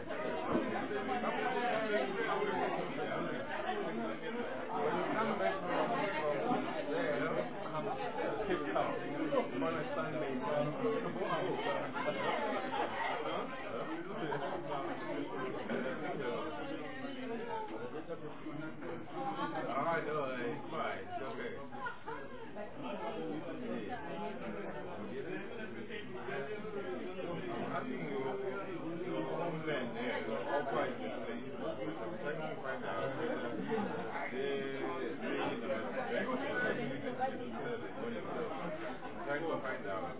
When you come back from, from there, come to Cape Town on a Sunday. I know, it's fine, it's okay. I think your homeland there, all quite the same. I'm trying to find out whether they, they need to I'm trying to find out.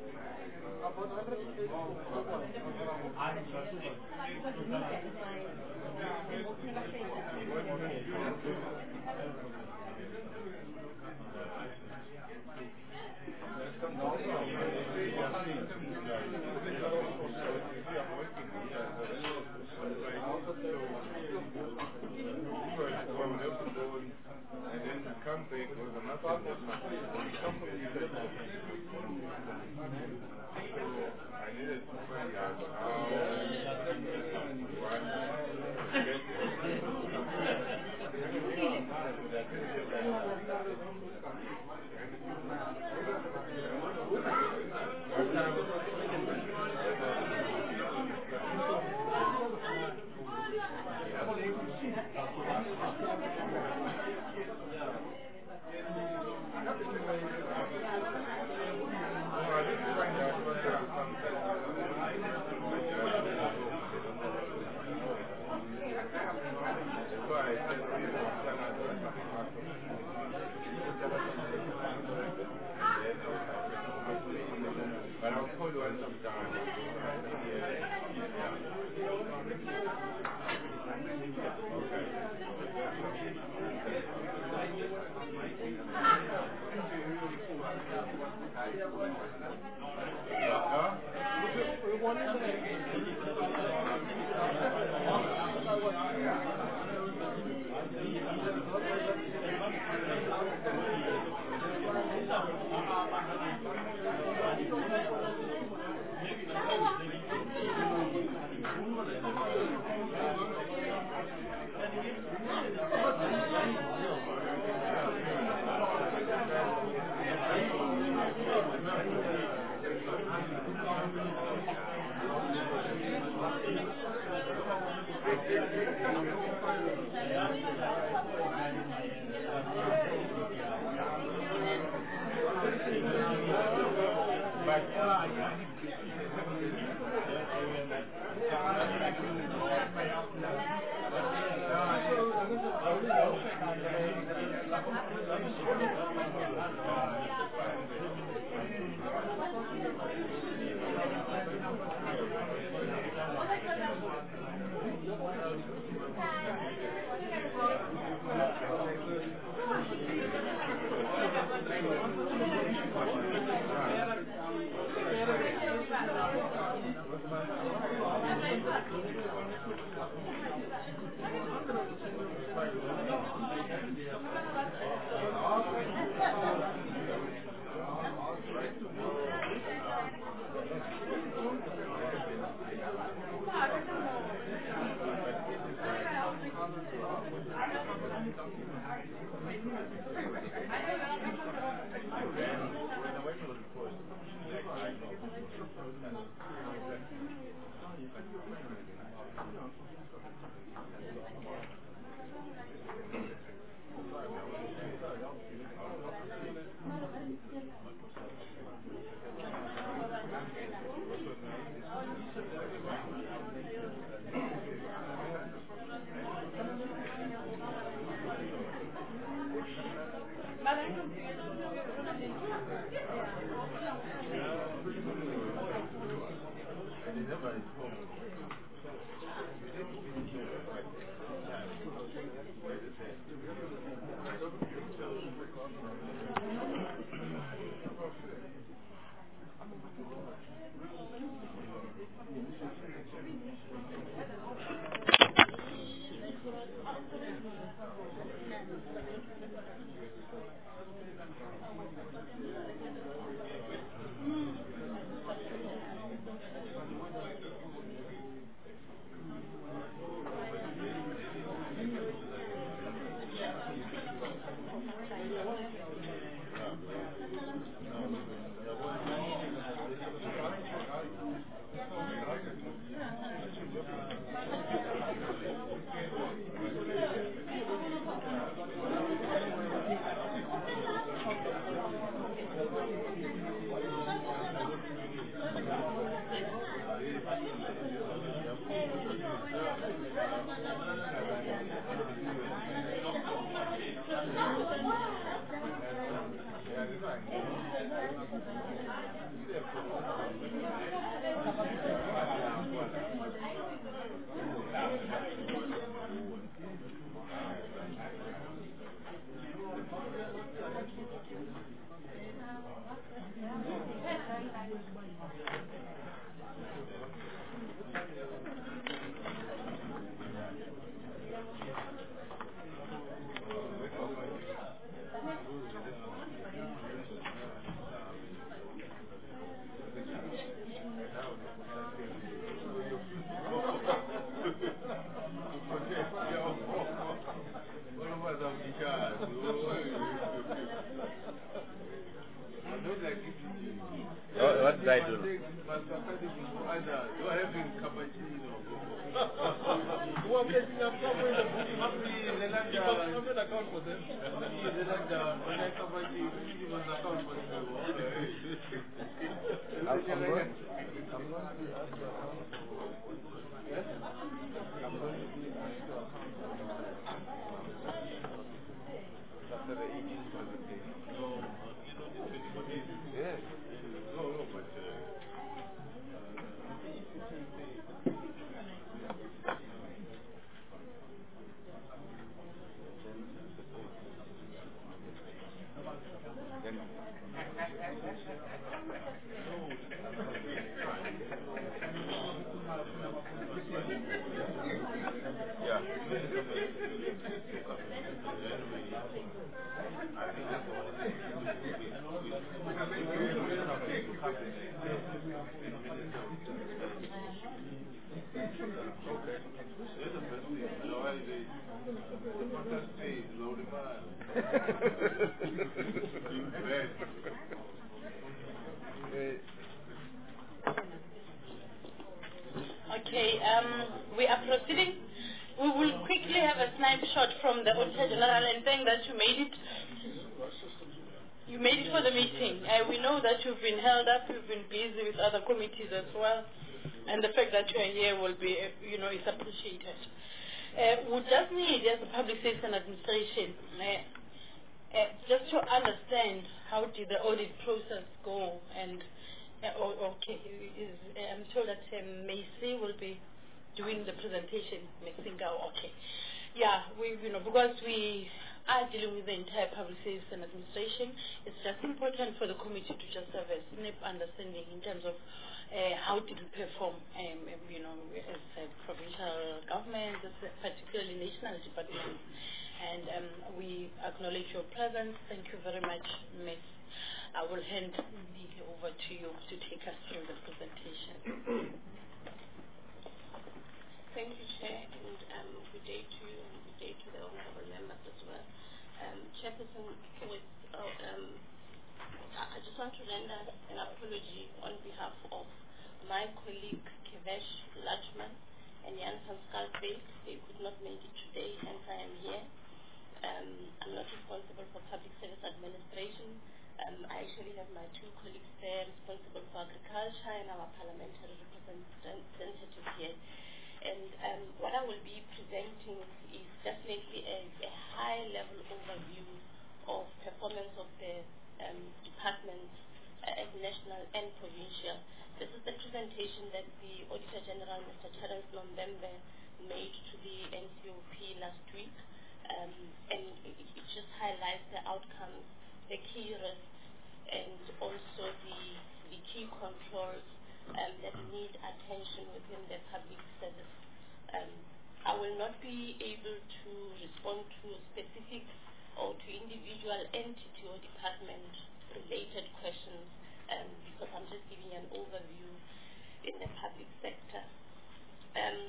And then you come back with another I needed to find out how one get But I'll call you at some time. Oh, what did I do? I'm going, I'm going to ask you yes? I'm going to be asked to after the evening presentation. So, you know, this twenty-four days? Yes. No, no, but uh, yeah. Okay, um, we are proceeding. We will quickly have a snapshot from the Auditor General and saying that you made it. You made it for the meeting. Uh, we know that you've been held up, you've been busy with other committees as well, and the fact that you are here will be, uh, you know, is appreciated. Uh, we just need, as a public safety and administration, uh, uh, just to understand how did the audit process go, and uh, oh, okay, is, uh, I'm told that um, Macy will be doing the presentation. Mexico, okay, yeah, we, you know, because we are dealing with the entire public service and administration, it's just important for the committee to just have a snap understanding in terms of uh, how did we perform, um, you know, as uh, provincial governments, particularly national departments. And um, we acknowledge your presence. Thank you very much, Miz. I will hand it over to you to take us through the presentation. Thank you, Chair, and um, good day to you and good day to the honourable members as well. Um, Chairperson, with, uh, um, I just want to render an apology on behalf of my colleague Kevesh Lachman and Jan van Schalkwyk. They could not make it today, hence I am here. Um, I'm not responsible for public service administration. Um, I actually have my two colleagues there responsible for agriculture and our parliamentary representative here. And um, what I will be presenting is definitely a, a high-level overview of performance of the um, departments uh, at national and provincial. This is the presentation that the Auditor General, Mister Terence Nombembe, made to the N C O P last week. Um, and it, it just highlights the outcomes, the key risks, and also the, the key controls um, that need attention within the public service. Um, I will not be able to respond to specific or to individual entity or department related questions um, because I'm just giving an overview in the public sector. Um,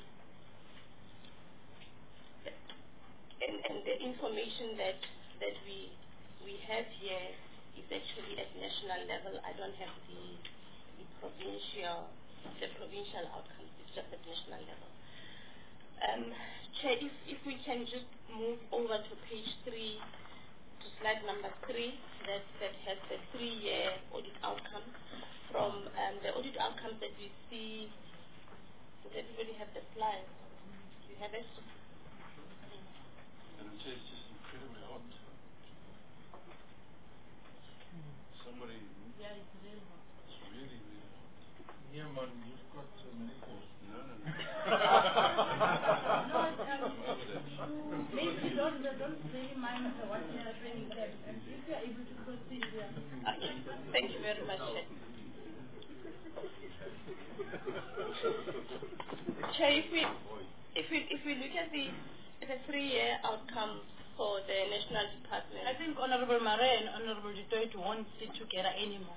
and, and the information that that we we have here is actually at national level. I don't have the, the provincial the provincial outcomes. It's just at national level. Um, Chair, if, if we can just move over to page three, to slide number three, that, that has the three-year audit outcomes. From um, the audit outcomes that we see, does everybody have the slides? Do you have it? And it says just incredibly hot. Somebody... Yeah, it's really hot. It's really, really hot. Yeah, man, you've got uh, many calls. No, no, no. No, um, maybe you don't, you don't really mind what we are training them. And if you are able to proceed, yeah. Okay, thank you very much, Chair. Chair, if we, if we, if we look at the, the three-year outcomes for the national department. I think Honorable Mare and Honorable Dutoit won't sit together anymore.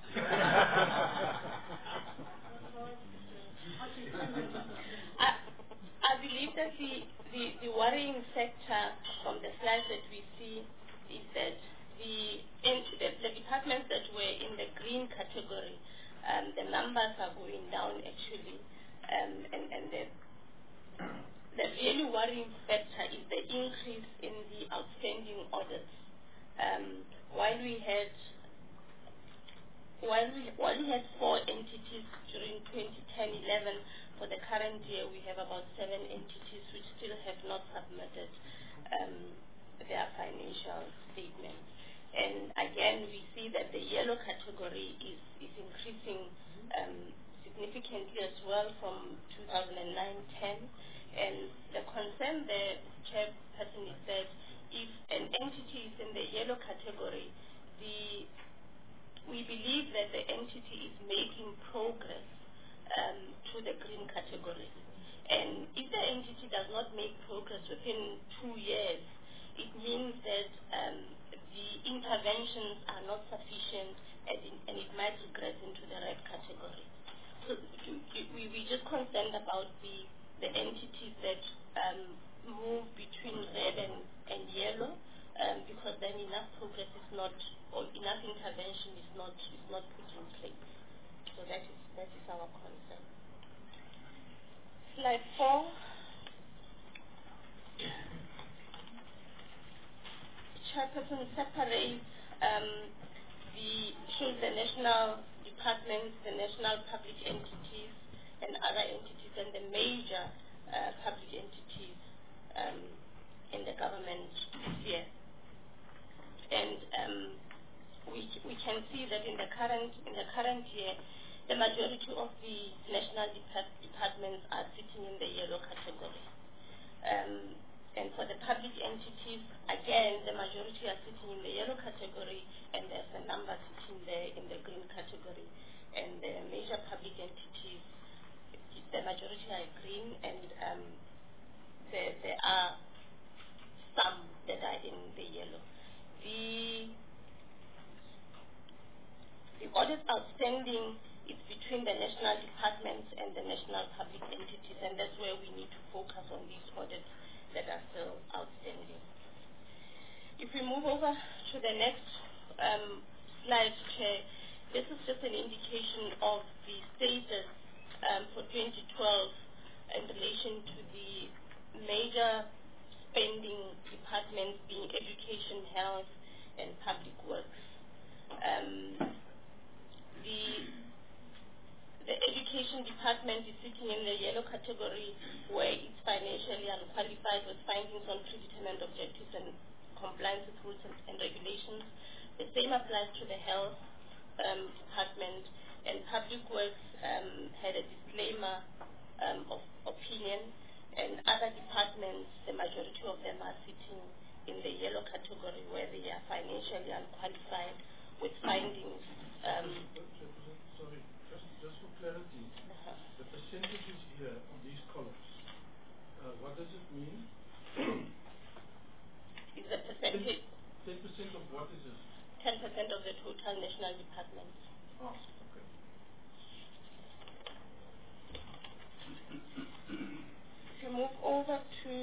I, I believe that the, the, the worrying factor from the slides that we see is that the, in, the, the departments that were in the green category, um, the numbers are going down actually, um, and, and the, the really worrying factor is the increase in the outstanding audits. Um, while we had While we, while we had four entities during twenty ten eleven, for the current year we have about seven entities which still have not submitted um, their financial statements. And again, we see that the yellow category is, is increasing um, significantly as well from two thousand nine ten. And the concern there, Chairperson, is that if an entity is in the yellow category, the we believe that the entity is making progress um, to the green category. And if the entity does not make progress within two years, it means that um, the interventions are not sufficient and, in, and it might regress into the red category. So we, we're just concerned about the, the entities that um, move between red and, and yellow, um, because then enough progress is not, or enough intervention is not is not put in place. So that is that is our concern. Slide four. Chairperson separates um, the shows the national departments, the national public entities, and other entities, and the major uh, public entities um, in the government sphere. And um, we we can see that in the current in the current year, the majority of the national depart departments are sitting in the yellow category. Um, and for the public entities, again, the majority are sitting in the yellow category, and there's a number sitting there in the green category. And the major public entities, the majority are green, and um, there, there are some that are in the yellow. The, the audit outstanding it's between the national departments and the national public entities, and that's where we need to focus on these audits that are still outstanding. If we move over to the next um, slide, Chair, this is just an indication of the status um, for twenty twelve in relation to the major spending departments being education, health, and public works. Um, the, the education department is sitting in the yellow category where it's financially unqualified with findings on predetermined objectives and compliance with rules and, and regulations. The same applies to the health um, department, and public works um, had a disclaimer um, of opinion, and other departments, the majority of them are sitting in the yellow category where they are financially unqualified with findings. Um, Sorry, just, just for clarity, uh-huh. the percentages here on these columns, uh, what does it mean? Is the percentage? ten percent of what is this? ten percent of the total national departments. Oh, okay. If you move over to,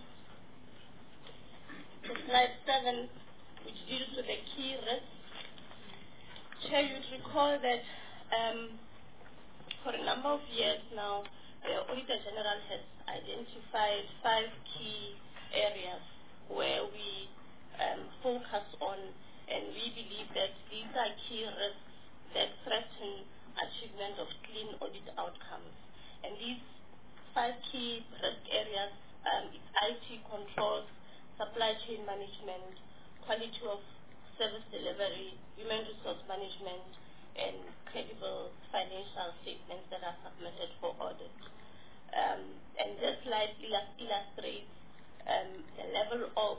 to slide seven, which deals with the key risks, Chair, you'd recall that um, for a number of years now, the Auditor General has identified five key areas where we um, focus on, and we believe that these are key risks that threaten achievement of clean audit outcomes. And these five key risk areas um, is I T controls, supply chain management, quality of service delivery, human resource management, and credible financial statements that are submitted for audit. Um, and this slide illustrates um, the level of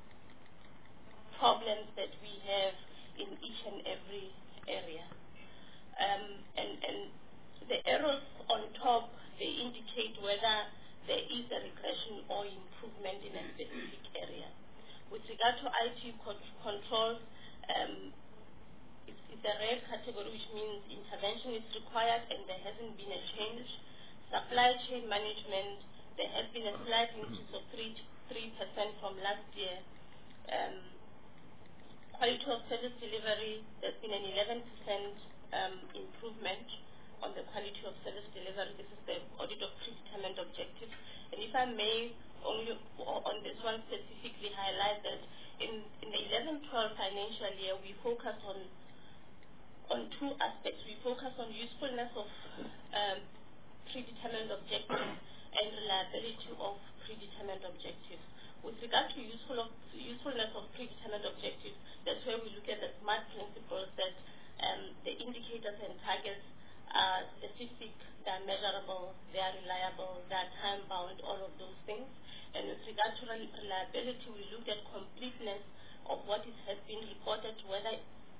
problems that we have in each and every area. Um, and, and the arrows on top, they indicate whether there is a regression or improvement in a specific area. With regard to I T co controls, um, it's, it's a red category, which means intervention is required and there hasn't been a change. Supply chain management, there has been a slight increase of three percent from last year. Um, quality of service delivery, there's been an eleven percent um, improvement on the quality of service delivery. This is the audit of predetermined objectives. And if I may, only on this one specifically highlight that in, in the eleven twelve financial year, we focus on on two aspects. We focus on usefulness of um, predetermined objectives and reliability of predetermined objectives. With regard to useful of, usefulness of predetermined objectives, that's where we look at the SMART principles, that um, the indicators and targets are specific, they are measurable, they are reliable, they are time-bound, all of those things. And with regard to reliability, we look at completeness of what is, has been reported, whether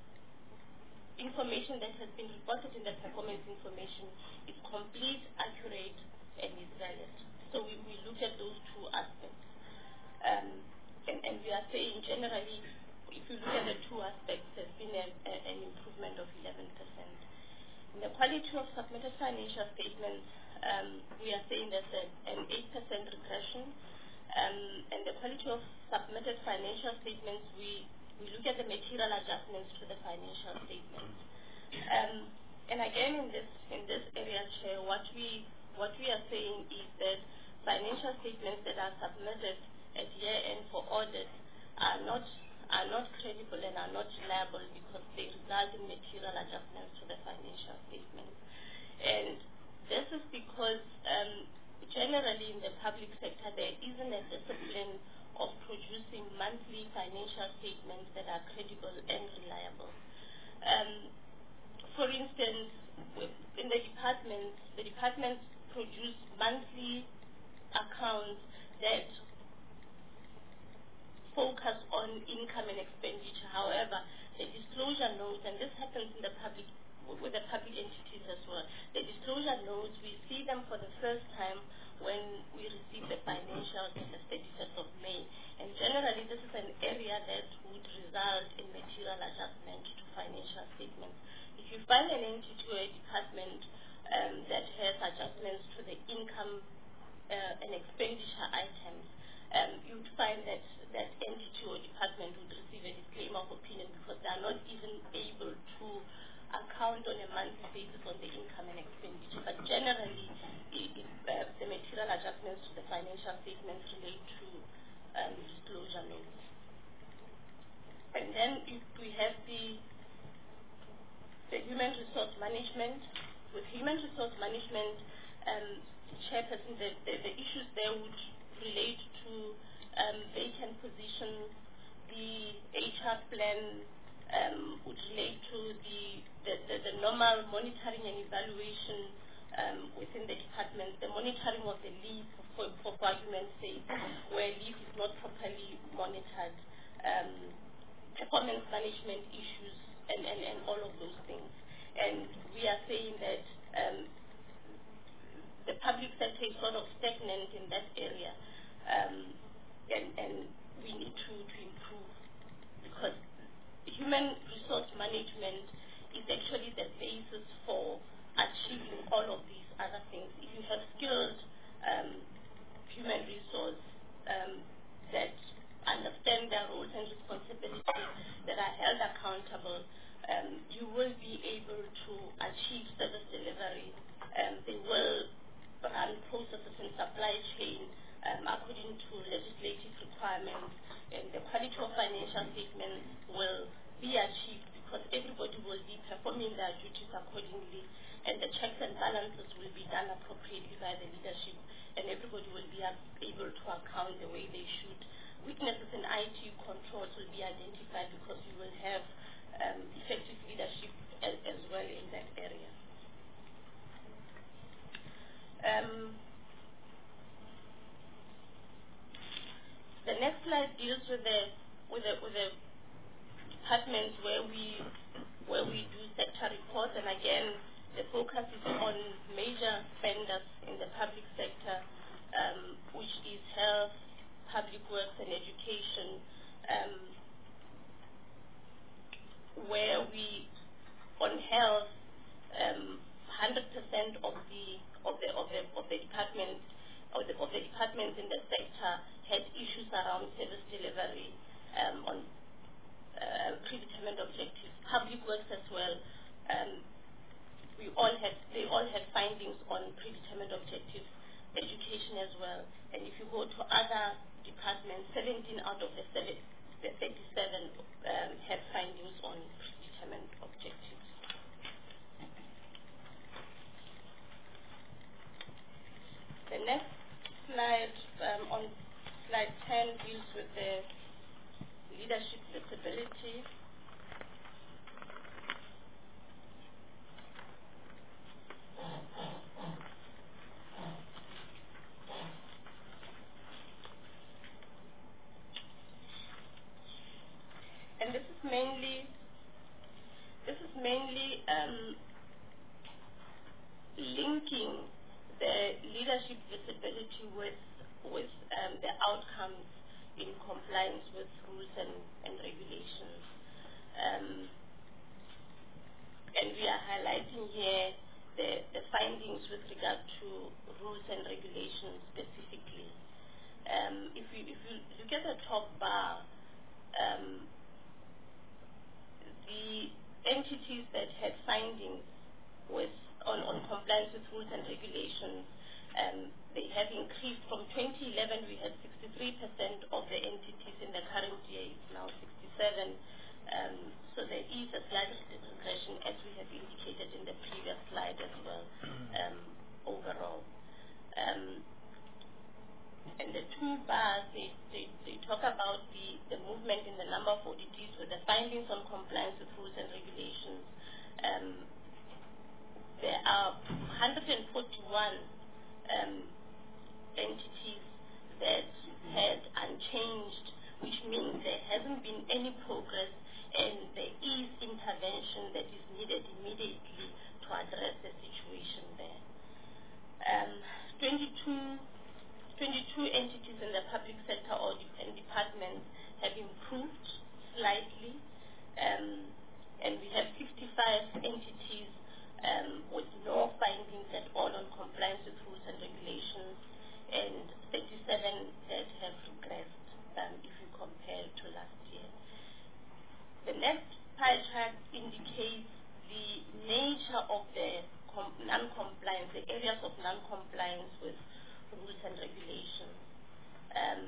information that has been reported in the performance information is complete, accurate, and is valid. So we, we look at those two aspects. Um, and, and we are saying generally, if you look at the two aspects, there's been a, a, an improvement of eleven percent. In the quality of submitted financial statements, um, we are saying there's a, an eight percent regression. Um, and the quality of submitted financial statements, we we look at the material adjustments to the financial statements. Um, and again, in this in this area, Chair, what we what we are saying is that financial statements that are submitted at year end for audit are not are not credible and are not reliable because they result in material adjustments to the financial statements. And this is because um, generally in the public sector there isn't a discipline of producing monthly financial statements that are credible and reliable. Um, for instance, with, in the departments, the departments produce monthly accounts that focus on income and expenditure. However, the disclosure notes, and this happens in the public with the public entities as well. The disclosure notes, we see them for the first time when we receive the financials on the thirty-first of May. And generally, this is an area that would result in material adjustment to financial statements. If you find an entity or a department um, that has adjustments to the income uh, and expenditure items, um, you would find that that entity or department would receive a disclaimer of opinion because they are not even able to account on a monthly basis on the income and expenditure. But generally, it, it, uh, the material adjustments to the financial statements relate to um, disclosure notes. And then if we have the, the human resource management. With human resource management, um, Chairperson, the, the, the issues there would relate to um, vacant positions. The H R plan um, would relate to the, the, the, the normal monitoring and evaluation um, within the department, the monitoring of the leave, for, for, for argument's sake, where leave is not properly monitored, um, performance management issues, and, and, and all of those things. And we are saying that um, the public sector is sort of stagnant in that area, um, and, and we need to, to improve, because human resource management is actually the basis for achieving all of these other things. If you have skilled um, human resource um, that understand their roles and responsibilities, that are held accountable, um, you will be able to achieve service delivery. Um, they will run processes in supply chain um, according to legislative requirements, and the quality of financial statements will be achieved because everybody will be performing their duties accordingly, and the checks and balances will be done appropriately by the leadership, and everybody will be able to account the way they should. Weaknesses in I T controls will be identified because you will have um, effective leadership as, as well in that area. Um, the next slide deals with the with the with the departments where we where we do sector reports, and again the focus is on major spenders in the public sector, um, which is health, public works, and education, um, where we on health, um, one hundred percent of the of the of the of the departments of the of the departments in the sector had issues around service delivery um, on uh, predetermined objectives. Public works as well. Um, we all had they all had findings on predetermined objectives. Education as well. And if you go to other departments, seventeen out of the, seven, the thirty-seven um, had findings on predetermined objectives. The next slide, um, on slide ten, deals with the leadership visibility. And this is mainly, this is mainly um, linking the leadership visibility with with um, the outcomes in compliance with rules and, and regulations. Um, and we are highlighting here the, the findings with regard to rules and regulations specifically. Um, if, you, if you look at the top bar, um, the entities that had findings with on, on compliance with rules and regulations, um, they have increased. From twenty eleven, we had sixty-three percent of the entities. In the current year, it's now sixty-seven. Um, so there is a slight regression, as we have indicated in the previous slide as well, um, overall. Um, and the two bars, they, they, they talk about the, the movement in the number of auditees with the findings on compliance with rules and regulations. Um, there are one hundred forty-one um, entities that had unchanged which means there hasn't been any progress and there is intervention that is needed immediately to address the situation there. Um, twenty-two, twenty-two entities in the public sector or de- and departments have improved slightly, um, and we have fifty-five entities um, with no findings at all on compliance with rules and regulations, and thirty-seven that have regressed um, if you compare to last year. The next pie chart indicates the nature of the com- non-compliance, the areas of non-compliance with rules and regulations. Um,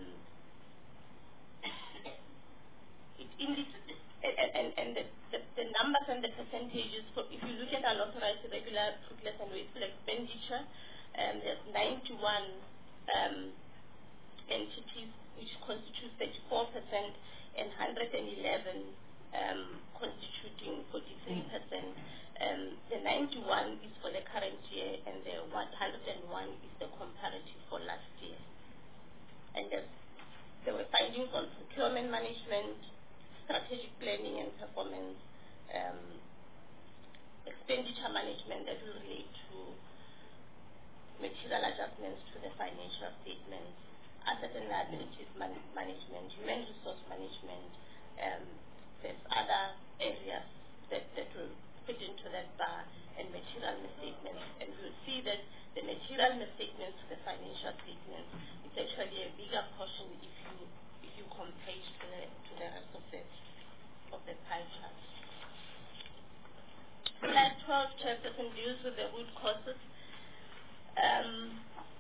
it indicates, and, and, and the, the, the numbers and the percentages, for, if you look at unauthorized, irregular, fruitless, and wasteful expenditure, um, there's ninety-one um, entities, which constitute thirty-four percent, and one hundred eleven um, constituting forty-three percent. Um, the ninety-one is for the current year, and the one hundred one is the comparative for last year. And there were findings on procurement management, strategic planning and performance, um, expenditure management that will relate to material adjustments to the financial statements, asset and liabilities man management, human resource management. Um, there's other areas that, that will fit into that bar, and material misstatements. And we'll see that the material misstatements to the financial statements is actually a bigger portion if you if you compare it to the to the rest of the of the pie chart. Slide twelve, Chairperson, deals with the root causes. Um,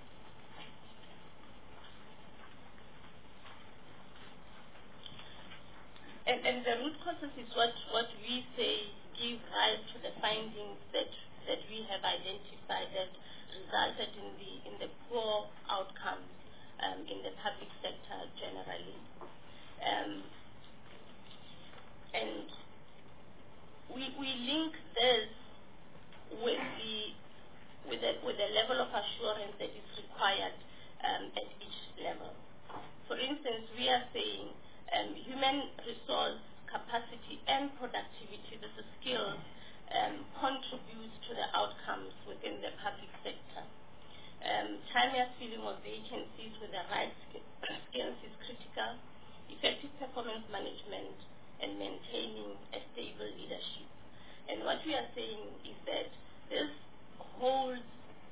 and, and the root causes is what, what we say give rise to the findings that, that we have identified that resulted in the, in the poor outcomes um, in the public sector generally. Um, and we, we link this with the with a, with a level of assurance that is required um, at each level. For instance, we are saying um, human resource capacity and productivity, this is skills, um, contributes to the outcomes within the public sector. Um, timeless filling of vacancies with the right skills is critical. Effective performance management and maintaining a stable leadership. And what we are saying is that this holds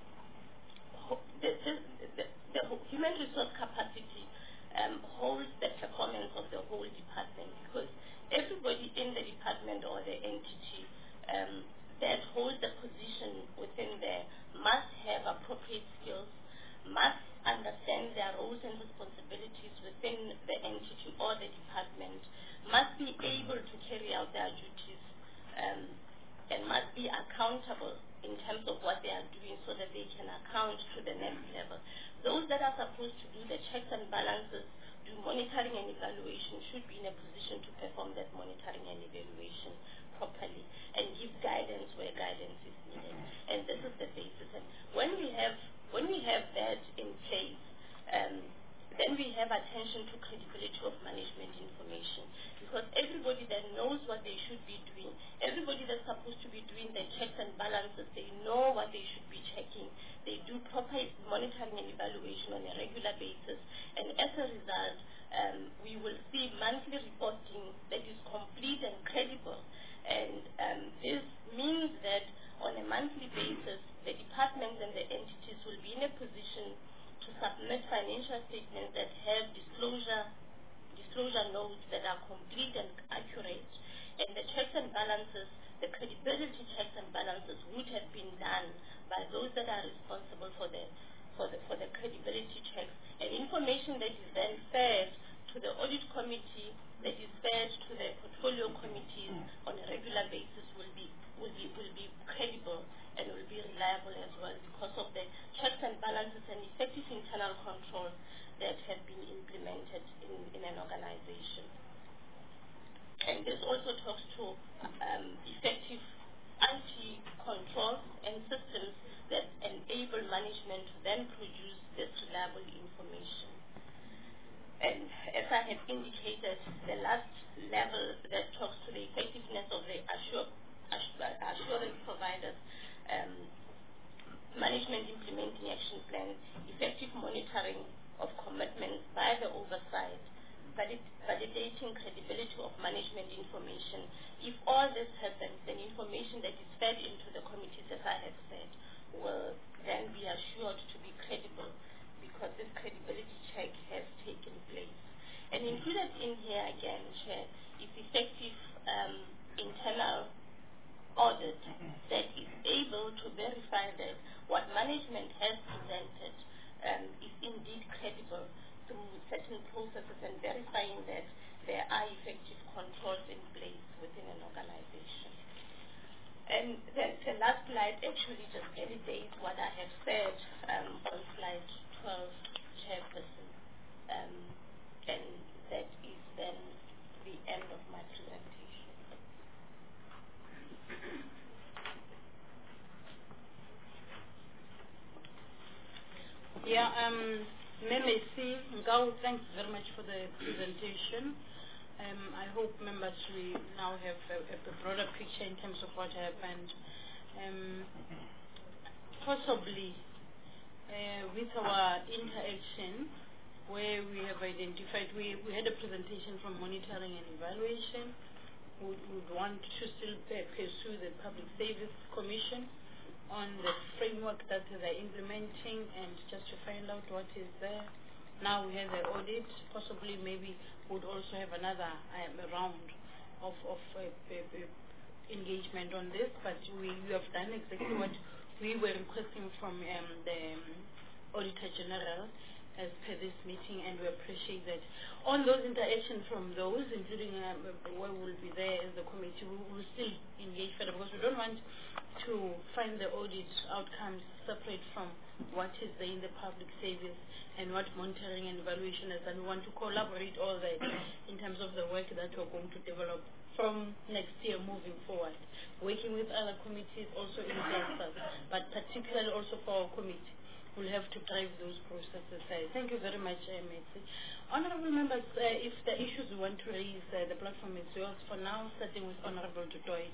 the, the, the, the human resource capacity um, holds the performance of the whole department, because everybody in the department or the entity um, that holds the position within there must have appropriate skills, must understand their roles and responsibilities within the entity or the department, must be able to carry out their duties, um, and must be accountable in terms of what they are doing so that they can account to the next level. Those that are supposed to do the checks and balances, do monitoring and evaluation, should be in a position to perform that monitoring and evaluation properly and give guidance where guidance is needed. And this is the basis. And when we have, when we have that in place, um, then we have attention to credibility of management information, because everybody that knows what they should be doing, everybody that's supposed to be doing the checks and balances, they know what they should be checking, they do proper monitoring and evaluation on a regular basis, and as a result, um, we will see monthly reporting that is complete and credible. And um, this means that on a monthly basis, the departments and the entities will be in a position to submit financial statements that have disclosure disclosure notes that are complete and accurate, and the checks and balances, the credibility checks and balances would have been done by those that are responsible for the for the for the credibility checks, and information that is then fed to the audit committee, that is fed to the portfolio committees on a regular basis will be will be will be credible and will be reliable as well, because of the checks and balances and effective internal controls that have been implemented in, in an organization. And this also talks to um, effective I T controls and systems that enable management to then produce this reliable information. And as I have indicated, the last level that talks to the effectiveness of the assure, assure, assurance providers, um, management implementing action plans, effective monitoring of commitments by the oversight, valid, validating credibility of management information. If all this happens, then information that is fed into the committees, as I have said, will then be assured to be credible, because this credibility check has taken place. And included in here again, Chair, is effective um, internal audit that is able to verify that what management has presented um, is indeed credible through certain processes, and verifying that there are effective controls in place within an organization. And then the last slide actually just validates what I have said um, on slide twelve, Chairperson. Um, and that is then the end of my presentation. Yeah, um, Memesi Ngao, thanks very much for the presentation. Um, I hope members we now have a, a broader picture in terms of what happened. Um, possibly uh, with our interaction, where we have identified, we, we had a presentation from monitoring and evaluation. We would want to still uh, pursue the Public Service Commission on the framework that they're implementing, and just to find out what is there. Now we have the audit, possibly maybe would also have another um, round of, of uh, uh, engagement on this, but we, we have done exactly what we were requesting from um, the um, Auditor General as per this meeting, and we appreciate that. On those interactions from those, including um, where we'll be there as the committee, we will still engage further, because we don't want to find the audit outcomes separate from what is there in the public service and what monitoring and evaluation is, and we want to collaborate all that in terms of the work that we're going to develop from next year moving forward, working with other committees also in clusters, but particularly also for our committee. We'll have to drive those processes. Uh, thank you very much, uh, Messi. Honorable members, uh, if the issues we want to raise, uh, the platform is yours for now, starting with Honorable Du Toit.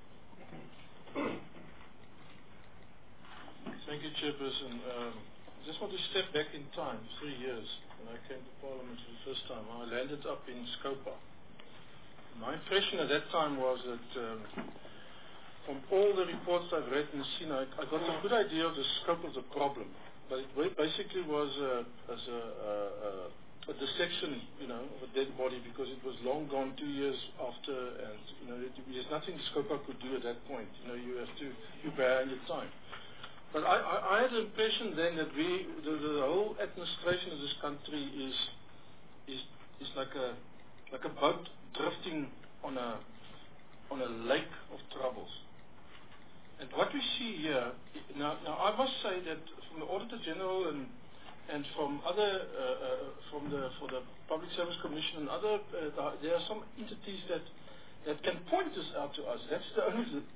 Thank you, Chairperson. Um, I just want to step back in time, three years, when I came to Parliament for the first time. I landed up in Scopa. My impression at that time was that um, from all the reports I've read and seen, I, I got a good idea of the scope of the problem. But it basically was uh, as a, a, a dissection, you know, of a dead body, because it was long gone, two years after, and you know, it, there's nothing Scopa could do at that point. You know, you have to you bear your time. But I, I, I had the impression then that we, the, the whole administration of this country is is is like a like a boat drifting on a on a lake of troubles. And what we see here, now, now I must say that from the Auditor General and and from other uh, uh, from the for the Public Service Commission and other, uh, there are some entities that that can point this out to us. That's the only the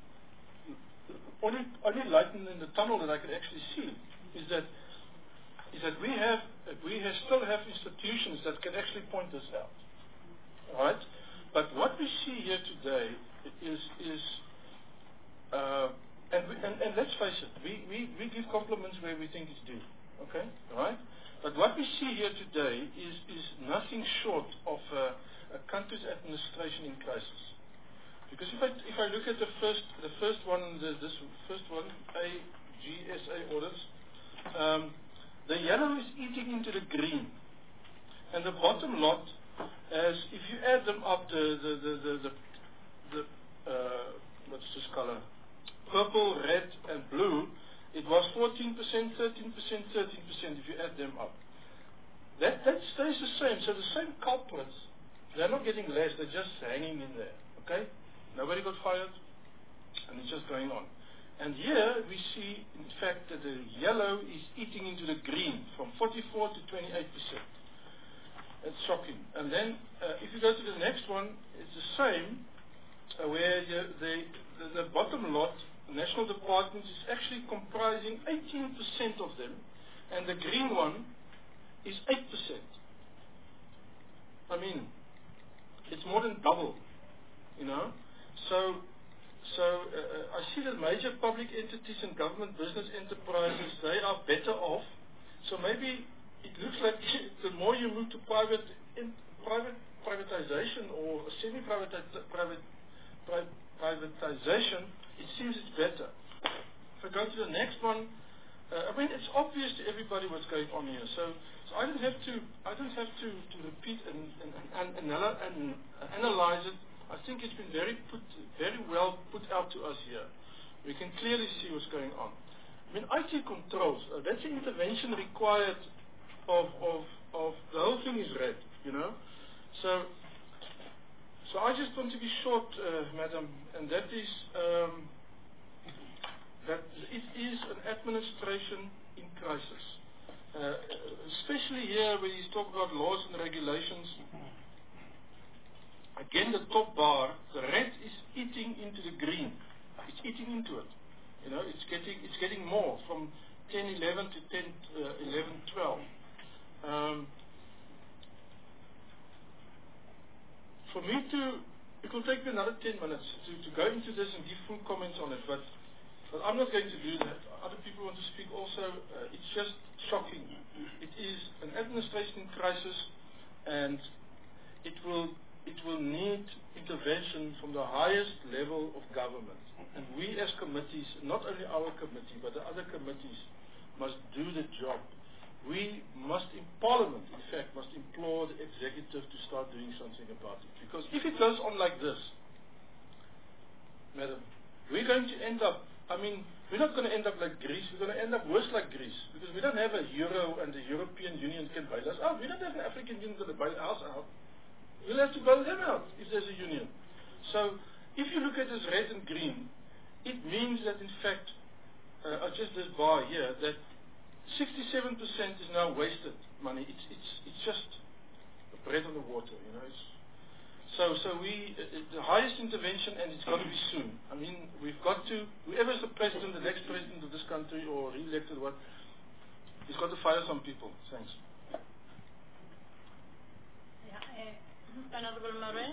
only only light in the tunnel that I can actually see is that is that we have we have still have institutions that can actually point this out. All right, but what we see here today is is. Uh, And, we, and, and let's face it, we, we, we give compliments where we think it's due, okay, right? But what we see here today is, is nothing short of uh, a country's administration in crisis. Because if I, if I look at the first, the first one, the, this first one, A G S A audits, um, the yellow is eating into the green. And the bottom lot, as if you add them up, the, the, the, the, the, the uh, what's this color? Purple, red, and blue, it was fourteen percent, thirteen percent, thirteen percent if you add them up. That, that stays the same. So the same culprits, they're not getting less, they're just hanging in there. Okay? Nobody got fired, and it's just going on. And here we see, in fact, that the yellow is eating into the green from forty-four to twenty-eight percent. It's shocking. And then, uh, if you go to the next one, it's the same, uh, where the, the, the, the bottom lot, national departments, is actually comprising eighteen percent of them, and the green one is eight percent. I mean, it's more than double, you know. So, so uh, I see that major public entities and government business enterprises, they are better off. So maybe it looks like the more you move to private, in, private privatization or semi-private private, private, privatization, it seems it's better. If I go to the next one, uh, I mean, it's obvious to everybody what's going on here. So, so I don't have to, I don't have to, to repeat and, and, and, and, and analyze it. I think it's been very put, very well put out to us here. We can clearly see what's going on. I mean, I T controls, uh, that's the intervention required of, of, of, the whole thing is red, you know. So, so I just want to be short, uh, madam, and that is, um, that it is an administration in crisis. Uh, especially here where you talk about laws and regulations. Again, the top bar, the red is eating into the green. It's eating into it. You know, it's getting it's getting more from ten, eleven to ten, eleven, twelve. Um, for me to, it will take me another ten minutes to, to go into this and give full comments on it, but, but I'm not going to do that. Other people want to speak also. Uh, it's just shocking. It is an administration crisis, and it will it will need intervention from the highest level of government. And we as committees, not only our committee, but the other committees, must do the job. We must, in Parliament, in fact, must implore the executive to start doing something about it. Because if it goes on like this, madam, we're going to end up, I mean, we're not going to end up like Greece, we're going to end up worse like Greece. Because we don't have a euro and the European Union can bail us out. We don't have an African Union going to bail us out. We'll have to bail them out if there's a union. So, if you look at this red and green, it means that in fact, uh, uh, just this bar here, that sixty-seven percent is now wasted money. It's it's it's just bread on the water, you know. It's, so so we uh, the highest intervention, and it's got to be soon. I mean, we've got to, whoever's the president, the next president of this country, or re-elected, what, he's got to fire some people. Thanks. Honorable Murray.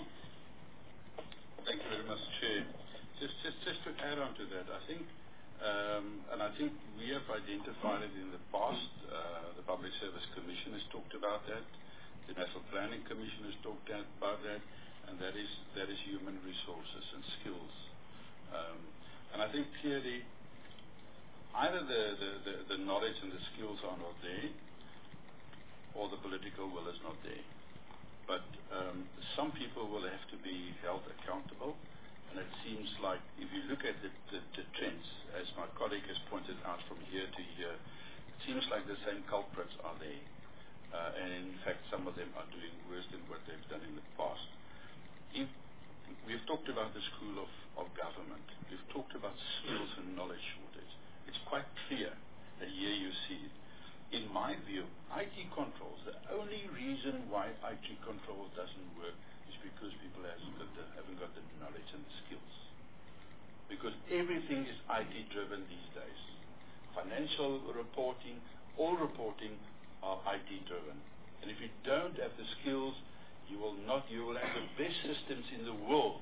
Thank you very much, Chair. Just, just, just to add on to that, I think, um, and I think we have identified it in the past. Uh, the Public Service Commission has talked about that. The National Planning Commission has talked about that, and that is that is human resources and skills. Um, and I think clearly, either the, the, the, the knowledge and the skills are not there, or the political will is not there. But um, some people will have to be held accountable, and it seems like if you look at the, the, the trends, as my colleague has pointed out from year to year, it seems like the same culprits are there. Uh, and in fact, some of them are doing worse than what they've done in the past. If we've talked about the school of, of government. We've talked about skills and knowledge shortage. It's quite clear that here you see it. In my view, I T controls, the only reason why I T controls doesn't work is because people hasn't got the, haven't got the knowledge and the skills. Because everything is I T driven these days. Financial reporting, all reporting are I T driven. And if you don't have the skills, you will not, you will have the best systems in the world.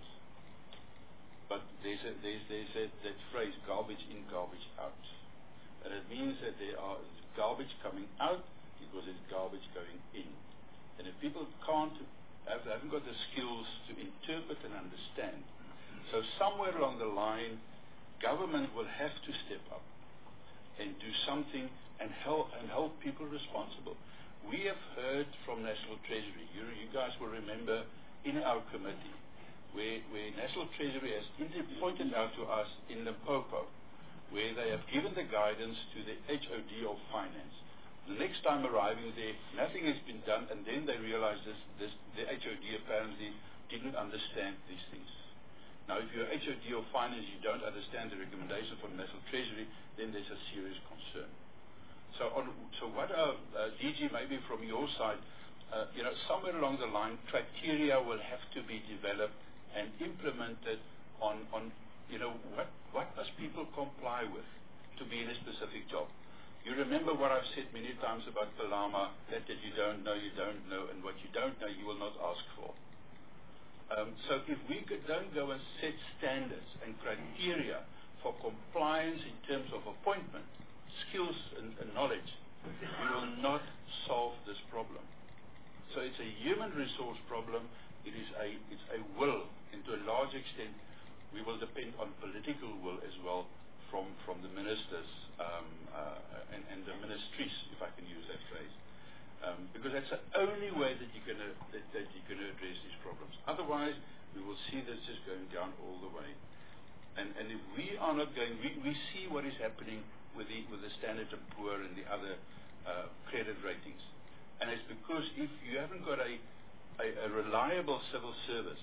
But there's a, there's, there's a, that phrase, garbage in, garbage out. And it means that there are garbage coming out because there's garbage going in. And if people can't, have, haven't got the skills to interpret and understand, so somewhere along the line, government will have to step up and do something and help, and hold people responsible. We have heard from National Treasury, you, you guys will remember in our committee, where, where National Treasury has pointed out to us in Limpopo, where they have given the guidance to the H O D of Finance. The next time arriving there, nothing has been done, and then they realize this, this, the H O D apparently didn't understand these things. Now, if you're H O D of Finance, you don't understand the recommendation from the National Treasury, then there's a serious concern. So, on, so what are, uh, D G, maybe from your side, uh, you know, somewhere along the line, criteria will have to be developed and implemented on, on you know, what, what must people comply with to be in a specific job? You remember what I've said many times about Palama, that that you don't know, you don't know, and what you don't know, you will not ask for. Um, so if we could, don't go and set standards and criteria for compliance in terms of appointment, skills and, and knowledge, we will not solve this problem. So it's a human resource problem. It is a, it's a will, and to a large extent, we will depend on political will as well from, from the ministers um, uh, and, and the ministries, if I can use that phrase. Um, because that's the only way that you can uh, that, that you can address these problems. Otherwise, we will see this just going down all the way. And and if we are not going, we, we see what is happening with the with the Standard and Poor and the other uh, credit ratings. And it's because if you haven't got a, a a reliable civil service,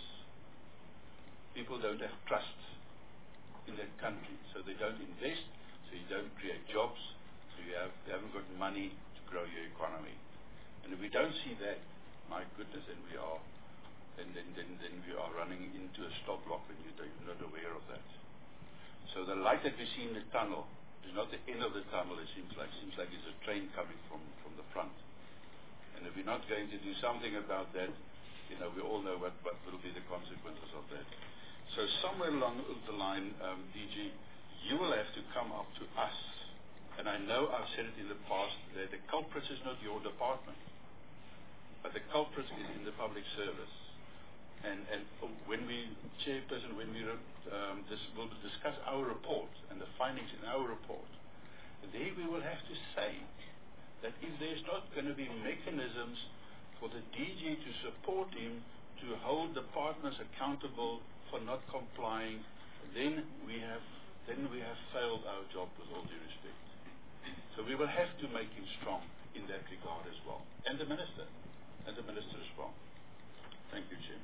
people don't have trust in that country, so they don't invest, so you don't create jobs, so you have you haven't got money to grow your economy. And if we don't see that, my goodness, then we are, then then then, then we are running into a stop block, and you're not aware of that. So the light that we see in the tunnel is not the end of the tunnel. It seems like seems like it's a train coming from from the front. And if we're not going to do something about that, you know, we all know what what will be the consequences of that. So somewhere along the line, um, D G, you will have to come up to us. And I know I've said it in the past that the culprit is not your department, but the culprit is in the public service. And, and when we, Chairperson, when we um, this, will discuss our report and the findings in our report, there we will have to say that if there's not going to be mechanisms for the D G to support him to hold departments accountable for not complying, then we have then we have failed our job, with all due respect. So we will have to make him strong in that regard as well, and the minister, and the minister as well. Thank you, Chair.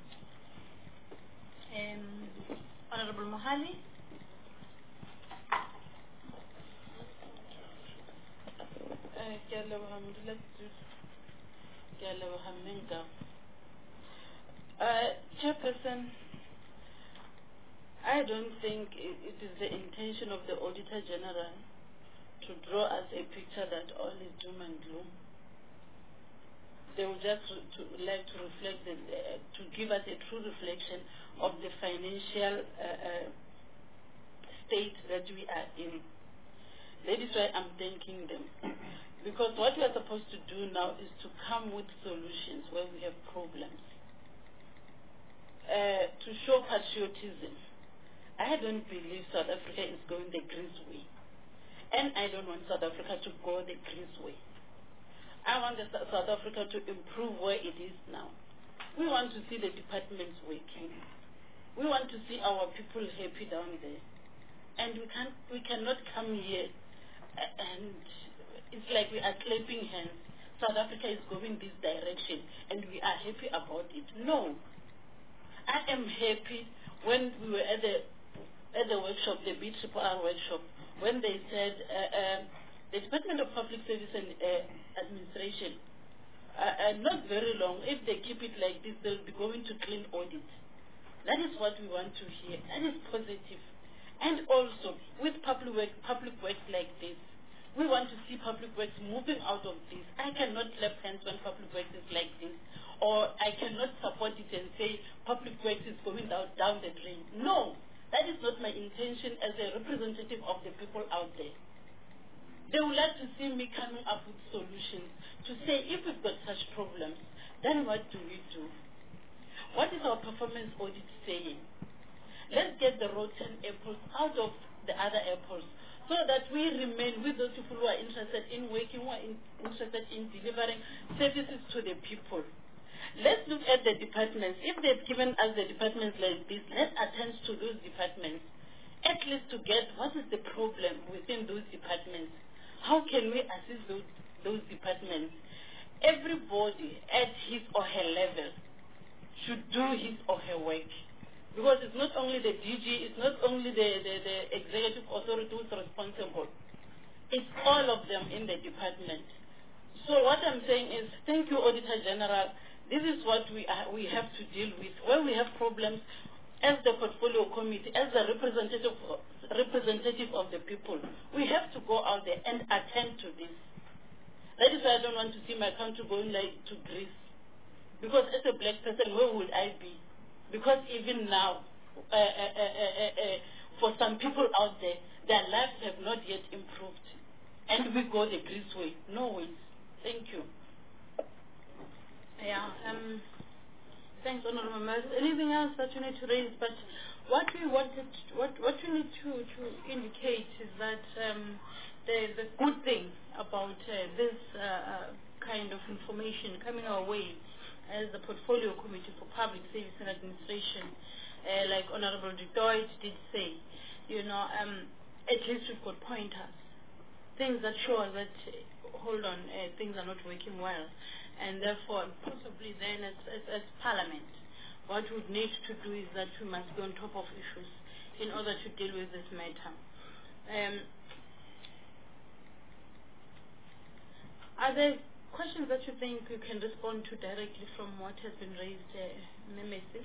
Um, Honorable Mohali. Uh, Chairperson, I don't think it, it is the intention of the Auditor General to draw us a picture that all is doom and gloom. They would just to like to reflect, the, uh, to give us a true reflection of the financial uh, uh, state that we are in. That is why I'm thanking them. Because what we are supposed to do now is to come with solutions where we have problems. Uh, to show patriotism. I don't believe South Africa is going the Greece way. And I don't want South Africa to go the Greece way. I want the South Africa to improve where it is now. We want to see the departments working. We want to see our people happy down there. And we can't, we cannot come here and it's like we are clapping hands. South Africa is going this direction and we are happy about it. No. I am happy when we were at the at the workshop, the B R R R workshop, when they said uh, uh, the Department of Public Service and uh, Administration, uh, uh, not very long, if they keep it like this, they'll be going to clean audit. That is what we want to hear. That is positive. And also, with public work, public works like this, we want to see public works moving out of this. I cannot clap hands when public works is like this. Or I cannot support it and say public works is going down, down the drain. No, that is not my intention as a representative of the people out there. They would like to see me coming up with solutions to say if we've got such problems, then what do we do? What is our performance audit saying? Let's get the rotten apples out of the other apples so that we remain with those people who are interested in working, who are in, interested in delivering services to the people. Let's look at the departments. If they've given us the departments like this, let's attend to those departments, at least to get what is the problem within those departments. How can we assist those, those departments? Everybody at his or her level should do his or her work. Because it's not only the D G, it's not only the, the, the executive authority who's responsible. It's all of them in the department. So what I'm saying is, thank you, Auditor General. This is what we, are, we have to deal with. When we have problems, as the portfolio committee, as the representative representative of the people, we have to go out there and attend to this. That is why I don't want to see my country going like to Greece. Because as a black person, where would I be? Because even now, uh, uh, uh, uh, uh, for some people out there, their lives have not yet improved. And we go the Greece way. No way. Thank you. Yeah. Um, thanks, Honorable Members. Anything else that you need to raise? But what we wanted, what what we need to, to indicate is that um, the the good thing about uh, this uh, uh, kind of information coming our way as the Portfolio Committee for Public Service and Administration, uh, like Honorable Du Toit did say, you know, um, at least we've got pointers, things that show us that, uh, hold on, uh, things are not working well. And therefore, possibly then as, as, as Parliament, what we need to do is that we must be on top of issues in order to deal with this matter. Um, are there questions that you think you can respond to directly from what has been raised, uh, Memesi?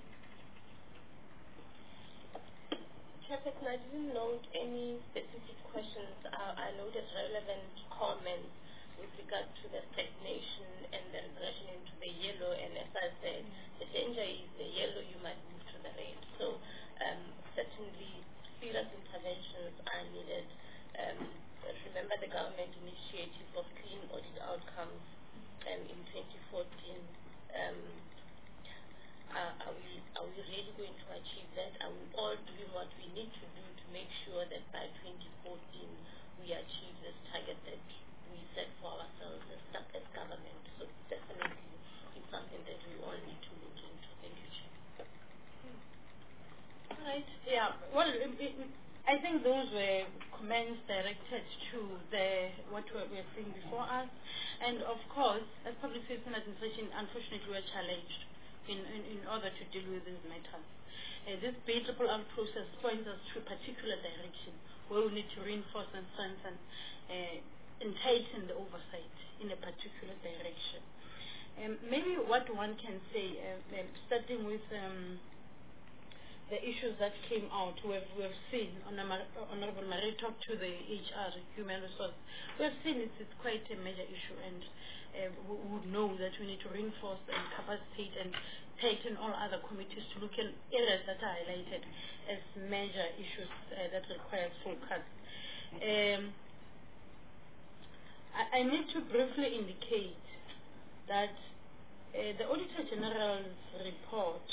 Chairperson, I didn't note any specific questions. Uh, I noted relevant comments with regard to the stagnation and the regression into the yellow, and as I said, the danger is the yellow, you might move to the red. So um, certainly serious interventions are needed. Um, remember the government initiative of clean audit outcomes um, in twenty fourteen. Um, are, are, we, are we really going to achieve that? Are we all doing what we need to do to make sure that by twenty fourteen we achieve this target that we set for ourselves as, as government? So definitely it's something that we all need to look into. Thank you, Chair. All right. Yeah. Well, it, it, I think those were comments directed to the what we are seeing before us, and of course, as public service and administration, unfortunately, we are challenged in, in, in order to deal with these matters. Uh, this B triple R process points us to a particular direction where we need to reinforce and strengthen uh, and tighten the oversight in a particular direction. Um, maybe what one can say, uh, uh, starting with um, the issues that came out, we have, we have seen, Honorable Marie talked to the H R, Human Resource, we have seen it's, it's quite a major issue, and uh, we would know that we need to reinforce and capacitate and tighten all other committees to look at areas that are highlighted as major issues uh, that require focus. Um, I, I need to briefly indicate that uh, the Auditor General's report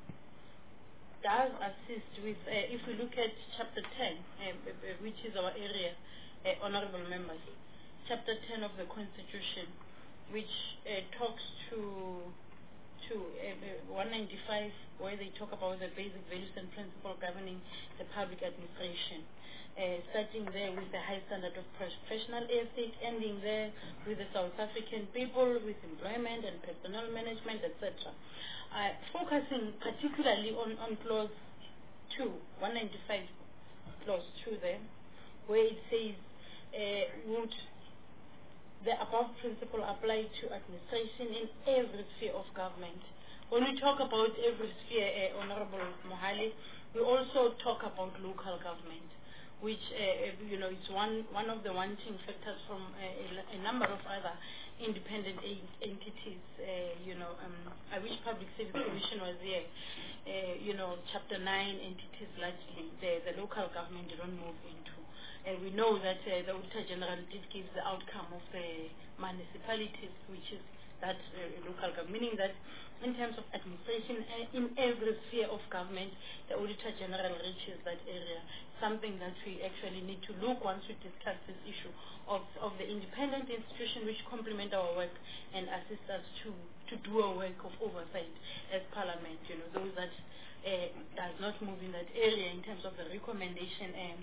does assist with, uh, if we look at Chapter ten, uh, which is our area, uh, Honorable Members, Chapter ten of the Constitution, which uh, talks to to uh, one ninety-five, where they talk about the basic values and principles governing the public administration. Uh, starting there with the high standard of professional ethics, ending there with the South African people, with employment and personnel management, et cetera. Uh, focusing particularly on, on clause two, one ninety-five clause two there, where it says, uh, would the above principle apply to administration in every sphere of government. When we talk about every sphere, uh, Honorable Mohale, we also talk about local government, which, uh, you know, is one, one of the wanting factors from uh, a, a number of other independent entities. Uh, you know, um, I wish Public Service Commission was here. Uh, you know, Chapter nine entities largely, the, the local government they don't move into. And we know that uh, the Auditor General did give the outcome of the municipalities, which is that uh, local government, meaning that in terms of administration, uh, in every sphere of government, the Auditor General reaches that area, something that we actually need to look once we discuss this issue of, of the independent institution which complement our work and assist us to, to do a work of oversight as Parliament, you know, those that uh, does not move in that area in terms of the recommendation and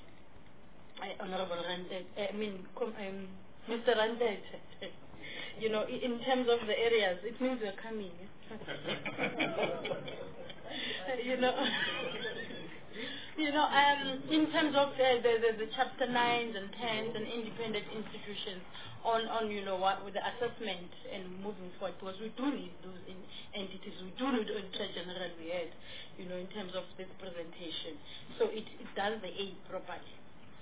uh, Honorable Randet, uh, I mean, um, Mister Randet, you know, in terms of the areas, it means we're coming. you know, you you know, um, in terms of uh, the, the, the chapter nines and tens and independent institutions on, on, you know, what with the assessment and moving forward, because we do need those in entities, we do need Auditor General we had, you know, in terms of this presentation. So it, it does the aid properly.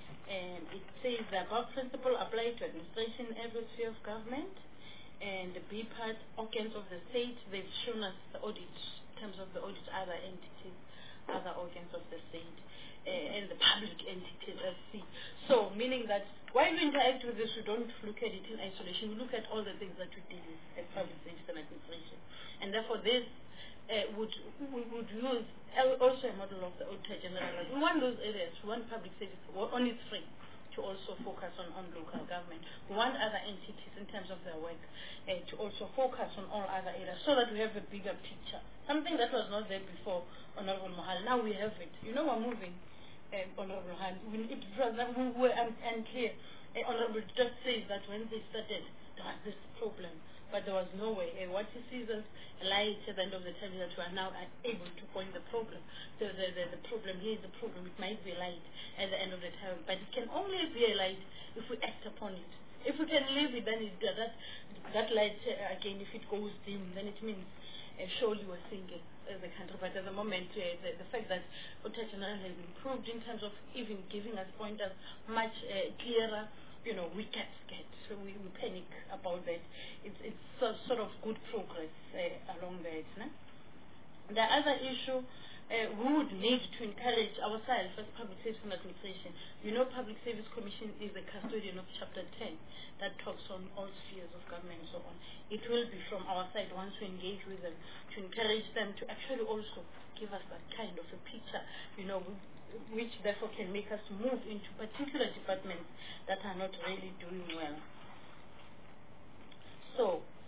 And it says the above principle apply to administration in every sphere of government, and the B part, organs of the state, they've shown us the audit, in terms of the audit, other entities, other organs of the state, uh, and the public entities as C. So, meaning that while we interact with this, we don't look at it in isolation. We look at all the things that we deal with as public service and administration. And therefore, this uh, would we would use also a model of the Auditor General. We want those areas, we want public service on its free to also focus on, on local government. We want other entities in terms of their work uh, to also focus on all other areas so that we have a bigger picture. Something that was not there before, Honorable Mohale. Now we have it. You know, we're moving, uh, Honorable Mohale. We, it was, we were un unclear. Uh, Honorable just says that when they started, there was this problem, but there was no way. Uh, what he sees as light at the end of the time is that we are now able to point the problem. So the, the, the problem, here is the problem. It might be light at the end of the time, but it can only be a light if we act upon it. If we can leave it, then it, that, that light, uh, again, if it goes dim, then it means Uh, surely we're seeing it as a country, but at the moment, uh, the, the fact that Auditor General has improved in terms of even giving us pointers much uh, clearer, you know, we get scared, so we, we panic about that. It's, it's so, sort of good progress uh, along that. No? The other issue, uh, we would need to encourage ourselves as Public Service and Administration. You know, Public Service Commission is a custodian of Chapter ten that talks on all spheres of government and so on. It will be from our side, once we engage with them, to encourage them to actually also give us that kind of a picture, you know, which therefore can make us move into particular departments that are not really doing well. So,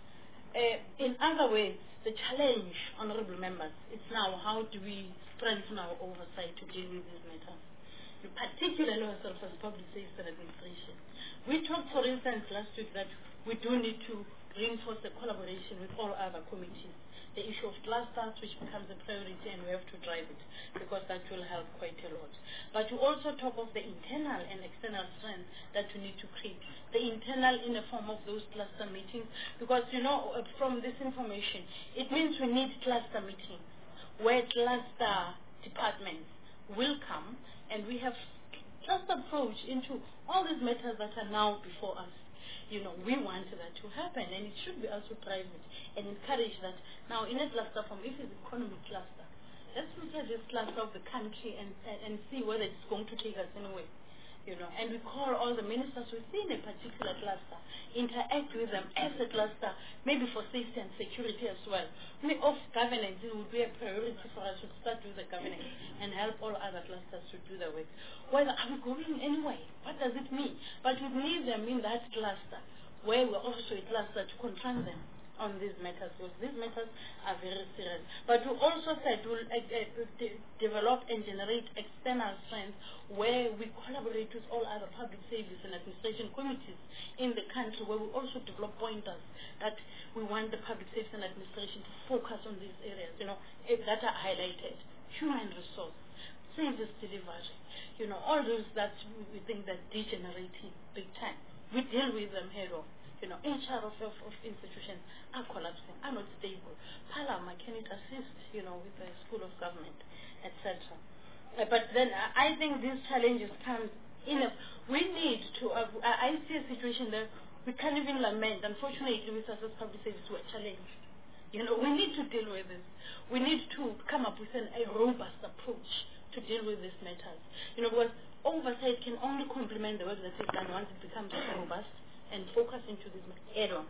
uh, in other ways, the challenge, honorable members, is now how do we strengthen our oversight to deal with these matters, particularly ourselves as Public Service and Administration. We talked, for instance, last week that we do need to reinforce the collaboration with all other committees. The issue of clusters, which becomes a priority, and we have to drive it because that will help quite a lot. But we also talk of the internal and external strength that we need to create. The internal in the form of those cluster meetings, because, you know, from this information, it means we need cluster meetings where cluster departments will come, and we have just approach into all these matters that are now before us. You know, we want that to happen, and it should be also private and encourage that. Now, in a cluster form, if it's economic cluster, let's look at this cluster of the country and, and, and see whether it's going to take us anywhere. You know, and we call all the ministers within a particular cluster, interact with them as a cluster, maybe for safety and security as well. Maybe of governance, it would be a priority for us to start with the governance and help all other clusters to do the work. Whether are we going anyway? What does it mean? But we need them in that cluster, where we're also a cluster to confront them on these matters, because these matters are very serious. But we also said we'll uh, uh, de develop and generate external strengths where we collaborate with all other public service and administration committees in the country, where we also develop pointers that we want the public service and administration to focus on these areas, you know, that are highlighted. Human resource, service delivery, you know, all those that we think that degenerating big time. We deal with them head on. You know, H R of, of, of institutions are collapsing, are not stable. Parliament, can it assist, you know, with the school of government, et cetera. Uh, but then uh, I think these challenges come in a, we need to, uh, I see a situation that we can't even lament. Unfortunately, with us as public service, we're challenged. You know, we need to deal with this. We need to come up with an, a robust approach to deal with these matters. You know, because oversight can only complement the work that is done once it becomes robust and focus into this head-on.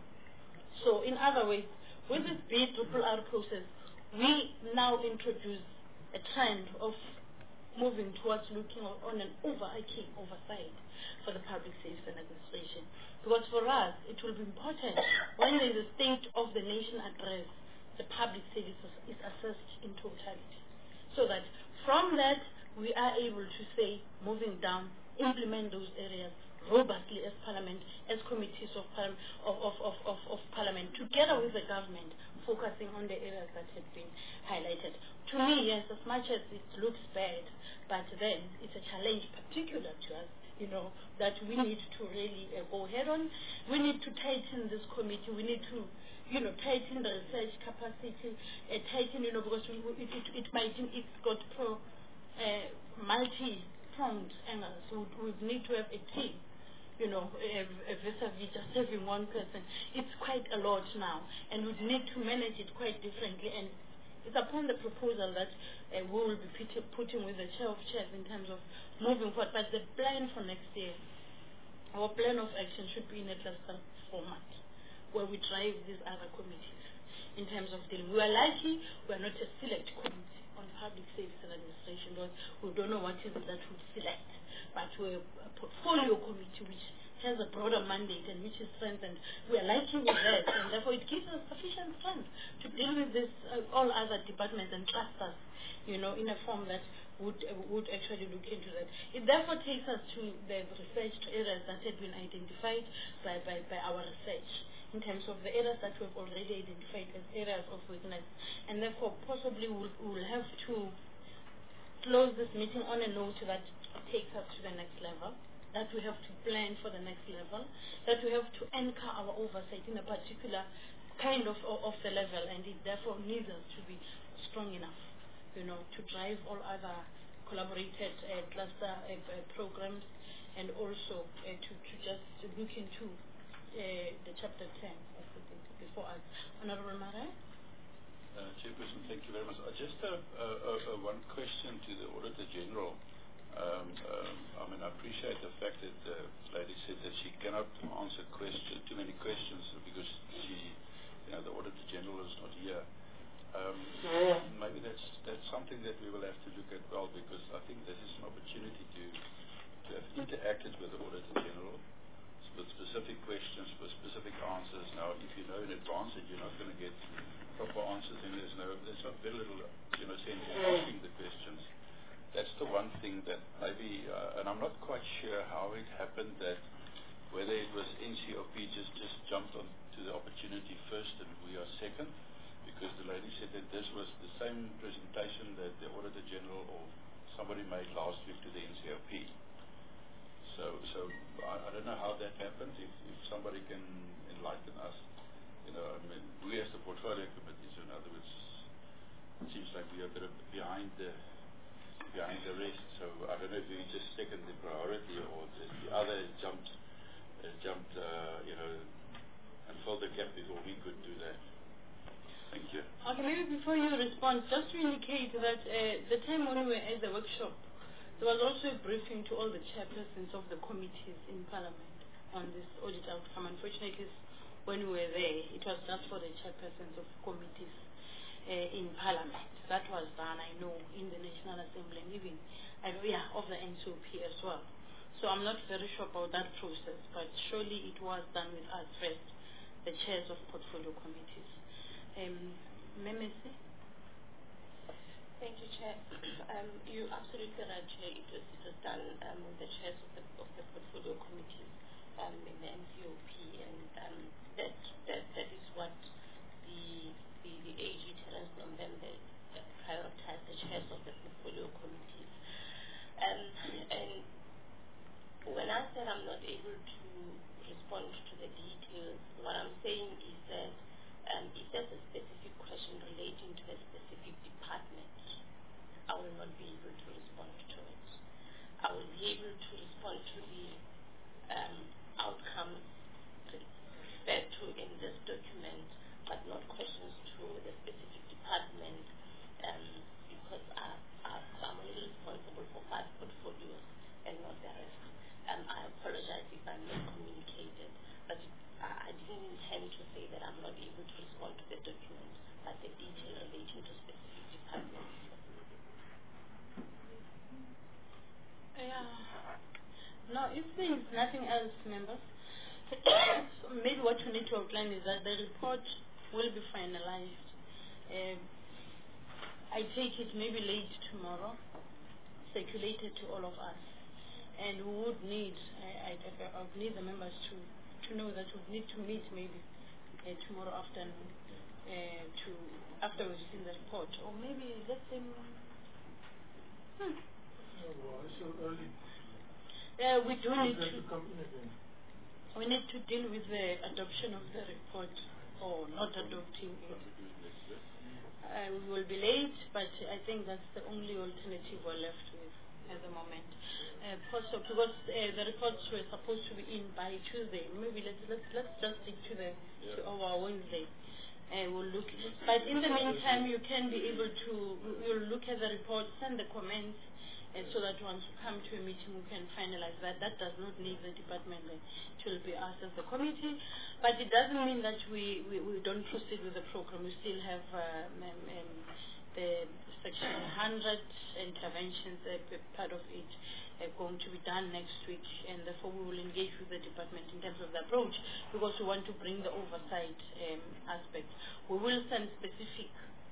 So in other ways, with this B R R R process, we now introduce a trend of moving towards looking on an overarching oversight for the public service and administration. Because for us, it will be important when there is a state of the nation address, the public service is assessed in totality. So that from that, we are able to say, moving down, implement those areas robustly as Parliament, as committees of, parliament, of, of, of, of, of Parliament, together with the government, focusing on the areas that have been highlighted. To me, yes, as much as it looks bad, but then it's a challenge particular to us, you know, that we need to really uh, go head on. We need to tighten this committee. We need to, you know, tighten the research capacity, uh, tighten, you know, because we, it, it, it might, it's got pro, uh, multi-pronged angles. So we need to have a team, you know, uh, vis-a-vis just having one person. It's quite a lot now, and we need to manage it quite differently. And it's upon the proposal that uh, we will be put- putting with the chair of chairs in terms of moving forward. But the plan for next year, our plan of action should be in a cluster format, where we drive these other committees in terms of dealing. We are lucky we are not a select committee on public service and administration, because we don't know what is it that we select, but we're a portfolio committee which has a broader mandate and which is strengthened. We are lucky with that, and therefore it gives us sufficient strength to deal with this, uh, all other departments, and trust us, you know, in a form that would uh, would actually look into that. It therefore takes us to the researched areas that have been identified by, by, by our research, in terms of the areas that we've already identified as areas of weakness. And therefore, possibly we'll, we'll have to close this meeting on a note that takes us to the next level, that we have to plan for the next level, that we have to anchor our oversight in a particular kind of, of, of the level, and it therefore needs us to be strong enough, you know, to drive all other collaborated uh, cluster uh, uh, programs, and also uh, to, to just look into uh, the chapter ten as it is before us. Honorable Mara? Uh, Chairperson, thank you very much. I just have uh, uh, uh, one question to the Auditor General. Um, um, I mean, I appreciate the fact that the lady said that she cannot answer question, too many questions because she, you know, the Auditor General is not here. Um, maybe that's that's something that we will have to look at well, because I think this is an opportunity to to have interacted with the Auditor General with specific questions, with specific answers. Now, if you know in advance that you're not going to get proper answers, then there's no, there's not very little, you know, sense in asking the questions. That's the one thing that maybe, uh, and I'm not quite sure how it happened that whether it was N C O P just, just jumped on to the opportunity first and we are second, because the lady said that this was the same presentation that the Auditor General or somebody made last week to the N C O P. So, so I, I don't know how that happened. If, if somebody can enlighten us, you know, I mean, we as the portfolio committee, so in other words, it seems like we are a bit behind the behind the rest. So I don't know if we just second the priority or just the other jumped, uh, jumped, uh, you know, and filled the gap before we could do that. Thank you. Okay, maybe before you respond, just to indicate that uh, the time when we were at the workshop, there was also a briefing to all the chairpersons of the committees in Parliament on this audit outcome. Unfortunately, when we were there, it was just for the chairpersons of committees uh, in Parliament. That was done, I know, in the National Assembly and even uh, yeah, of the N C O P as well. So I'm not very sure about that process, but surely it was done with us first, the chairs of portfolio committees. Um, Memesi? Thank you, Chair. Um, you're absolutely right, Chair. It was, it was done um, with the chairs of the, of the portfolio committees um, in the N C O P, and um, that, that that is what the the, the A G Terence November prioritized, the chairs of the portfolio committees. Um, and when I said I'm not able to respond to the details, what I'm saying is that um, if there's a specific question relating to a specific department, I will not be able to respond to it. I will be able to respond to the um, outcomes referred to in this document, but not questions to the specific department, um, because I, I, I'm only responsible for five portfolios and not the rest. Um, I apologize if I'm not communicated, but I, I didn't intend to say that I'm not able to respond to the document, but the detail relating to specific departments. Yeah. No, if there is nothing else, members, so maybe what we need to outline is that the report will be finalized. Uh, I take it maybe late tomorrow, circulated to all of us. and we would need, I, I, I would need the members to, to know that we need to meet maybe uh, tomorrow afternoon uh, to after we've seen the report, or maybe let them. Hmm. Oh, it's so early. Uh, we do need to to. come in again. We need to deal with the adoption of the report, or not adopting it. Uh, we will be late, but I think that's the only alternative we're left with at the moment. Uh, also, because uh, the reports were supposed to be in by Tuesday. Maybe let's let's, let's just stick to the yeah. to our Wednesday. Uh, we'll look. But in the meantime, you can be able to. You'll look at the report, send the comments. And so that once we come to a meeting, we can finalize that. That does not leave the department. It will be us as the committee. But it doesn't mean that we, we, we don't proceed with the program. We still have um, um, the Section one hundred interventions, uh, part of it, uh, going to be done next week. And therefore, we will engage with the department in terms of the approach, because we want to bring the oversight um, aspect. We will send specific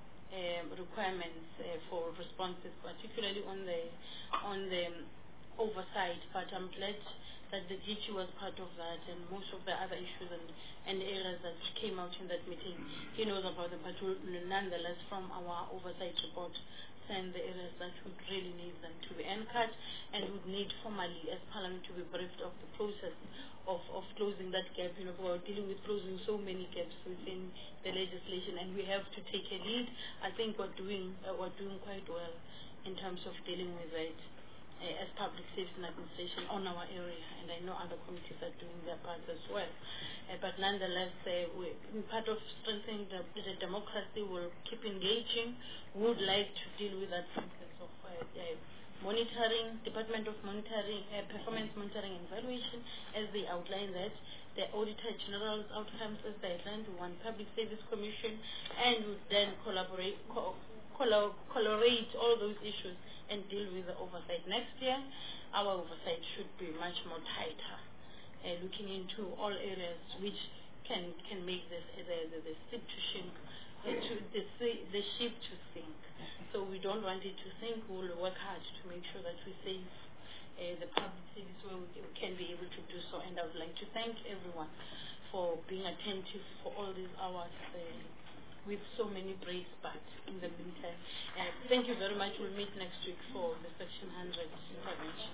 Um, requirements uh, for responses, particularly on the on the um, oversight. But I'm glad that the D G was part of that, and most of the other issues and, and areas that came out in that meeting, he knows about them. But we'll nonetheless, from our oversight report, send the areas that would really need them to be anchored, and would need formally as Parliament to be briefed of the process of, of closing that gap. You know, we're dealing with closing so many gaps within the legislation, and we have to take a lead. I think we're doing uh, we're doing quite well in terms of dealing with it uh, as public safety and administration on our area, and I know other committees are doing their part as well. Uh, but nonetheless, uh, we, part of strengthening the, the democracy, will keep engaging. We would like to deal with that process of uh, uh, monitoring, Department of Monitoring, uh, Performance Monitoring and Evaluation, as they outline that, the Auditor General's outcomes as they outlined, one Public Service Commission, and would then collaborate, co color, colorate all those issues and deal with the oversight. Next year, our oversight should be much more tighter, uh, looking into all areas which can can make this, uh, the, the, the ship to sink, uh, to the, the ship to sink. So we don't want it to sink. We will work hard to make sure that we save uh, the public service where we can be able to do so. And I would like to thank everyone for being attentive for all these hours uh, with so many breaks back in the meantime. Uh, thank you very much. We'll meet next week for the Section one hundred intervention.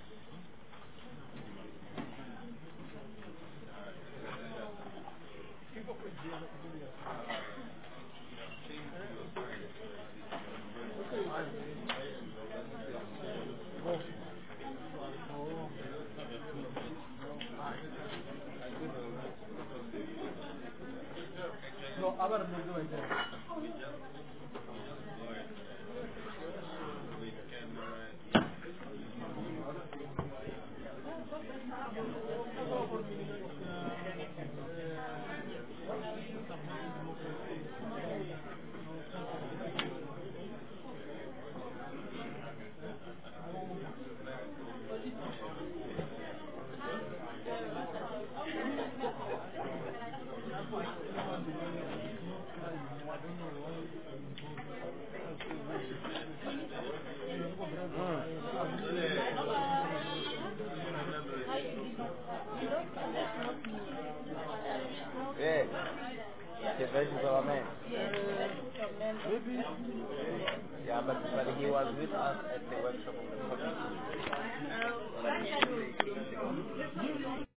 No, ahora no lo voy Yeah. Yeah, very solamente. Yeah, but, but he was with us at the workshop of the committee.